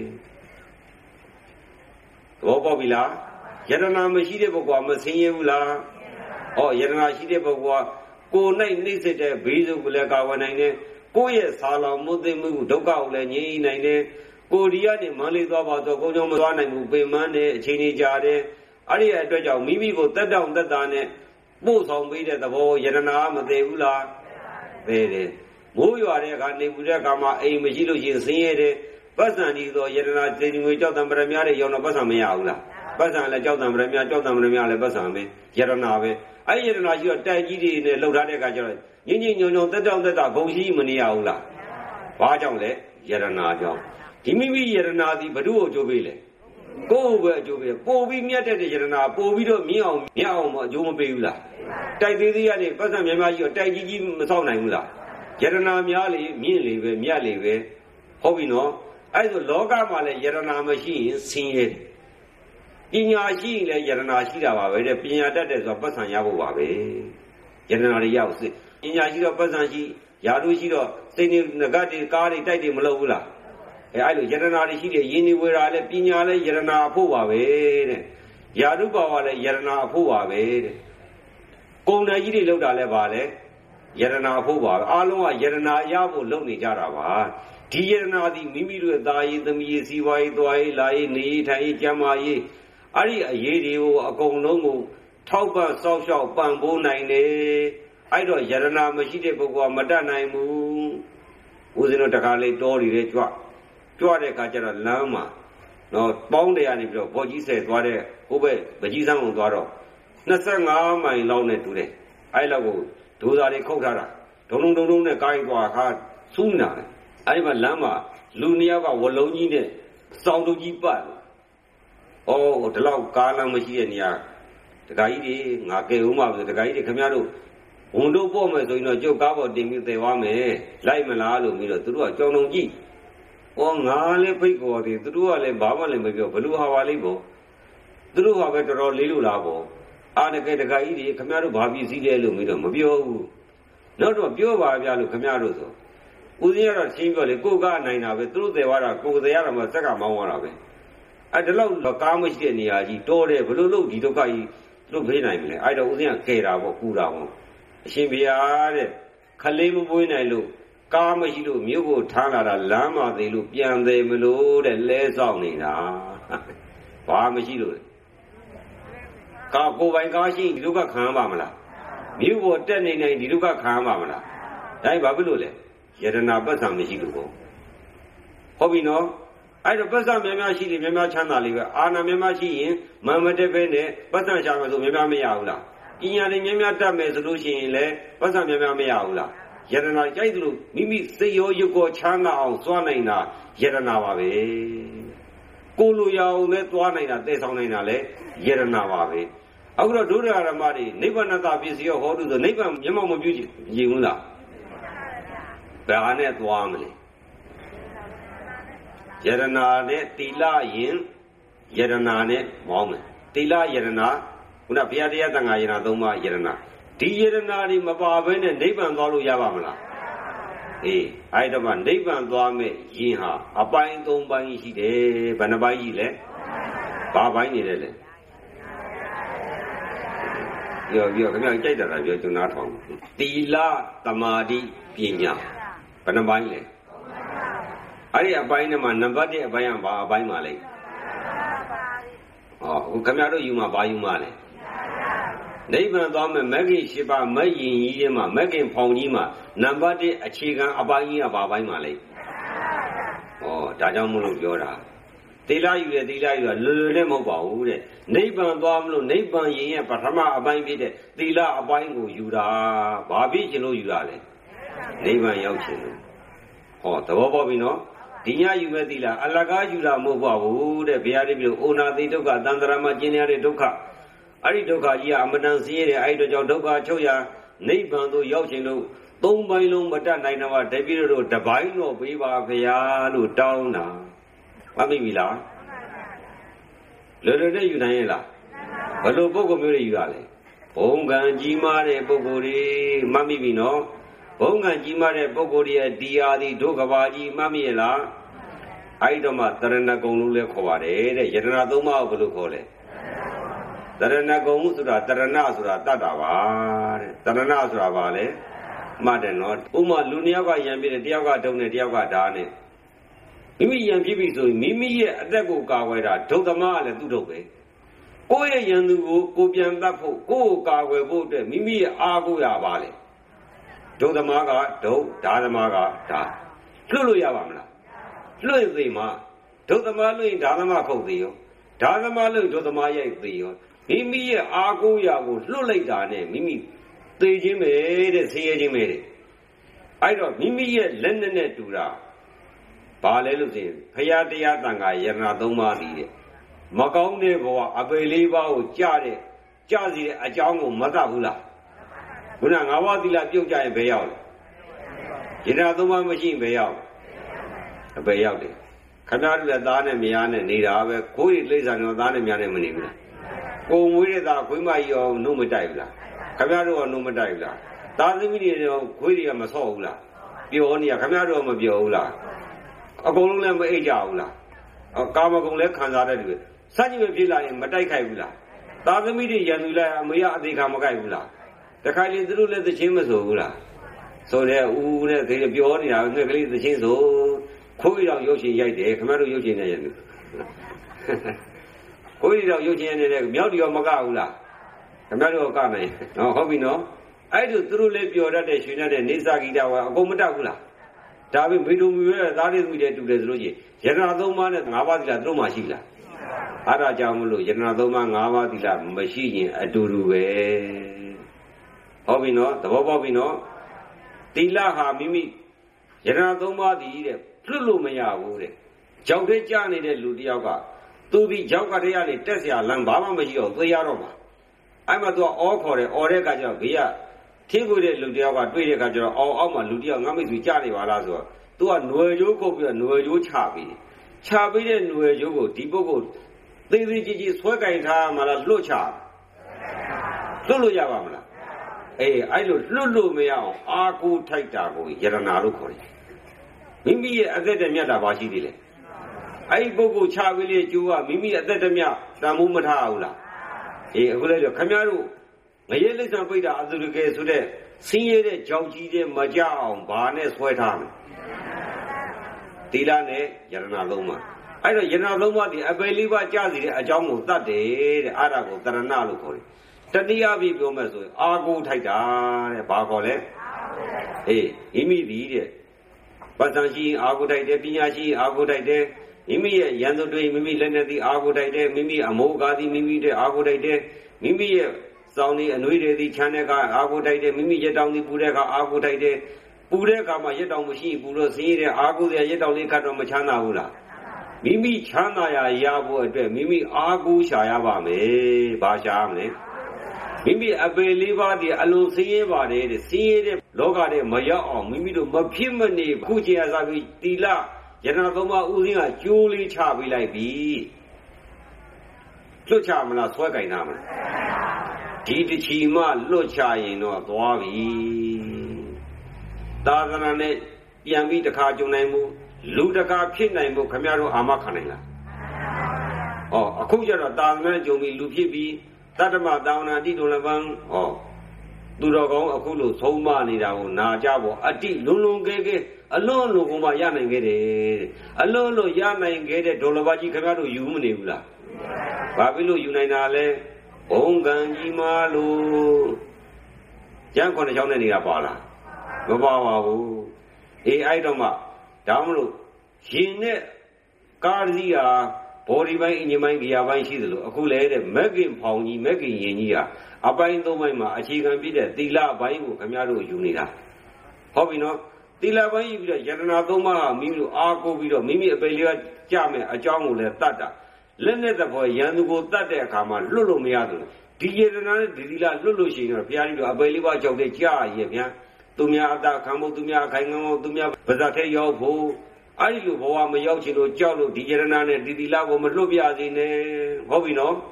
သဘောပေါက်ပြီလားယရနာမရှိတဲ့ပုဂ္ဂိုလ်ကမဆင်းရဲဘူးလားဟောယရနာရှိတဲ့ပုဂ္ဂိုလ်ကကိုယ်၌နှိမ့်စစ်တဲ့ဘေးဆုံးကိုလည်းကာဝယ်နိုင်တယ်ကိုယ့်ရဲ့ဆာလောင်မှုသိမှုဒုက္ခကိုလည်းငြိမ်းနိုင်တယ်ကိုယ်ဒီကနေမန္လေးသွားပါတော့ကိုယ်ကြောင့်မသွားနိုင်ဘူးပင်မနဲ့အချိန်ကြီးကြာတယ်အဲ့ဒီအတွက်ကြောင့်မိမိကိုတက်တောင့်တက်တာနဲ့ပို့ဆောင်ပေးတဲ့သဘောယရနာမသိဘူးလားသိတယ်မိုးရွာတဲ့အခါနေပူတဲ့အခါမှာအိမ်မရှိလို့ရှိရင်ဆင်းရဲတယ်ပတ်စံဒီဆိုယရနာစေတီငွေကြောက်တံပရမများတွေရောင်းတော့ပတ်စံမရဘူးလားပတ်စံလည်းကြောက်တံပရမများကြောက်တံပရမများလည်းပတ်စံပဲယရနာပဲအဲ့ယရနာရှိတော့တိုက်ကြီးတွေနဲ့လှုပ်ထားတဲ့အခါကျတော့ညင်ညင်ညုံညုံတက်တောင့်တက်တာဂုံရှိမနေရဘူးလားဘာကြောင့်လဲယရနာကြောင့်ဒီမိမိယရနာသည်ဘ ᱹ ကိုအကျိုးပေးလေကိုယ်ပဲအကျိုးပေးပို့ပြီးမြတ်တဲ့ယရနာပို့ပြီးတော့မြင့်အောင်မြတ်အောင်မအကျိုးမပေးဘူးလားတိုက်သေးသေးရနေပတ်စံများများရှိတော့တိုက်ကြီးကြီးမဆောက်နိုင်ဘူးလားယရနာများလေမြင့်လေပဲမြတ်လေပဲဟုတ်ပြီနော်အဲ့ဒါလောကမှာလည်းယရနာမရှိရင်ဆင်းရဲတယ်ပညာရှိရင်လည်းယရနာရှိတာပါပဲတဲ့ပညာတတ်တယ်ဆိုတော့ပတ်စံရဖို့ပါပဲယရနာတွေရောက်စစ်ပညာရှိတော့ပတ်စံရှိယာတို့ရှိတော့စိတ်နေငကတ်တွေကားတွေတိုက်တွေမလုပ်ဘူးလားအဲအဲ့လိုယရနာတွေရှိတယ်ယင်းနေဝေရာလည်းပညာလည်းယရနာအဖို့ပါပဲတဲ့ယာတို့ပါဝါလည်းယရနာအဖို့ပါပဲတဲ့ကုန်တယ်ကြီးတွေလောက်တာလည်းပါလေယရနာအဖို့ပါပဲအားလုံးကယရနာရဖို့လုပ်နေကြတာပါဒီယရနာသည်မိမိတို့ရဲ့သားရေးသမီးရေးစီးပွားရေးသွားရေးလာရေးနေရေးထိုင်ရေးကျန်းမာရေးအဲ့ဒီအရေးတွေကိုအကုန်လုံးကိုထောက်ပံ့စောင့်ရှောက်ပံ့ပိုးနိုင်တယ်အဲ့တော့ယရနာမရှိတဲ့ပုဂ္ဂိုလ်ကမတတ်နိုင်ဘူးဦးဇင်းတို့တခါလေးတောတွေကြွကြွတဲ့အခါကျတော့လမ်းမှာနော်ပေါင်းတယ်ကနေပြီးတော့ဘော်ကြီးဆယ်သွားတဲ့ဟိုဘက်ပကြီးစမ်းကုန်သွားတော့နှစ်ဆယ့်ငါးမိုင်လောက်နဲ့တူတယ်အဲ့လောက်ကိုဒိုးသားတွေခုတ်ထားတာဒုံဒုံဒုံဒုံနဲ့ကိုင်းသွားခါစူးနေတာအဲ့ဒီမှာလမ်းမှာလူနှစ်ယောက်ကဝလုံးကြီးနဲ့စောင်းတူကြီးပတ်ဩဒီလောက်ကားလမ်းမရှိတဲ့နေရာတခါကြီးတွေငါကဲဦးမှာဆိုတခါကြီးတွေခင်ဗျားတို့ဝန်တို့ပို့မယ်ဆိုရင်တော့ကျုပ်ကားပေါ်တင်ပြီးသေသွားမယ်လိုက်မလားလို့ပြီးတော့သူတို့ကကြောင်တုံကြီးဩငါလည်းဖိတ်ခေါ်တယ်သူတို့ကလည်းဘာမှလည်းမပြောဘလူဟာပါလိမ့်ပေါ့သူတို့ကပဲတော်တော်လေးလို့လားပေါ့အားတကယ်တခါကြီးတွေခင်ဗျားတို့ဘာပြည်စည်းတယ်လို့ပြီးတော့မပြောဘူးနောက်တော့ပြောပါဗျာလို့ခင်ဗျားတို့ဆိုဦးဇင်းကတော့ချင်းပြောလေကိုကနိုင်တာပဲသူတို့သေသွားတာကိုသေရတာမှစက်ကမောင်းသွားတာပဲအဲ့ဒါလောက်ကားမရှိတဲ့နေရာကြီးတောတယ်ဘလို့လို့ဒီဒုက္ခကြီးသူတို့ဖေးနိုင်မလဲအဲ့တော့ဦးဇင်းကကဲတာပေါ့ကူတာပေါ့အရှင်ဘုရားတဲ့ခလေးမပွေးနိုင်လို့ကားမရှိလို့မြို့ကိုထားလာတာလမ်းမသေးလို့ပြန်သေးမလို့တဲ့လဲဆောင်နေတာဘာမရှိလို့ကားကိုယ်ပိုင်ကားရှိဒီဒုက္ခခံပါမလားမြို့ပေါ်တက်နေနေဒီဒုက္ခခံပါမလားဒါဘာဖြစ်လို့လဲယရနာပတ်စံမရှိလို့ပေါ့ဟုတ်ပြီနော်အဲ့တော့ပတ်စံများများရှိတယ်များများချမ်းသာလေးပဲအာနာများများရှိရင်မမတက်ပဲနဲ့ပတ်စံရှာမယ်ဆိုများများမရဘူးလားပညာတွေများများတတ်မယ်ဆိုလို့ရှိရင်လည်းပတ်စံများများမရဘူးလားယရနာကြိုက်သလိုမိမိစိတ်ရောရုပ်ကိုချမ်းသာအောင်စွာနိုင်တာယရနာပါပဲကိုလိုရအောင်လည်းသွားနိုင်တာတည်ဆောင်နိုင်တာလည်းယရနာပါပဲအခုတော့ဒုဒ္ဒရာဓမ္မတွေနိဗ္ဗာန်တာပစ္စည်းရောဟောတုဆိုနိဗ္ဗာန်မျက်မှောက်မပြုကြည့်ဘူးလားဘယ်ဟာနဲ့သွားမလဲယရနာနဲ့တိလရင်ယရနာနဲ့မောင်းမယ်တိလယရနာခုနဘုရားတရားသံဃာယရနာသုံးပါးယရနာဒီယရနာတွေမပါဘဲနဲ့နိဗ္ဗာန်သွားလို့ရပါမလားအေးအဲ့တော့မှနိဗ္ဗာန်သွားမဲ့ယင်ဟာအပိုင်းသုံးပိုင်းရှိတယ်ဘယ်နှပိုင်းရှိလဲဘာပိုင်းနေတယ်လဲပြောပြောခင်ဗျားကြိုက်တာလားပြောကျွန်တော်ထောင်တိလသမာဓိပညာဘယ်နှပိုင်းလဲအဲ့ဒီအပိုင်းနဲ့မှနံပါတ်တစ်အပိုင်းကဘာအပိုင်းပါလဲဟောခင်ဗျားတို့ယူမှာဘာယူမှာလဲနိဗ္ဗာန်သွားမယ်မဂ္ဂင်၈ပါးမဂ်ရင်ကြီးထဲမှာမဂ္ဂင်ဖောင်ကြီးမှာနံပါတ်တစ်အခြေခံအပိုင်းကြီးကဘာပိုင်းပါလဲဩဒါကြောင့်မလို့ပြောတာသီလယူတယ်သီလယူတာလွယ်လွယ်နဲ့မဟုတ်ပါဘူးတဲ့နိဗ္ဗာန်သွားမလို့နိဗ္ဗာန်ရင်ရဲ့ပထမအပိုင်းဖြစ်တဲ့သီလအပိုင်းကိုယူတာဘာဖြစ်ချင်လို့ယူတာလဲနိဗ္ဗာန်ရောက်ချင်လို့ဟောသဘောပေါက်ပြီနော်ဒီညယူမဲ့သီလအလကားယူတာမဟုတ်ပါဘူးတဲ့ဘုရားတပည့်တို့အိုနာတိဒုက္ခသံသရမှာကျင်ရတဲ့ဒုက္ခအဲ့ဒီဒုက္ခကြီးကအမတန်ဆင်းရဲတဲ့အဲ့ဒီကြောင့်ဒုက္ခချုပ်ရနိဗ္ဗာန်သို့ရောက်ခြင်းလို့သုံးပိုင်းလုံးမတတ်နိုင်တော့တပည့်တို့တပိုင်းတော့ပေးပါဗျာလို့တောင်းတာမသိပြီလားလွယ်လွယ်နဲ့ယူနိုင်ရဲ့လားဘယ်လိုပုဂ္ဂိုလ်မျိုးတွေယူရလဲဘဘုံကံကြီးမားတဲ့ပုဂ္ဂိုလ်တွေမှတ်မိပြီနော်ဘုံကံကြီးမားတဲ့ပုဂ္ဂိုလ်ရဲ့ဒီဟာဒီဒုက္ခပါကြီးမှတ်မိရလားအဲ့တော့မှတရဏဂုံလို့လည်းခေါ်ပါတယ်တဲ့ယတနာသုံးပါးကိုဘယ်လိုခေါ်လဲတရဏဂုံဆိုတာတရဏဆိုတာတတ်တာပါတဲ့တရဏဆိုတာဘာလဲမှတ်တယ်နော်ဥမာလူနှစ်ယောက်ကယံပြည့်တယ်တယောက်ကဒုံနဲ့တယောက်ကဓာတ်နဲ့မိမိယံပြည့်ပြီဆိုရင်မိမိရဲ့အသက်ကိုကာကွယ်တာဒုသမားကလည်းသူ့ဒုပဲကိုယ့်ရဲ့ယံသူကိုကိုပြန်တတ်ဖို့ကိုယ့်ကိုကာကွယ်ဖို့အတွက်မိမိရဲ့အားကိုးရပါလေဒုသမားကဒုဓာသမားကဓာလွတ်လို့ရပါမလားလွတ်သေးမှာဒုသမားလွတ်ရင်ဓာသမားခုတ်သေးရောဓာသမားလွတ်ဒုသမားရိုက်သေးရောမိမိရဲ့အားကိုးရကိုလွတ်လိုက်တာနဲ့မိမိသေခြင်းပဲတဲ့ဆင်းရဲခြင်းပဲတဲ့အဲ့တော့မိမိရဲ့လက်နဲ့နဲ့တူတာဘာလဲလို့ဆိုရင်ဖရာတရားတန်ခါယရဏသုံးပါးတည်တဲ့မကောင်းတဲ့ဘဝအပေလေးပါးကိုကြားတဲ့ကြားစီတဲ့အကြောင်းကိုမသဘူးလားခုနငါးပါးသီလပြုတ်ကြရင်ဘယ်ရောက်လဲယရဏသုံးပါးမရှိရင်ဘယ်ရောက်အပေရောက်တယ်ခဏတည်းလည်းသားနဲ့မယားနဲ့နေတာပဲကိုယ်ရိလိမ့်စာတော့သားနဲ့မယားနဲ့မနေဘူးလားကိုယ်မွေးတဲ့သားခွေးမကြီးရောနှုတ်မတိုက်ဘူးလားခင်ဗျားတို့ကနှုတ်မတိုက်ဘူးလားသားသမီးတွေရောခွေးတွေကမဆော့ဘူးလားပျော်နေရခင်ဗျားတို့ကမပျော်ဘူးလားအကုန်လုံးလည်းမအိတ်ကြဘူးလားကာမဂုဏ်လည်းခံစားတဲ့လူစัจ jivе ဖြစ်လာရင်မတိုက်ခိုက်ဘူးလားသားသမီးတွေရန်သူလိုက်အမေကအသေးခံမကိုက်ဘူးလားတခါလေသူတို့လည်းသချင်းမဆိုဘူးလားဆိုတဲ့ဦးနဲ့သေပြောနေတာငှက်ကလေးသချင်းဆိုခိုးရောင်ရုပ်ရှင်ရိုက်တယ်ခင်ဗျားတို့ရုပ်ရှင်နဲ့ရန်သူခိုးရောင်ရုပ်ရှင်နဲ့မြောက်တရောမကဘူးလားခင်ဗျားတို့ကနိုင်နော်ဟုတ်ပြီနော်အဲ့ဒါသူတို့လည်းပြောတတ်တဲ့ရှင်တဲ့နေစာဂီတာကအကုန်မတတ်ဘူးလားဒါပေမဲ့မိတို့မျိုးရဲ့သားလေးသမီးတွေတူတယ်ဆိုလို့ရှိရင်ယတနာသုံးပါးနဲ့ငါးပါးသီလသူတို့မှရှိလားအဲ့ဒါကြောင့်မလို့ယတနာသုံးပါးငါးပါးသီလမရှိရင်အတူတူပဲဟုတ်ပြီနော်သဘောပေါက်ပြီနော်သီလဟာမိမိယတနာသုံးပါးတည်တဲ့လွတ်လို့မရဘူးတဲ့ကြောက်တဲ့ကြားနေတဲ့လူတယောက်ကသူဒီကြောက်ကတည်းကနေတက်เสียလမ်းဘာမှမရှိတော့သေရတော့မှာအဲ့မှာသူကအောခေါ်တယ်အော်တဲ့အခါကျတော့ဘေးကထင်းကိုတဲ့လူတယောက်ကတွေ့တဲ့အခါကျတော့အော်အောက်မှာလူတယောက်ငါမိတ်ဆွေကြားနေပါလားဆိုတော့သူကຫນွယ်ကျိုးကုတ်ပြီးတော့ຫນွယ်ကျိုးချပြီးချပြီးတဲ့ຫນွယ်ကျိုးကိုဒီပုဂ္ဂိုလ်သေးသေးကြီးကြီးဆွဲကင်ထားမှလားလွတ်ချလွတ်လို့ရပါမလားအေးအဲ့လိုလွတ်လို့မရအောင်အာကိုထိုက်တာကိုယရနာလို့ခေါ်တယ်မိမိရဲ့အသက်တမြတ်တာဘာရှိသေးလဲအဲ့ဒီပုဂ္ဂိုလ်ချပြီးလေကျိုးကမိမိအသက်တမြတ်တန်မိုးမထားဘူးလားအေးအခုလည်းခမရတို့ငရဲလိစ္ဆာပိဋ္ဌာအသူတကယ်ဆိုတဲ့ဆင်းရဲတဲ့ကြောက်ကြီးတဲ့မကြအောင်ဘာနဲ့ဆွဲထားမလဲသီလနဲ့ယရနာသုံးပါးအဲ့တော့ယရနာသုံးပါးဒီအပေလေးပါးကြားစီတဲ့အကြောင်းကိုသတ်တယ်တဲ့အဲ့ဒါကိုတရဏလို့ခေါ်တယ်တတိယပြီးပြောမယ်ဆိုရင်အာကိုထိုက်တာတဲ့ဘာခေါ်လဲအေးမိမိဒီတဲ့ပတ်စံရှိအာကိုထိုက်တယ်ပညာရှိအာကိုထိုက်တယ်မိမိရဲ့ရန်သူတွေမိမိလက်နဲ့သည်အာကိုထိုက်တယ်မိမိအမောကာသည်မိမိတဲ့အာကိုထိုက်တယ်မိမိရဲ့စောင်းဒီအနွေးတွေသည်ခြံတဲ့ကအာကိုထိုက်တယ်မိမိရက်တောင်သည်ပူတဲ့ကအာကိုထိုက်တယ်ပူတဲ့အခါမှာရက်တောင်မရှိပူလို့ဆင်းရဲတဲ့အာကိုရရက်တောင်လေးခတ်တော့မချမ်းသာဘူးလားမိမိချမ်းသာရာရဖို့အတွက်မိမိအာကိုရှာရပါမယ်ဘာရှာမလဲမိမိအပေလေးပါးဒီအလုံးဆင်းရဲပါတယ်တဲ့ဆင်းရဲတဲ့လောကထဲမရောက်အောင်မိမိတို့မဖြစ်မနေခုချင်ရစားပြီးတီလယတနာသုံးပါးဥစဉ်ကကျိုးလေးချပေးလိုက်ပြီလွတ်ချမလားဆွဲကင်တာမလားဒီတချီမှလွတ်ချရင်တော့သွားပြီသာသနာနဲ့ပြန်ပြီးတခါကြုံနိုင်မှုလူတကာဖြစ်နိုင်မှုခင်ဗျားတို့အာမခံနိုင်လားဩအခုကျတော့သာသနာကြုံပြီးလူဖြစ်ပြီးတတ္တမသာဝနာတိတုံလပံဩသူတော်ကောင်းအခုလို့ဆုံးမနေတာကိုနာကြဖို့အတိလုံလုံကဲကဲအလွန်အလွန်ကမှရနိုင်ခဲ့တယ်အလွန်လို့ရနိုင်ခဲ့တဲ့ဒေါ်လဘကြီးခင်ဗျားတို့ယူမနေဘူးလားဘာဖြစ်လို့ယူနိုင်တာလဲဘုံကံကြီးမာလို့ကျန်ခွန်ချောင်းနဲ့နေတာပါလားမပါပါဘူးအေးအဲ့တော့မှဒါမလို့ရင်နဲ့ကားကြီးဟာဘော်ဒီပိုင်းအင်ဂျင်ပိုင်းဂီယာပိုင်းရှိသလိုအခုလဲတဲ့မက်ကင်ဖောင်ကြီးမက်ကင်ရင်ကြီးဟာအပိုင်းသုံးပိုင်းမှာအခြေခံပြည့်တဲ့သီလပိုင်းကိုခင်ဗျားတို့ယူနေတာဟုတ်ပြီနော်သီလပိုင်းယူပြီးတော့ယတနာသုံးပါးဟာမိမိတို့အားကိုးပြီးတော့မိမိအပေလေးကကြမယ်အကြောင်းကိုလည်းတတ်တာလက်နဲ့တဘောရန်သူကိုတတ်တဲ့အခါမှာလွတ်လို့မရဘူးဒီယတနာနဲ့ဒီသီလလွတ်လို့ရှိရင်တော့ဘုရားကြီးတို့အပေလေးပါးကြောက်တဲ့ကြားရဲ့ဗျာသူများအတာခံဖို့သူများအခိုင်ခံဖို့သူများဗဇတ်ထဲရောက်ဖို့အဲ့ဒီလိုဘဝမရောက်ချင်လို့ကြောက်လို့ဒီယတနာနဲ့ဒီသီလကိုမလွတ်ပြစေနဲ့ဟုတ်ပြီနော်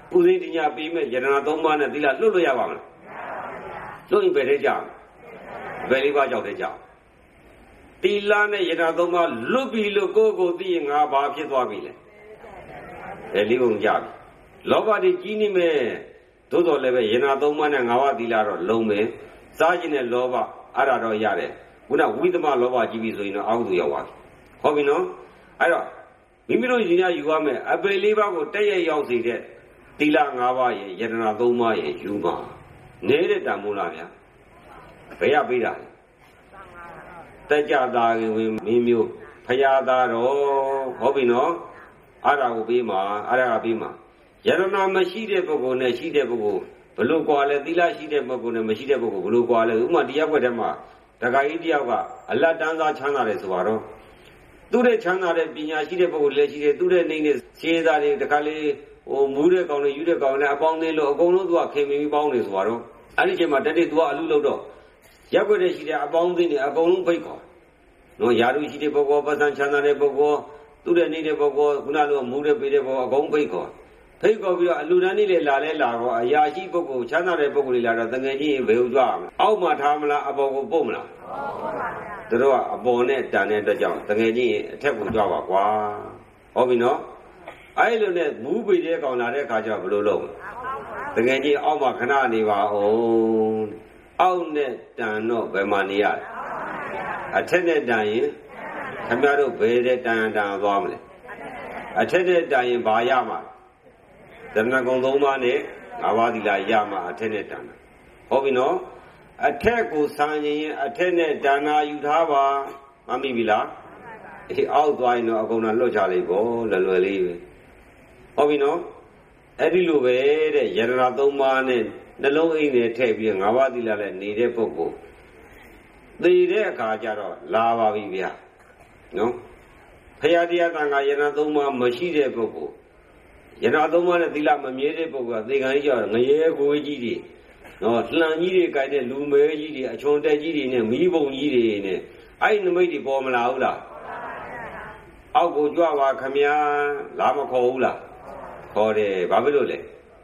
ဥသိဉာဏ်ပြီးမဲ့ယရဏသုံးပါးနဲ့သီလလွတ်လို့ရပါမလားလွတ်ရင်ပဲတဲ့ကြဘယ်လေးပါးကြောင့်တဲ့ကြသီလနဲ့ယရဏသုံးပါးလွတ်ပြီလို့ကိုယ့်ကိုယ်သိရင်ငါဘာဖြစ်သွားပြီလဲအဲလေးကုန်ကြပြီလောဘတွေကြီးနေမဲ့သို့တော်လည်းပဲယရဏသုံးပါးနဲ့ငါးပါးသီလတော့လုံးမယ်စားခြင်းနဲ့လောဘအဲ့ဒါတော့ရတယ်ခုနဝိသမလောဘကြီးပြီဆိုရင်တော့အောက်သူရောက်သွားပြီဟုတ်ပြီနော်အဲ့တော့မိမိတို့ညီညာယူရမယ်အပေလေးပါးကိုတက်ရရောက်စေတဲ့သီလငါးပါးရဲ့ယရဏသုံးပါးရဲ့ယူပါနေတဲ့တန်မိုးလားဗျာဘယ်ရပေးတာတက်ကြတာဝင်မင်းမျိုးဖရာသားတော်ဟုတ်ပြီနော်အဲ့ဒါကိုပေးမှာအဲ့ဒါကပေးမှာယရဏမရှိတဲ့ပုဂ္ဂိုလ်နဲ့ရှိတဲ့ပုဂ္ဂိုလ်ဘလို့ကွာလဲသီလရှိတဲ့ပုဂ္ဂိုလ်နဲ့မရှိတဲ့ပုဂ္ဂိုလ်ဘလို့ကွာလဲဥမာတရားခွက်ထဲမှာတခါကြီးတယောက်ကအလတ်တန်းစားချမ်းသာတယ်ဆိုတော့သူ့ရဲ့ချမ်းသာတဲ့ပညာရှိတဲ့ပုဂ္ဂိုလ်လည်းရှိတယ်သူ့ရဲ့နေနဲ့ရှင်းသားတွေတခါလေးဟိုမူးတဲ့ကောင်တွေယူတဲ့ကောင်တွေအပေါင်းသေးလို့အကုန်လုံးသူကခင်မင်းပြီးပေါင်းနေဆိုတော့အဲ့ဒီချိန်မှာတက်တက်သူကအလူလို့တော့ရက်ွက်တဲ့ရှိတဲ့အပေါင်းသေးတွေအကုန်လုံးဖိတ်ခေါ်နော်ယာရုရှိတဲ့ပုဂ္ဂိုလ်ပတ်စံချမ်းသာတဲ့ပုဂ္ဂိုလ်သူ့ရဲ့နေတဲ့ပုဂ္ဂိုလ်ခုနလိုမူးတဲ့ပေးတဲ့ပုဂ္ဂိုလ်အကုန်ဖိတ်ခေါ်ဖိတ်ခေါ်ပြီးတော့အလူတန်းလေးလေလာလဲလာတော့အရာရှိပုဂ္ဂိုလ်ချမ်းသာတဲ့ပုဂ္ဂိုလ်တွေလာတော့တငယ်ချင်းဘယ်လိုကြွားမလဲအောက်မှာထားမလားအပေါ်ကိုပို့မလားသူတို့ကအပေါ်နဲ့တန်တဲ့အတွက်ကြောင့်တငယ်ချင်းအထက်ကိုကြွားပါကွာဟုတ်ပြီနော်အဲ့လိုနဲ့မူးပေတဲ့ကောင်လာတဲ့ခါကျတော့ဘယ်လိုလုပ်တငယ်ချင်းအောက်မှာခဏနေပါဦးအောက်နဲ့တန်တော့ဘယ်မှာနေရလဲအထက်နဲ့တန်ရင်ခင်ဗျားတို့ဘယ်တဲ့တန်တန်သွားမလဲအထက်နဲ့တန်ရင်ဘာရမှာသရဏဂုံသုံးပါးနဲ့ငါးပါးသီလရမှာအထက်နဲ့တန်တာဟုတ်ပြီနော်အထက်ကိုဆံရင်အထက်နဲ့တန်နာယူထားပါမမိပြီလားအေးအောက်သွားရင်တော့အကုန်လုံးလွတ်ချလိုက်ပေါ့လွယ်လွယ်လေးပဲဟုတ်ပြီနော်အဲ့ဒီလိုပဲတဲ့ယရဏသုံးပါးနဲ့နှလုံးအိမ်နဲ့ထည့်ပြီးငါးပါးသီလနဲ့နေတဲ့ပုဂ္ဂိုလ်သိတဲ့အခါကျတော့လာပါပြီဗျာနော်ဖရာတရားတန်ခါယရဏသုံးပါးမရှိတဲ့ပုဂ္ဂိုလ်ယရဏသုံးပါးနဲ့သီလမမြဲတဲ့ပုဂ္ဂိုလ်ကသေကံကြီးကြောငရဲကိုကြီးတွေနော်လှန်ကြီးတွေကြိုက်တဲ့လူမဲကြီးတွေအချွန်တက်ကြီးတွေနဲ့မီးပုံကြီးတွေနဲ့အဲ့နမိတ်တွေပေါ်မလာဘူးလားအောက်ကိုကြွပါခမညာလာမခေါ်ဘူးလားခေါ်တယ်ဘာဖြစ်လို့လဲ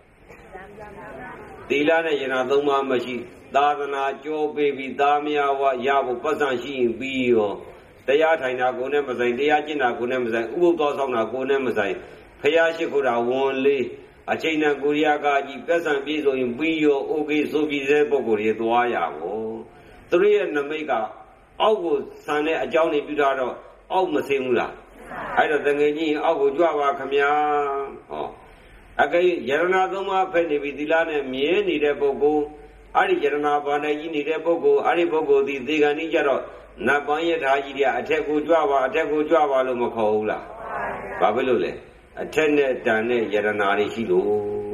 သီလနဲ့ယရဏသုံးပါးမရှိသာသနာကြောပေးပြီးသားမယားဝရဖို့ပတ်စံရှိရင်ပြီးရောတရားထိုင်တာကိုယ်နဲ့မဆိုင်တရားကျင့်တာကိုယ်နဲ့မဆိုင်ဥပုသ္သောဆောင်တာကိုယ်နဲ့မဆိုင်ဖျားရှိခိုးတာဝန်လေးအချိန်နဲ့ကိုရီးယားကကြီးပတ်စံပြေဆိုရင်ပြီးရောโอเคဆိုပြီးတဲ့ပုံကိုယ်တွေသွားရကိုသူတို့ရဲ့နမိတ်ကအောက်ကိုဆန်တဲ့အကြောင်းတွေပြုထားတော့အောက်မစင်းဘူးလားအဲ့တော့တငယ်ကြီးအောက်ကိုကြွပါခမညာဟောအကဲယရဏသုံးပါးဖက်နေပြီသီလနဲ့မြဲနေတဲ့ပုဂ္ဂိုလ်အဲ့ဒီယရဏဘာနဲ့ကြီးနေတဲ့ပုဂ္ဂိုလ်အဲ့ဒီပုဂ္ဂိုလ်ဒီသေကံကြီးကြတော့နတ်ပန်းယထာကြီးတွေအထက်ကိုကြွပါအထက်ကိုကြွပါလို့မခေါ်ဘူးလားဘာဖြစ်လို့လဲအထက်နဲ့တန်နဲ့ယရဏတွေရှိလို့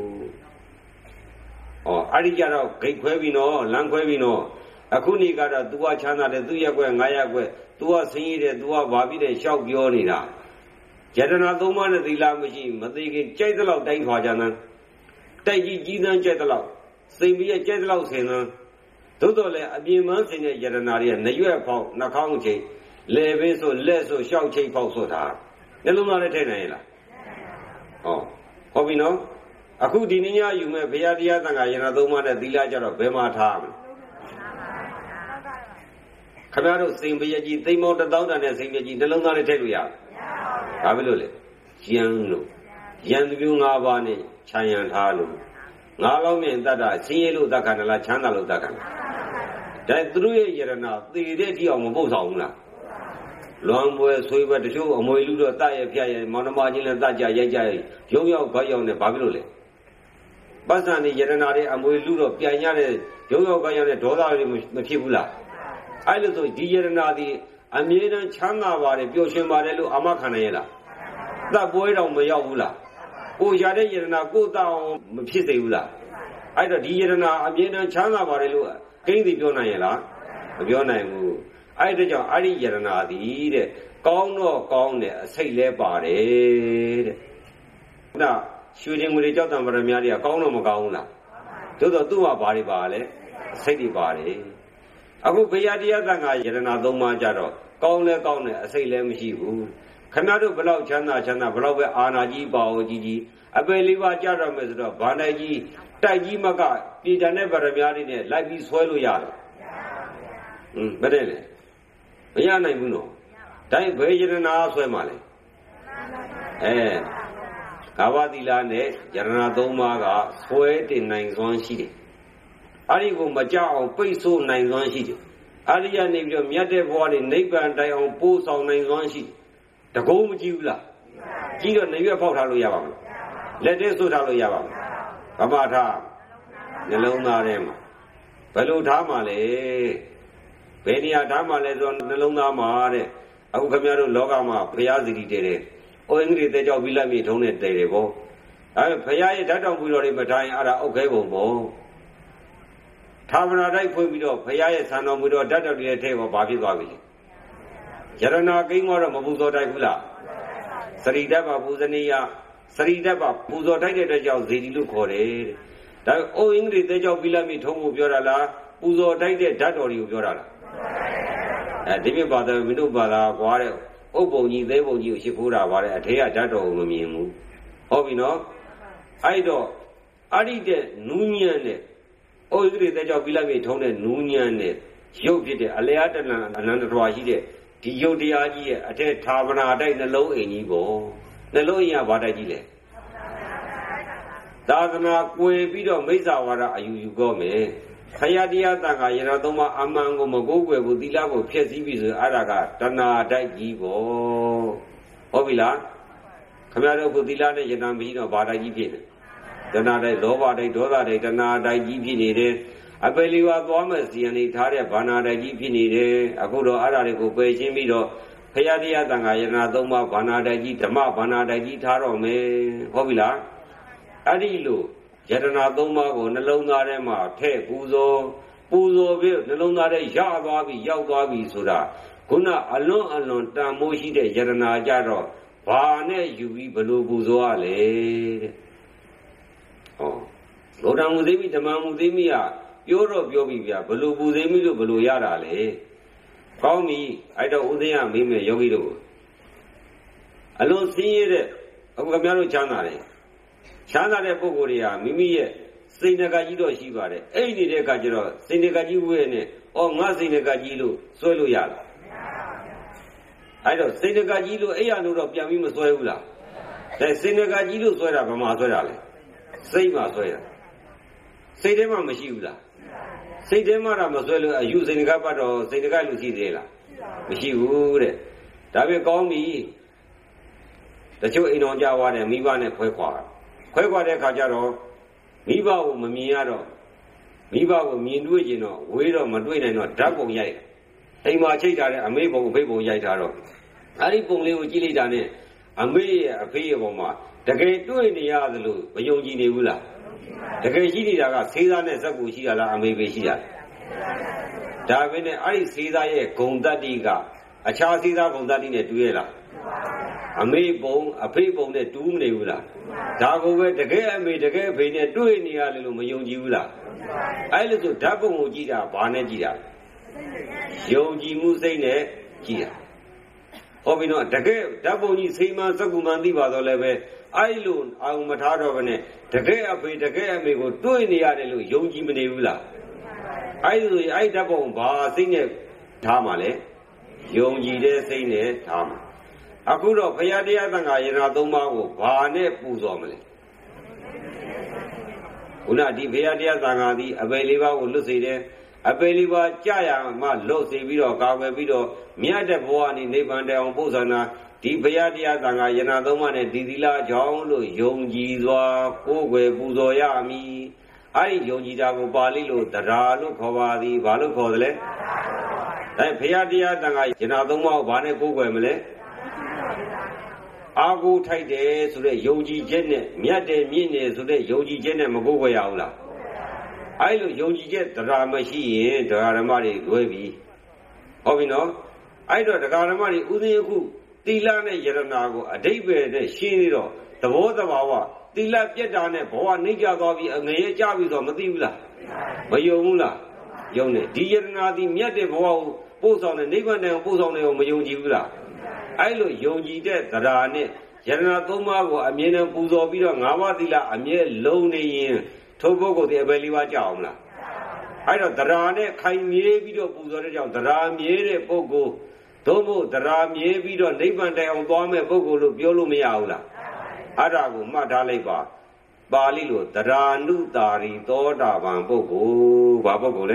ဩအဲ့ဒီကြတော့ဂိတ်ခွဲပြီးနော်လမ်းခွဲပြီးနော်အခုနေကတော့ तू ကချမ်းသာတယ်သူရက်ွက်ငါရက်ွက် तू ကဆင်းရဲတယ် तू ကဘာဖြစ်တယ်ရှောက်ပြောနေတာယရဏသုံးပါးနဲ့သီလမရှိမသိခင်ကြိုက်တဲ့လောက်တိုင်းခွာကြမ်းတိုက်ကြီးကြီးသန်းကြိုက်တဲ့လောက်စိတ်မရကြိုက်တဲ့လောက်ဆင်သန်းသို့တော်လည်းအပြင်မဆင်တဲ့ယရဏတွေကနရွက်ဖောက်နှာခေါင်းချိန်လေဘေးဆိုလက်ဆိုရှောက်ချိန်ဖောက်ဆိုတာနှလုံးသားနဲ့ထည့်နိုင်ရလားဩဟုတ်ပြီနော်အခုဒီနေ့ညယူမဲ့ဘုရားတရားသံဃာယရဏသုံးပါးနဲ့သီလကြတော့ဘယ်မှာထားမလဲခင်ဗျားတို့စိန်ပရကြီးသိမ့်မောတစ်သောင်းတန်တဲ့စိန်ပရကြီးနှလုံးသားနဲ့ထည့်လို့ရဘာဖြစ်လို့လဲယံလို့ယံသူမျိုး၅ပါးနဲ့ခြံရံထားလို့ငါးလောင်းနဲ့တတ်တာဆင်းရဲလို့တတ်ခါနလားချမ်းသာလို့တတ်ခါနလားဒါသူတို့ရဲ့ယရဏသေတဲ့အထိအောင်မပုတ်ဆောင်ဘူးလားလွန်ပွဲဆွေးပွဲတချို့အမွေလူတော့တတ်ရဖြတ်ရမောင်နှမချင်းလည်းတတ်ကြရိုက်ကြရုံရောက်ဘတ်ရောက်နဲ့ဘာဖြစ်လို့လဲပတ်စံနေယရဏတွေအမွေလူတော့ပြန်ရတဲ့ရုံရောက်ဘတ်ရောက်နဲ့ဒေါသတွေမဖြစ်ဘူးလားအဲ့လိုဆိုဒီယရဏဒီအမြဲတမ်းချမ်းသာပါတယ်ပျော်ရွှင်ပါတယ်လို့အာမခံနိုင်ရလားတတ်ပွဲတော့မရောက်ဘူးလားကိုရတဲ့ယရဏကိုတောင်းမဖြစ်သေးဘူးလားအဲ့တော့ဒီယရဏအမြဲတမ်းချမ်းသာပါတယ်လို့ကိန်းစီပြောနိုင်ရလားမပြောနိုင်ဘူးအဲ့ဒါကြောင့်အဲ့ဒီယရဏသည်တဲ့ကောင်းတော့ကောင်းတယ်အစိတ်လဲပါတယ်တဲ့ခုနရွှေတင်ငွေကြောက်တံပရမများတွေကကောင်းတော့မကောင်းဘူးလားသို့တော့သူ့မှာဘာတွေပါလဲအစိတ်တွေပါတယ်အခုဘုရားတရားသံဃာယရဏသုံးပါးကြတော့ကောင်းလဲကောင်းတယ်အစိတ်လဲမရှိဘူးခဏတို့ဘလောက်ချမ်းသာချမ်းသာဘလောက်ပဲအာနာကြီးပါအောင်ကြီးကြီးအပေလေးပါးကြတော့မယ်ဆိုတော့ဗာနိုင်ကြီးတိုက်ကြီးမကပြည်တန်တဲ့ဗရမများတွေနဲ့လိုက်ပြီးဆွဲလို့ရတယ်ဟွန်းဘယ်နဲ့လဲမရနိုင်ဘူးနော်တိုင်းဘယ်ယရနာဆွဲမှလဲအဲကာဝတိလာနဲ့ယရနာသုံးပါးကဆွဲတင်နိုင်စွမ်းရှိတယ်အဲ့ဒီကိုမကြောက်အောင်ပိတ်ဆို့နိုင်စွမ်းရှိတယ်အဲ့ဒီကနေပြီးတော့မြတ်တဲ့ဘဝနဲ့နိဗ္ဗာန်တိုင်အောင်ပို့ဆောင်နိုင်စွမ်းရှိတကုံးမကြည့်ဘူးလားကြည့်တော့နေရွက်ဖောက်ထားလို့ရပါမလားလက်ထဲဆွထားလို့ရပါမလားဗမာထားနှလုံးသားထဲမှာဘယ်လိုထားမှလဲဘယ်နေရာထားမှလဲဆိုတော့နှလုံးသားမှာတဲ့အခုခင်ဗျားတို့လောကမှာဘုရားစီတီတဲတယ်။အိုအင်္ဂရိတဲကြောက်ပြီးလက်မြေထုံးနဲ့တဲတယ်ပေါ့။အဲဘုရားရဲ့ဓာတ်တော်ပူတော်တွေမထိုင်အဲ့ဒါအုတ်ခဲပုံပေါ့။သာဝနာတိုက်ဖွင့်ပြီးတော့ဘုရားရဲ့ဆံတော်မူတော်ဓာတ်တော်တွေထဲပေါ်ဘာဖြစ်သွားပြီလဲ။ယရနာကိန်းတော့မပူဇော်တိုက်ဘူးလား။စရိတ္တပါပူဇနီယစရိတ္တပါပူဇော်တိုက်တဲ့အတွက်ကြောင့်ဇေဒီလို့ခေါ်တယ်တဲ့။ဒါအိုအင်္ဂရိတဲကြောက်ပြီးလက်မြေထုံးကိုပြောတာလားပူဇော်တိုက်တဲ့ဓာတ်တော်တွေကိုပြောတာလား။အဲဒီပြပါတော်မင်းတို့ပါလားကွာတဲ့ဥပ္ပုံကြီးသေးပုံကြီးကိုရှိခိုးတာပါတဲ့အထေကဓာတ်တော်ကိုမမြင်ဘူးဟုတ်ပြီနော်အဲ့တော့အရိတဲ့နူးညံ့တဲ့ဩဣတိတဲ့ကြောင့်ပြီးလိုက်ပြီထုံးတဲ့နူးညံ့တဲ့ရုပ်ဖြစ်တဲ့အလျာတဏအနန္တတော်ရှိတဲ့ဒီရုပ်တရားကြီးရဲ့အထက်သာဝနာတိုက်နှလုံးအိမ်ကြီးပေါ့နှလုံးအိမ်ကဘာတိုက်ကြီးလဲသာသနာကွယ်ပြီးတော့မိစ္ဆာဝါဒအယူယူကောမယ်ခရတရားတန်ခါရဏသုံးပါးအမှန်ကိုမကိုးကွယ်ဘူးသီလကိုဖျက်ဆီးပြီဆိုအဲ့ဒါကတဏှာတိုက်ကြီးပေါ့ဟုတ်ပြီလားခင်ဗျားတို့ကသီလနဲ့ယတံမရှိတော့ဘာတိုက်ကြီးဖြစ်လဲတဏှာတိုက်လောဘတိုက်ဒေါသတိုက်တဏှာတိုက်ကြီးဖြစ်နေတယ်အပေလီဝါသွားမဲ့စီယံနေထားတဲ့ဘာနာတိုက်ကြီးဖြစ်နေတယ်အခုတော့အဲ့ဒါတွေကိုပယ်ရှင်းပြီးတော့ခရတရားတန်ခါရဏသုံးပါးဘာနာတိုက်ကြီးဓမ္မဘာနာတိုက်ကြီးထားတော့မယ်ဟုတ်ပြီလားအဲ့ဒီလိုယတနာသုံးပါးကိုနှလုံးသားထဲမှာထည့်ပူဇော်ပူဇော်ပြီးနှလုံးသားထဲရသွားပြီရောက်သွားပြီဆိုတာခုနအလွန်အလွန်တန်မိုးရှိတဲ့ယတနာကြတော့ဘာနဲ့ယူပြီးဘလို့ပူဇော်ရလဲတဲ့ဟောလောကမူသိမိဓမ္မမူသိမိကပြောတော့ပြောပြီဗျာဘလို့ပူသိမိလို့ဘလို့ရတာလဲကောင်းပြီအဲ့တော့ဥဒိယမေးမယ်ယောဂီတို့အလွန်ဆင်းရဲတဲ့အခုခင်ဗျားတို့ချမ်းသာတယ်ချမ်းသာတဲ့ပုဂ္ဂိုလ်တွေဟာမိမိရဲ့စိတ်နှကကြီးတော့ရှိပါတယ်အဲ့ဒီနေတဲ့အခါကျတော့စိတ်နှကကြီးဝဲနဲ့အော်ငါစိတ်နှကကြီးလို့စွဲလို့ရလားအဲ့တော့စိတ်နှကကြီးလို့အဲ့ရလို့တော့ပြန်ပြီးမစွဲဘူးလားဒါစိတ်နှကကြီးလို့စွဲတာဘာမှစွဲတာလဲစိတ်မှစွဲတာစိတ်ထဲမှာမရှိဘူးလားစိတ်ထဲမှာတော့မစွဲလို့အယူစိတ်နှကပတ်တော့စိတ်နှကလူရှိသေးလားမရှိဘူးတဲ့ဒါပဲကောင်းပြီတချို့အိမ်တော်ကြွားတယ်မိဘနဲ့ခွဲခွာခွဲခွာတဲ့ခါကျတော့မိဘကိုမမြင်ရတော့မိဘကိုမြင်တွေ့ကျင်တော့ဝေးတော့မတွေ့နိုင်တော့ဓာတ်ပုံရိုက်အိမ်မှာချိတ်ထားတဲ့အမေပုံအဖေပုံရိုက်ထားတော့အဲ့ဒီပုံလေးကိုကြည့်လိုက်တာနဲ့အမေရဲ့အဖေရဲ့ပုံမှာတကယ်တွေ့နေရသလိုမယုံကြည်နေဘူးလားတကယ်ရှိနေတာကဆေးသားနဲ့ဇက်ကူရှိတာလားအမေပဲရှိတာဒါပဲနဲ့အဲ့ဒီဆေးသားရဲ့ဂုံတတ္တိကအခြားဆေးသားဂုံတတ္တိနဲ့တူရဲ့လားအမေပုံအဖေပုံနဲ့တူးမနေဘူးလားဒါကိုပဲတကယ်အမေတကယ်အဖေနဲ့တွေ့နေရတယ်လို့မယုံကြည်ဘူးလားအဲ့လိုဆိုဓာတ်ပုံကိုကြည့်တာဘာနဲ့ကြည့်တာယုံကြည်မှုစိတ်နဲ့ကြည့်တာဟောပြီးတော့တကယ်ဓာတ်ပုံကြီးစိတ်မှစက္ကူမှန်သိပါတော့လည်းပဲအဲ့လိုအောင်မထားတော့ဘဲနဲ့တကယ်အဖေတကယ်အမေကိုတွေ့နေရတယ်လို့ယုံကြည်မနေဘူးလားအဲ့လိုဆိုအဲ့ဓာတ်ပုံဘာစိတ်နဲ့ထားမှလဲယုံကြည်တဲ့စိတ်နဲ့ထားမှအခုတော့ဘုရားတရားသံဃာယနာသုံးပါးကိုဘာနဲ့ပူဇော်မလဲခုနဒီဘုရားတရားသံဃာသည်အပေလေးပါးကိုလွတ်စေတယ်အပေလေးပါးကြာရမှလွတ်စေပြီးတော့ကာကွယ်ပြီးတော့မြတ်တဲ့ဘဝနိဗ္ဗာန်တရားပို့ဆောင်တာဒီဘုရားတရားသံဃာယနာသုံးပါးနဲ့ဒီသီလကြောင့်လို့ယုံကြည်စွာကိုယ်ွယ်ပူဇော်ရမည်အဲ့ဒီယုံကြည်တာကိုပါဠိလိုတရားလို့ခေါ်ပါသည်ဘာလို့ခေါ်သလဲအဲဘုရားတရားသံဃာယနာသုံးပါးကိုဘာနဲ့ကိုယ်ွယ်မလဲအာကိုထိုက်တယ်ဆိုတဲ့ယုံကြည်ချက်နဲ့မြတ်တယ်မြင့်တယ်ဆိုတဲ့ယုံကြည်ချက်နဲ့မကိုးကွယ်ရဘူးလားအဲ့လိုယုံကြည်ချက်တရားမရှိရင်တရားဓမ္မတွေလွဲပြီဟုတ်ပြီနော်အဲ့တော့တရားဓမ္မတွေဥသိယခုသီလနဲ့ယရနာကိုအဓိပ္ပာယ်နဲ့ရှင်းပြီးတော့သဘောတဘာဝသီလပြတ်တာနဲ့ဘဝနှိမ့်ကြသွားပြီးငရဲကြပြီဆိုတော့မသိဘူးလားမယုံဘူးလားယုံတယ်ဒီယရနာသည်မြတ်တဲ့ဘဝကိုပို့ဆောင်တဲ့နိဗ္ဗာန်ကိုပို့ဆောင်တယ်ကိုမယုံကြည်ဘူးလားအဲ့လိုယုံကြည်တဲ့တရားနဲ့ယရဏသုံးပါးကိုအမြဲတမ်းပူဇော်ပြီးတော့ငါးပါးသီလအမြဲလုံးနေရင်ထိုပုဂ္ဂိုလ်ဒီအပယ်လေးပါးကြောက်အောင်လားအဲ့တော့တရားနဲ့ခိုင်မြဲပြီးတော့ပူဇော်တဲ့ကြောင့်တရားမြဲတဲ့ပုဂ္ဂိုလ်သို့မဟုတ်တရားမြဲပြီးတော့နိဗ္ဗာန်တိုင်အောင်သွားမဲ့ပုဂ္ဂိုလ်လို့ပြောလို့မရဘူးလားအဲ့ဒါကိုမှတ်ထားလိုက်ပါပါဠိလိုတရားနုတာရီသောတာပန်ပုဂ္ဂိုလ်ဘာပုဂ္ဂိုလ်လဲ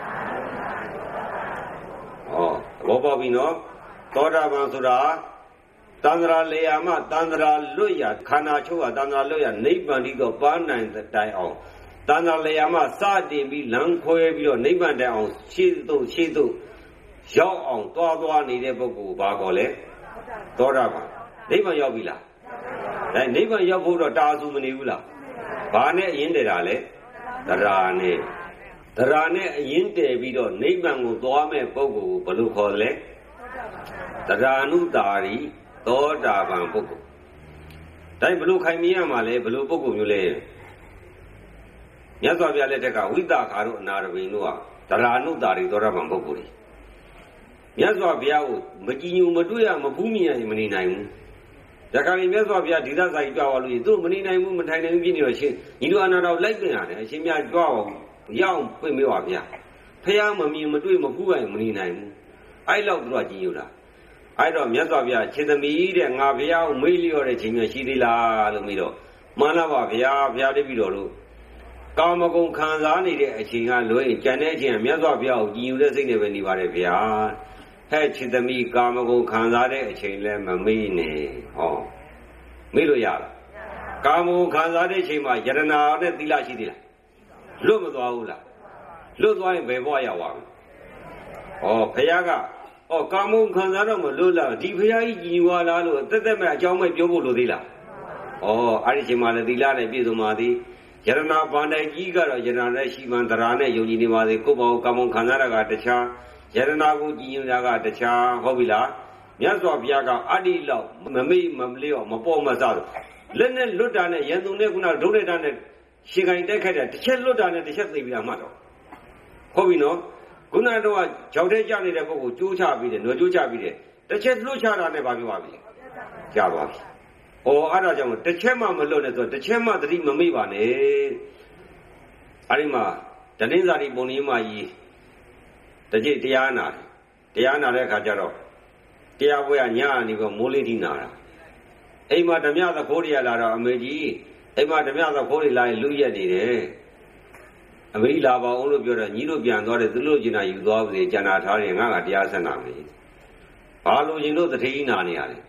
ဟောဘောပေါက်ပြီနော်သောတာပန်ဆိုတာတန္တရာလေယာမတန္တရာလွတ်ရခန္ဓာချုပ်ဟာတန္တရာလွတ်ရနိဗ္ဗာန်ဒီတော့ပန်းနိုင်တဲ့တိုင်အောင်တန္တရာလေယာမစတင်ပြီးလမ်းခွဲပြီးတော့နိဗ္ဗာန်တိုင်အောင်ရှေ့သို့ရှေ့သို့ရောက်အောင်တွားသွားနေတဲ့ပုဂ္ဂိုလ်ဘာခေါ်လဲသောတာပန်နိဗ္ဗာန်ရောက်ပြီလားဒါနိဗ္ဗာန်ရောက်ဖို့တော့တာအဆူမနေဘူးလားဘာနဲ့အရင်တည်းတာလဲတရားနဲ့တရားနဲ့အရင်တည်ပြီးတော့နိဗ္ဗာန်ကိုသွားမဲ့ပုဂ္ဂိုလ်ကိုဘယ်လိုခေါ်လဲတရားနုတာရီသောတာပန်ပုဂ္ဂိုလ်ဒါဘယ်လိုခိုင်မြဲရမှာလဲဘယ်လိုပုဂ္ဂိုလ်မျိုးလဲမြတ်စွာဘုရားလက်ထက်ကဝိသခါတို့အနာရဘိန်တို့ကတရားနုတာရီသောတာပန်ပုဂ္ဂိုလ်တွေမြတ်စွာဘုရားကိုမကြည်ညိုမတွေ့ရမဖူးမြင်ရမနေနိုင်ဘူးဒါကလည်းမြတ်စွာဘုရားဒီသဆိုင်ကြွားသွားလို့သူမနေနိုင်ဘူးမထိုင်နိုင်ဘူးဖြစ်နေတော့ရှင်ညီတို့အနာတော်လိုက်ပြင်ရတယ်အရှင်မြတ်ကြွားအောင်ရအောင်ပြင့်မေးပါဗျာဖះမမြင်မတွေ့မဖူးပိုင်မနေနိုင်ဘူးအဲ့လောက်သူကကြည်ညိုတာအဲ့တော့မြတ်စွာဘုရားခြေသမီးတဲ့ငါဘုရားကိုမေးလျော့တဲ့ချိန်မျိုးရှိသေးလားလို့မေးတော့မှန်လားပါဘုရားဘုရားတပည့်တော်တို့ကာမဂုဏ်ခံစားနေတဲ့အချိန်ကလွဲရင်ကြံတဲ့အချိန်ကမြတ်စွာဘုရားကိုကြည်ညိုတဲ့စိတ်နဲ့ပဲနေပါတယ်ဗျာဟဲ့ခြေသမီးကာမဂုဏ်ခံစားတဲ့အချိန်လဲမမေးနဲ့ဟောမေးလို့ရလားကာမဂုဏ်ခံစားတဲ့အချိန်မှာယရဏနဲ့သီလရှိသေးလားလွတ်မသွားဘူးလားလွတ်သွားရင်ဘယ်ဘဝရောက်ပါ့မလဲဟောဘုရားကဩကာမဂုဏ်ခံစားတော့မလို့လားဒီဘုရားကြီးကြည်ညိုလားလို့တက်တက်မဲ့အကြောင်းမဲ့ပြောဖို့လိုသေးလားဩအဲ့ဒီချိန်မှာလည်းသီလနဲ့ပြည့်စုံပါသည်ယရဏဗန္ဒကြီးကတော့ယရဏနဲ့ရှိမှန်တရားနဲ့ယုံကြည်နေပါသေးကိုယ့်ဘောကာမဂုဏ်ခံစားတာကတခြားယရဏကိုကြည်ညိုတာကတခြားဟုတ်ပြီလားမြတ်စွာဘုရားကအတ္တိလောက်မမေ့မလျော့မပေါ်မစားလက်နဲ့လွတ်တာနဲ့ရန်သူနဲ့ခုနဒုက္ခတာနဲ့ရှင်ခိုင်တိုက်ခိုက်တာတစ်ချက်လွတ်တာနဲ့တစ်ချက်သိပြီလားမှတ်တော့ဟုတ်ပြီနော်ခုနတော့ကြောက်တဲ့ကြနေတဲ့ပုဂ္ဂိုလ်ကြိုးချပြီးတယ်နှောကြိုးချပြီးတယ်တစ်ချက်လွတ်ချတာနဲ့ဘာပြောပါပြီကြာပါပြီဩအဲ့ဒါကြောင့်တစ်ချက်မှမလွတ်နဲ့ဆိုတစ်ချက်မှသတိမမေ့ပါနဲ့အဲ့ဒီမှာတနင်္သာရီပုံရင်းမကြီးတကြိတ်တရားနာတယ်တရားနာတဲ့အခါကျတော့တရားပွဲကညအနေကမိုးလေးထိနာတာအိမ်မှာဓမြသခိုးတွေလာတော့အမေကြီးအိမ်မှာဓမြသခိုးတွေလာရင်လူရက်နေတယ်အမေကြီးလာပါအောင်လို့ပြောတော့ညီတို့ပြန်သွားတယ်သူတို့ကျင်တာယူသွားပြီကျန်တာထားတယ်ငါကတရားဆက်နာမယ်ဘာလို့ရှင်တို့တထေးကြီးနာနေရလဲ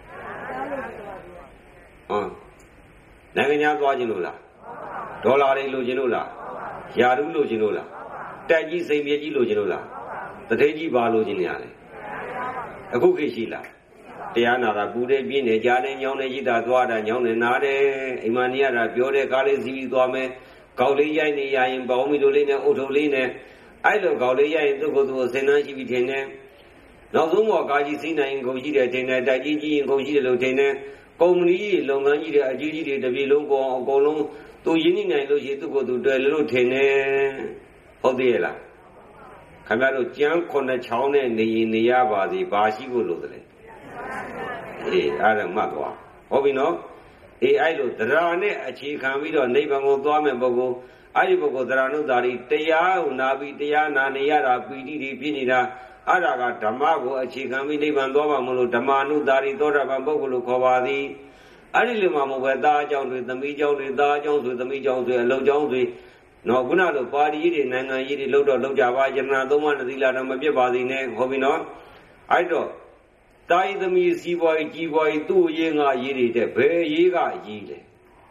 ဟောနိုင်ငံခြားသွားခြင်းလို့လားဒေါ်လာတွေလိုချင်လို့လားယာရုလိုချင်လို့လားတက်ကြီးစိန်ပြေကြီးလိုချင်လို့လားတထေးကြီးဘာလိုချင်နေရလဲအခုခေတ်ရှိလားတရားနာတာပူတယ်ပြင်းတယ်ကြားတယ်ညောင်းတယ်ရည်တာသွားတာညောင်းတယ်နားတယ်အိမ်မနေရတာပြောတယ်ကားလေးစီးပြီးသွားမယ်ကောက်လေးရိုက်နေရရင်ပေါင်းမီလိုလေးနဲ့အုတ်ထုပ်လေးနဲ့အဲ့လိုကောက်လေးရိုက်ရင်သူ့ကိုယ်သူစင်နှမ်းရှိပြီးထင်တယ်နောက်ဆုံးတော့ကားကြီးစီးနိုင်ရင်ကုန်ရှိတယ်ထင်တယ်တိုက်ကြီးကြီးရင်ကုန်ရှိတယ်လို့ထင်တယ်ကုမ္ပဏီလုပ်ငန်းကြီးတွေအကြီးကြီးတွေတစ်ပြေလုံးကောအကုန်လုံးသူရင်းနှီးနိုင်လို့ရှိရင်သူ့ကိုယ်သူတွေ့လို့ထင်တယ်ဟုတ်သေးရဲ့လားခင်ဗျားတို့ကြမ်းခုနှစ်ချောင်းနဲ့နေရင်နေရပါစီဘာရှိဖို့လို့လဲအေးအဲ့ဒါမှတ်သွားဟုတ်ပြီနော်အေးအဲ့လိုတရားနဲ့အခြေခံပြီးတော့နိဗ္ဗာန်ကိုသွားမဲ့ပုဂ္ဂိုလ်အဲ့ဒီပုဂ္ဂိုလ်တရားနုတာရီတရားကိုနာပြီးတရားနာနေရတာပီတိတွေပြည့်နေတာအဲ့ဒါကဓမ္မကိုအခြေခံပြီးနိဗ္ဗာန်သွားမှာမလို့ဓမ္မနုတာရီသောတာပန်ပုဂ္ဂိုလ်လို့ခေါ်ပါသည်အဲ့ဒီလိုမှမဟုတ်ပဲသားအကြောင်းတွေသမီးအကြောင်းတွေသားအကြောင်းတွေသမီးအကြောင်းတွေအလုံးအကြောင်းတွေနော်ခုနလိုပါရီကြီးတွေနိုင်ငံကြီးတွေလှုပ်တော့လှုပ်ကြပါယရဏသုံးပါးနဲ့သီလတော့မပြတ်ပါသေးနဲ့ဟုတ်ပြီနော်အဲ့တော့တာယသမီးစီးပွားရေးကြီးပွားရေးသူ့ရေးငါရေးတွေတဲ့ဘယ်ရေးကရေးလဲ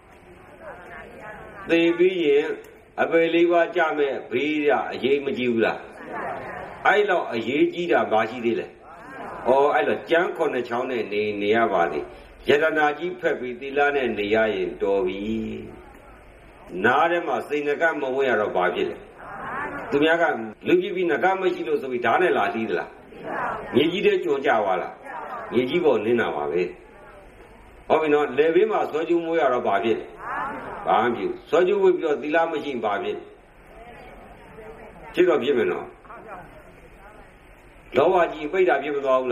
သိပြီးရင်အပေလေးပါးကြမဲ့ဘေးရအရေးမကြီးဘူးလားအဲ့လောက်အရေးကြီးတာဘာရှိသေးလဲဩအဲ့တော့ကြမ်းခုနှစ်ချောင်းနဲ့နေနေရပါသေးယရနာကြီးဖက်ပြီးသီလနဲ့နေရရင်တော်ပြီနားထဲမှာစိတ်ငကမဝင်ရတော့ဘာဖြစ်လဲသူများကလူကြည့်ပြီးငကမရှိလို့ဆိုပြီးဓာတ်နဲ့လာလှီးသလားမြေကြီးတဲ့ကြုံကြပါလားမြေကြီးပေါ်နင်းတာပါပဲဟုတ်ပြီနော်လေဘေးမှာဆွဲကျူးမိုးရတော့ဘာဖြစ်ဘာမှဖြစ်ဆွဲကျူးဝိပြီးတော့သီလမရှိဘာဖြစ်ဖြစ်တော့ဖြစ်မယ်နော်လောဘကြီးပိတ်တာဖြစ်မသွားဘူးလား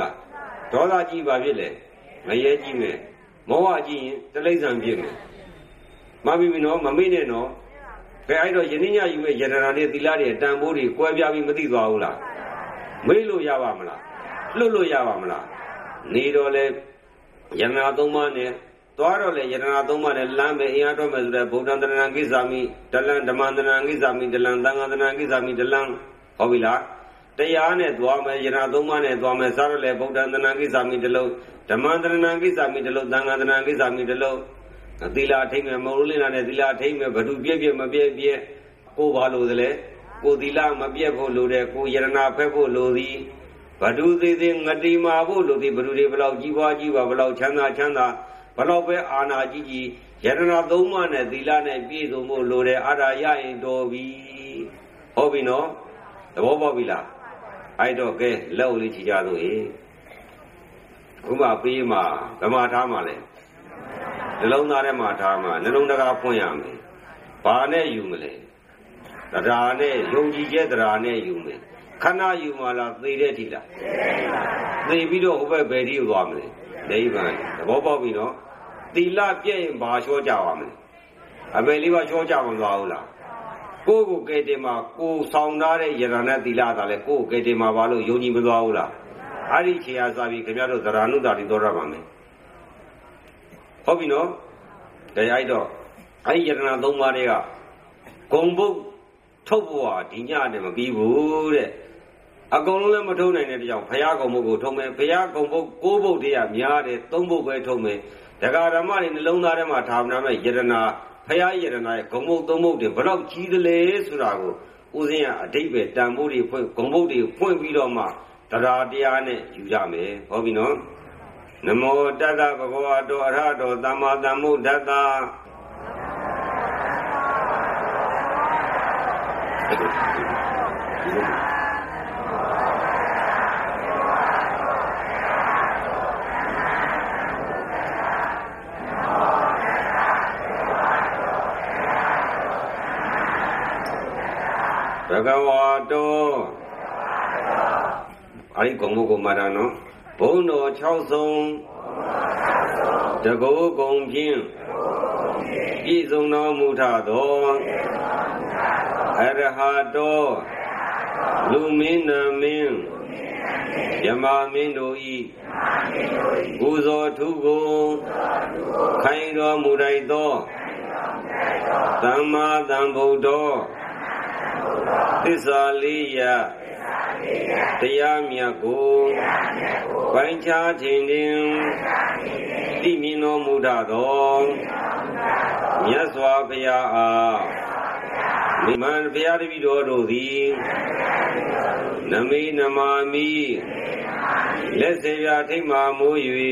ဒေါသကြီးပါဖြစ်လေငရဲကြီးမယ်မောဟကြီးရင်တလိမ့်ဆံဖြစ်မယ်မမီမီနော်မမေ့နဲ့နော်ဘယ်အဲ့တော့ယနေ့ညယူမဲ့ယတနာနဲ့သီလတွေတန်ဖိုးတွေကွဲပြားပြီးမသိသွားဘူးလားမေ့လို့ရပါမလားလွတ်လို့ရပါမလားနေတော့လေယတနာသုံးပါးနဲ့သွားတော့လေယတနာသုံးပါးနဲ့လမ်းပဲအင်အားတော့မယ်ဆိုတဲ့ဗုဒ္ဓံတရဏံကိစ္ဆာမိတလံဓမ္မံတရဏံကိစ္ဆာမိတလံသံဃာတရဏံကိစ္ဆာမိတလံဟုတ်ပြီလားတရားနဲ့သွားမယ်ယတနာသုံးပါးနဲ့သွားမယ်စားတော့လေဗုဒ္ဓံတရဏံကိစ္ဆာမိတလုံးဓမ္မံတရဏံကိစ္ဆာမိတလုံးသံဃာတရဏံကိစ္ဆာမိတလုံးသီလထိမ့်မယ်မဟုတ်လိမ့်နာနဲ့သီလထိမ့်မယ်ဘဒုပြည့်ပြည့်မပြည့်ပြည့်ကိုဘာလို့သလဲကိုသီလမပြည့်ဖို့လိုတယ်ကိုယရနာဖက်ဖို့လိုသည်ဘဒုသေးသေးငတိမာဖို့လိုသည်ဘဒုတွေဘလောက်ကြီးပွားကြီးပါဘလောက်ချမ်းသာချမ်းသာဘလောက်ပဲအာနာကြီးကြီးယရနာသုံးပါးနဲ့သီလနဲ့ပြည့်စုံဖို့လိုတယ်အာရာရရင်တော်ပြီဟုတ်ပြီနော်သဘောပေါက်ပြီလားအဲ့တော့ကဲလက်ဦးလေးချီကြလို့ဟေ့ခုမှပေးမှာဓမ္မထားမှာလဲနှလုံးသားထဲမှာထားမှာနှလုံးတကားဖွင့်ရမယ်ဘာနဲ့ယူမလဲတရားနဲ့ယုံကြည်ချက်တရားနဲ့ယူမယ်ခဏယူမှလားသေတဲ့ထိလားသေပြီးတော့ဟိုဘက်ဘယ်ထိကိုသွားမလဲနိဗ္ဗာန်သဘောပေါက်ပြီနော်သီလပြည့်ရင်ဘာလျှော့ကြပါမလဲအမေလေးပါလျှော့ကြမသွားဘူးလားကိုယ့်ကိုကဲတင်မှာကိုဆောင်ထားတဲ့ယရဏသီလသာလဲကိုယ့်ကိုကဲတင်မှာဘာလို့ယုံကြည်မသွားဘူးလားအဲ့ဒီခြေအားစားပြီးခင်ဗျားတို့သရဏုတာတိတော်ရပါမယ်ဟုတ်ပြီနော်ဒါရိုက်တော့အဲ့ဒီယရဏသုံးပါးတွေကဂုံဘုတ်ထုတ်ဖို့ဟာဒီညနဲ့မပြီးဘူးတဲ့အကုန်လုံးလည်းမထုတ်နိုင်တဲ့ကြောင့်ဘုရားကုံဘုတ်ကိုထုတ်မယ်ဘုရားကုံဘုတ်ကိုးဘုတ်တည်းကများတယ်သုံးဘုတ်ပဲထုတ်မယ်ဒကာဓမ္မတွေနှလုံးသားထဲမှာထားမှမဲ့ယရဏဘုရားယရဏရဲ့ဂုံဘုတ်သုံးဘုတ်တွေဘယ်တော့ကြီးသလဲဆိုတာကိုဦးဇင်းကအတိတ်ပဲတန်ဖိုးတွေဖွင့်ဂုံဘုတ်တွေဖွင့်ပြီးတော့မှတရားတရားနဲ့ယူကြမယ်ဟုတ်ပြီနော်နမောတတ္တဗုဒ္ဓဝါတောအရဟတောသမ္မာသမ္ဗုဒ္ဓတ္တဘဂဝါတောအဲ့ဒီဂုံဘုတ်ကိုမှားတာနော်ဘုံတော်၆ဆုံးတကောကုံဖြင့်ပြည့်စုံတော်မူထသောအရဟတောလူမင်းနာမင်းယမမင်းတို့ဤကုသိုလ်ထုကိုခိုင်တော်မူလိုက်သောသမ္မာသမ္ဗုဒ္ဓသစ္စာလေးရတရားမြတ်ကိုပိုင်းခြားခြင်းတွင်သိမြင်တော်မူတတ်သောမြတ်စွာဘုရားအားမိမန်ဘုရားတပည့်တော်တို့သည်နမေနမာမိလက်စေပြထိတ်မှမိုး၍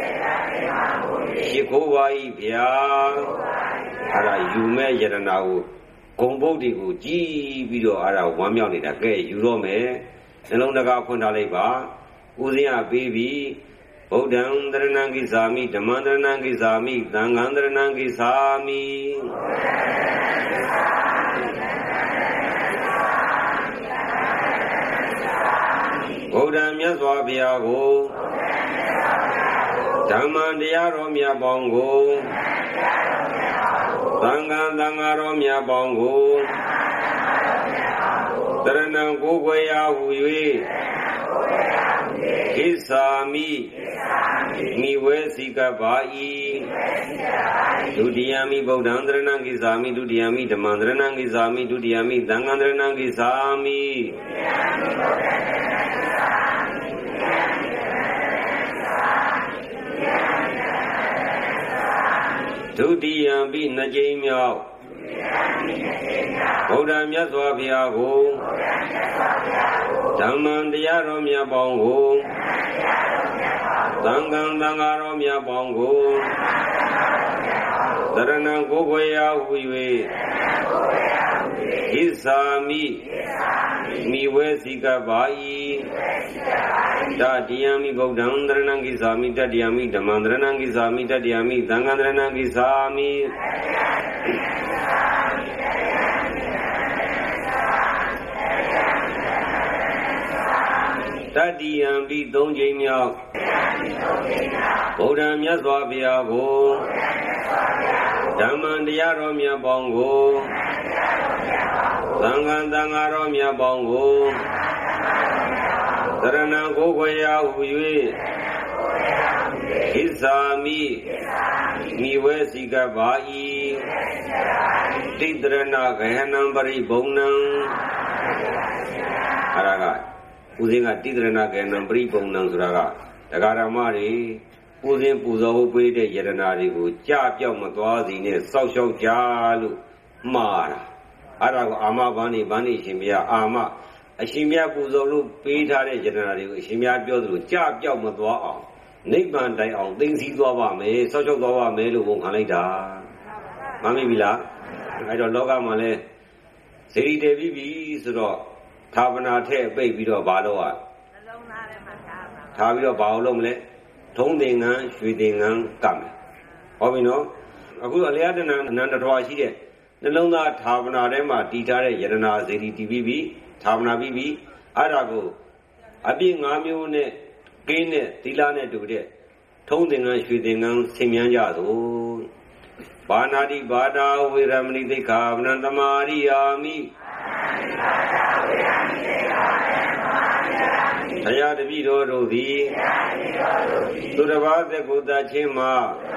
ရှိခိုးပါ၏ဗျာအဲ့ဒါယူမဲ့ယရနာကိုဂုံဘုတ်တွေကိုကြည်ပြီးတော့အဲ့ဒါဝမ်းမြောက်နေတာကဲယူတော့မယ်နှလုံးတကားဖွင့်ထားလိုက်ပါဦးဇင်းကပေးပြီးဗုဒ္ဓံတရဏံကိစ္ဆာမိဓမ္မံတရဏံကိစ္ဆာမိသံဃံတရဏံကိစ္ဆာမိဗုဒ္ဓံမြတ်စွာဘုရားကိုဓမ္မံတရားတော်မြတ်ပေါင်းကိုသံဃံသံဃာတော်မြတ်ပေါင်းကိုတရဏံကိုယ်ွယ်ရာဟူ၍ကိစ္ဆာမိမိဝဲစီကပါ၏ဒုတိယမိဗုဒ္ဓံတရဏံကိစ္ဆာမိဒုတိယမိဓမ္မံတရဏံကိစ္ဆာမိဒုတိယမိသံဃံတရဏံကိစ္ဆာမိဒုတိယမိနှစ်ကြိမ်မြောက်ဗုဒ္ဓမြတ်စွာဘုရားကိုဓမ္မံတရားတော်မြတ်ပေါင်းကိုသံဃံသံဃာတော်မြတ်ပေါင်းကိုတရဏံကိုယ်ွယ်ရာဟူ၍ဣဇာမိမိဝဲစီကပါ၏တတိယမိဗုဒ္ဓံတရဏံကိစ္ဆာမိတတိယမိဓမ္မံတရဏံကိစ္ဆာမိတတိယမိသံဃံတရဏံကိစ္ဆာမိတတိယံပိသုံးကြိမ်မြောက်ဗုဒ္ဓံမြတ်စွာဘုရားကိုဓမ္မံတရားတော်မြတ်ပေါင်းကိုသံဃံသံဃာတော်မြတ်ပေါင်းကိုသရဏံကိုခွေယဟူ၍ဣဇာမိမိဝဲစီကပါ၏တိတရဏဂဟနံပရိဘုံနံအရကဦးဇင်းကတိတရဏဂဟနံပရိဘုံနံဆိုတာကတရားဓမ္မတွေဦးဇင်းပူဇော်ဖို့ပေးတဲ့ယတနာတွေကိုကြပြောက်မသွားစီနဲ့စောက်ရှောက်ကြလို့မှားတာအဲ့ဒါကိုအာမဘာနေဘာနေရှင်မြတ်အာမအရှင်မြတ်ပူဇော်လို့ပေးထားတဲ့ယတနာတွေကိုအရှင်မြတ်ပြောသလိုကြပြောက်မသွားအောင်နိဗ္ဗာန်တိုင်အောင်သိသိသွားပါမယ်စောက်ရှောက်သွားပါမယ်လို့ဝန်ခံလိုက်တာမှန်ပြီလားအဲ့တော့လောကမှာလဲဇေဒီတေပြီးပြီဆိုတော့သာဝနာထဲပိတ်ပြီးတော့ဘာလို့อ่ะနှလုံးသားထဲမှာထားပါထားပြီးတော့ဘာလို့လုပ်မလဲထုံးသင်္ကန်းရွှေသင်္ကန်းကပ်မယ်ဟောပြီနော်အခုအလျာတဏအနန္တထွာရှိတဲ့နှလုံးသားသာဝနာထဲမှာတည်ထားတဲ့ယရနာဇေဒီတည်ပြီးပြီသာဝနာပြီးပြီအဲ့ဒါကိုအပြည့်၅မျိုးနဲ့ကင်းတဲ့သီလနဲ့တူတဲ့ထုံးသင်္ကန်းရွှေသင်္ကန်းဆင်မြန်းကြသို့ဘာနာတိဘာတာဝေရမဏိသိက္ခာပနံသမာရိယာမိတရားတပည့်တော်တို့သည်သူတစ်ပါးသက်ကိုယ်တချင်းမှာ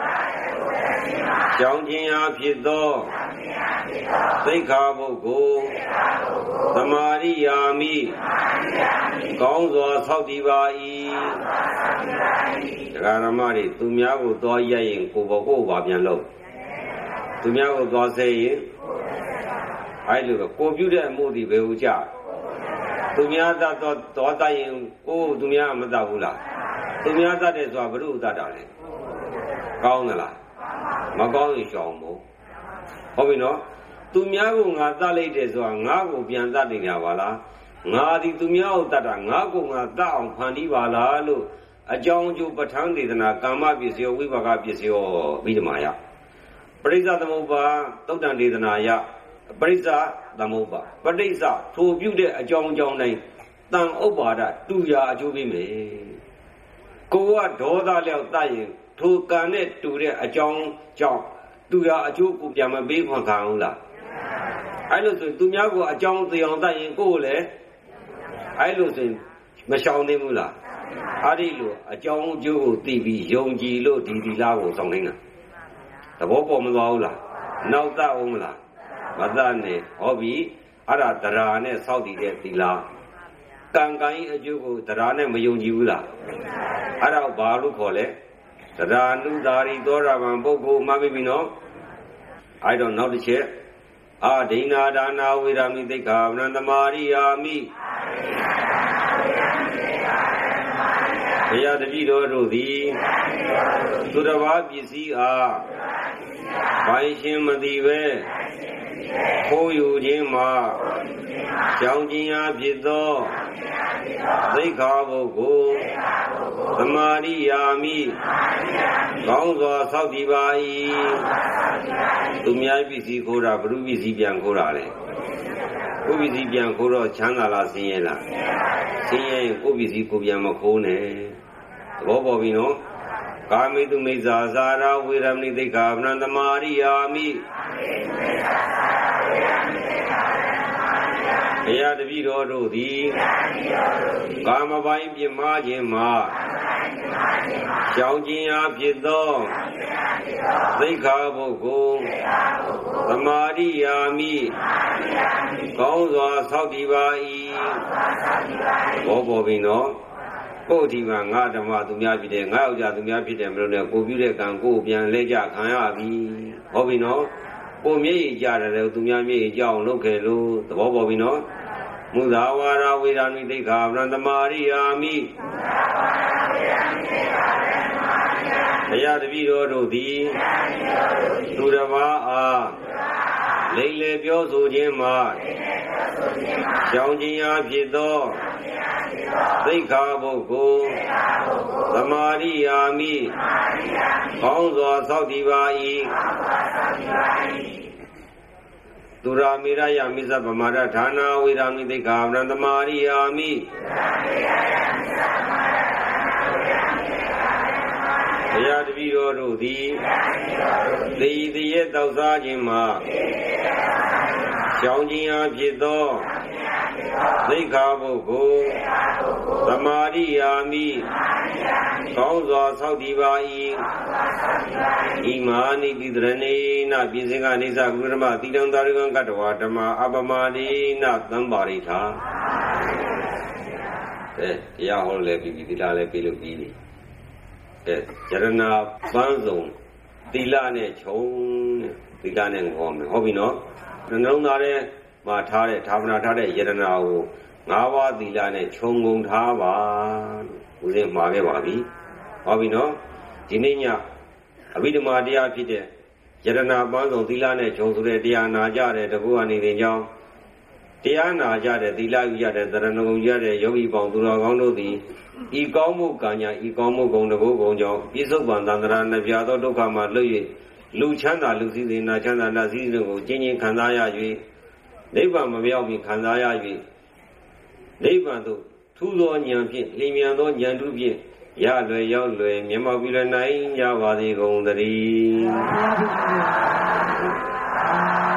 ကြောင်းခြင်းအားဖြစ်သောသိက္ခာပုဂ္ဂိုလ်သမာရိယာမိကောင်းစွာဆောက်တည်ပါ၏တရားဓမ္မတွေသူများကိုသွားရရင်ကိုယ်ဘောကိုယ်ပါပြန်လို့သူများကိုသွားစေရင်အဲ့လိုကိုပြုတဲ့အမှုတွေပဲဟုတ်ကြသူများသတ်တော့သွားတတ်ရင်ကိုယ်သူများမတတ်ဘူးလားသူများတတ်တယ်ဆိုတာဘုရုတတ်တာလေကောင်းသလားမကောင်းရင်ရှောင်မို့ဟုတ်ပြီနော်သူများကိုငါတတ်လိုက်တယ်ဆိုတာငါ့ကိုပြန်တတ်နေကြပါလားငါဒီသူများကိုတတ်တာငါ့ကိုငါတတ်အောင်ဖန်တီးပါလားလို့အကြောင်းအကျိုးပဋ္ဌာန်းဒေသနာကာမပစ္စယောဝိပါကပစ္စယောပြီးဓမ္မယပရိစ္ဆသမုပ္ပါသုတ်တံဒေသနာယပရိစ္ဆသမုပ္ပါပဋိစ္ဆထိုပြုတဲ့အကြောင်းအကြောင်းတိုင်းတန်ဥပ္ပါဒတူရာအကျိုးပေးမယ်ကိုကဒေါသလျောက်တတ်ရင်ထိုကံနဲ့တူတဲ့အကြောင်းကြောင့်တူရာအကျိုးကိုပြန်မပေးခွန်ခံဘူးလားအဲ့လိုဆိုသူများကိုအကြောင်းသိအောင်တတ်ရင်ကိုယ်လည်းအဲ့လိုဆိုမရှောင်သေးဘူးလားအဲ့ဒီလိုအကြောင်းအကျိုးကိုသိပြီးယုံကြည်လို့ဒီဒီလားကိုစောင့်နေတာသဘောပေါ်မသွားဘူးလားနောက်တတ်အောင်မလားမတတ်နဲ့ဟောပြီအဲ့ဒါတရားနဲ့စောင့်တည်တဲ့သီလကံကံအကျိုးကိုတရားနဲ့မယုံကြည်ဘူးလားအဲ့ဒါဘာလို့ခေါ်လဲတရားနုသာရီသောတာပန်ပုဂ္ဂိုလ်မှတ်ပြီနော်အဲ့တော့နောက်တစ်ချက်အာဒိဏဒါနာဝေရမိသိက္ခာပနံသမာရိယာမိဘုရားတပည့်တော်တို့သည်သူတစ်ပါးပစ္စည်းအားပိုင်ရှင်မသိပဲခိုးယူခြင်းမှာကြောင်းခြင်းအားဖြစ်သောသိက္ခာပုဂ္ဂိုလ်သမာရိယာမိကောင်းစွာဆောက်တည်ပါ၏သူများပစ္စည်းခိုးတာဘုရုပစ္စည်းပြန်ခိုးတာလေကိုပစ္စည်းပြန်ခိုးတော့ချမ်းသာလားဆင်းရဲလားဆင်းရဲရင်ကိုပစ္စည်းကိုပြန်မခိုးနဲ့သဘောပေါက်ပြီနော်ကာမိတုမိစ္ဆာစာရဝေရမဏိသိက္ခာပနံသမာရိယာမိဘုရားတပည့်တော်တို့သည်ကာမပိုင်းပြင်းမာခြင်းမှာကြောင်းခြင်းအားဖြစ်သောသိက္ခာပုဂ္ဂိုလ်သမာရိယာမိကောင်းစွာဆောက်တည်ပါ၏ဘောပေါ်ပြီနော်ကိုယ်ဒီမှာငါဓမ္မသူများဖြစ်တယ်ငါယောက်ျားသူများဖြစ်တယ်မလို့နဲ့ကိုပြုတဲ့ကံကိုပြန်လဲကြခံရပြီဟောပြီနော်ကိုမျက်ရည်ကြတယ်လေသူများမျက်ရည်ကြအောင်လုပ်ခဲ့လို့သဘောပေါက်ပြီနော်မုသာဝါရဝေဒာမိသိက္ခာပနံသမာရိယာမိဘုရားတပည့်တော်တို့သည်သူတစ်ပါးအားလိမ့်လေပြောဆိုခြင်းမှာကြောင်းခြင်းအားဖြစ်သောသိက္ခာပုဂ္ဂိုလ်သမာရိယာမိကောင်းစွာဆောက်တည်ပါ၏သူရာမေရယမိသဗမာရဌာနာဝေရမိသိက္ခာပနံသမာရိယာမိဘုရားတပည့်တော်တို့သည်သေတည်းရဲ့တောက်စားခြင်းမှာကြောင်းခြင်းအဖြစ်သောသိက္ခာပုဂ္ဂိုလ်သမာဓိယာမိကောင်းစွာဆောက်တည်ပါ၏ဣမာနိတိတရဏေနပိစိကနိစ္စကုရမတိတံသာရိကံကတ္တဝါဓမ္မအပမဒေနသံပါရိထာအဲတရားဟောလည်းပြီးပြီသီလလည်းပြီးလို့ပြီးပြီအဲယရဏပန်းစုံသီလနဲ့ခြုံသီလနဲ့ဟောမယ်ဟုတ်ပြီနော်နှလုံးသားထဲမှာထားတဲ့ဌာပနာထားတဲ့ယရဏကိုငါးပါးသီလနဲ့ခြုံငုံထားပါလို့ဦးဇင်းမှာခဲ့ပါပြီဟောပြီနော်ဒီနေ့ညအဘိဓမ္မာတရားဖြစ်တဲ့ယရဏပန်းစုံသီလနဲ့ခြုံဆိုတဲ့တရားနာကြတဲ့တကူအနေနဲ့ကြောင်းတရားနာကြတဲ့သီလယူကြတဲ့သရဏဂုံကြတဲ့ယောဂီပေါင်းသူတော်ကောင်းတို့သည်ဤကောင်းမှုကံညာဤကောင်းမှုဂုဏ်တဘုဂုံကြောင့်ပြစ္ဆုတ်ပံသန္တရာနှပြသောဒုက္ခမှလွတ်၍လူချမ်းသာလူစည်းစိမ်နာချမ်းသာနာစည်းစိမ်ကိုကျင့်ချင်းခံစားရ၍နိဗ္ဗာန်မမြောက်မီခံစားရ၍နိဗ္ဗာန်သို့ထူးသောဉာဏ်ဖြင့်လျင်မြန်သောဉာဏ်ထုဖြင့်ရလွယ်ရောက်လွယ်မျက်မှောက်ပြီးလွယ်နိုင်ကြပါစေကုန်သတည်း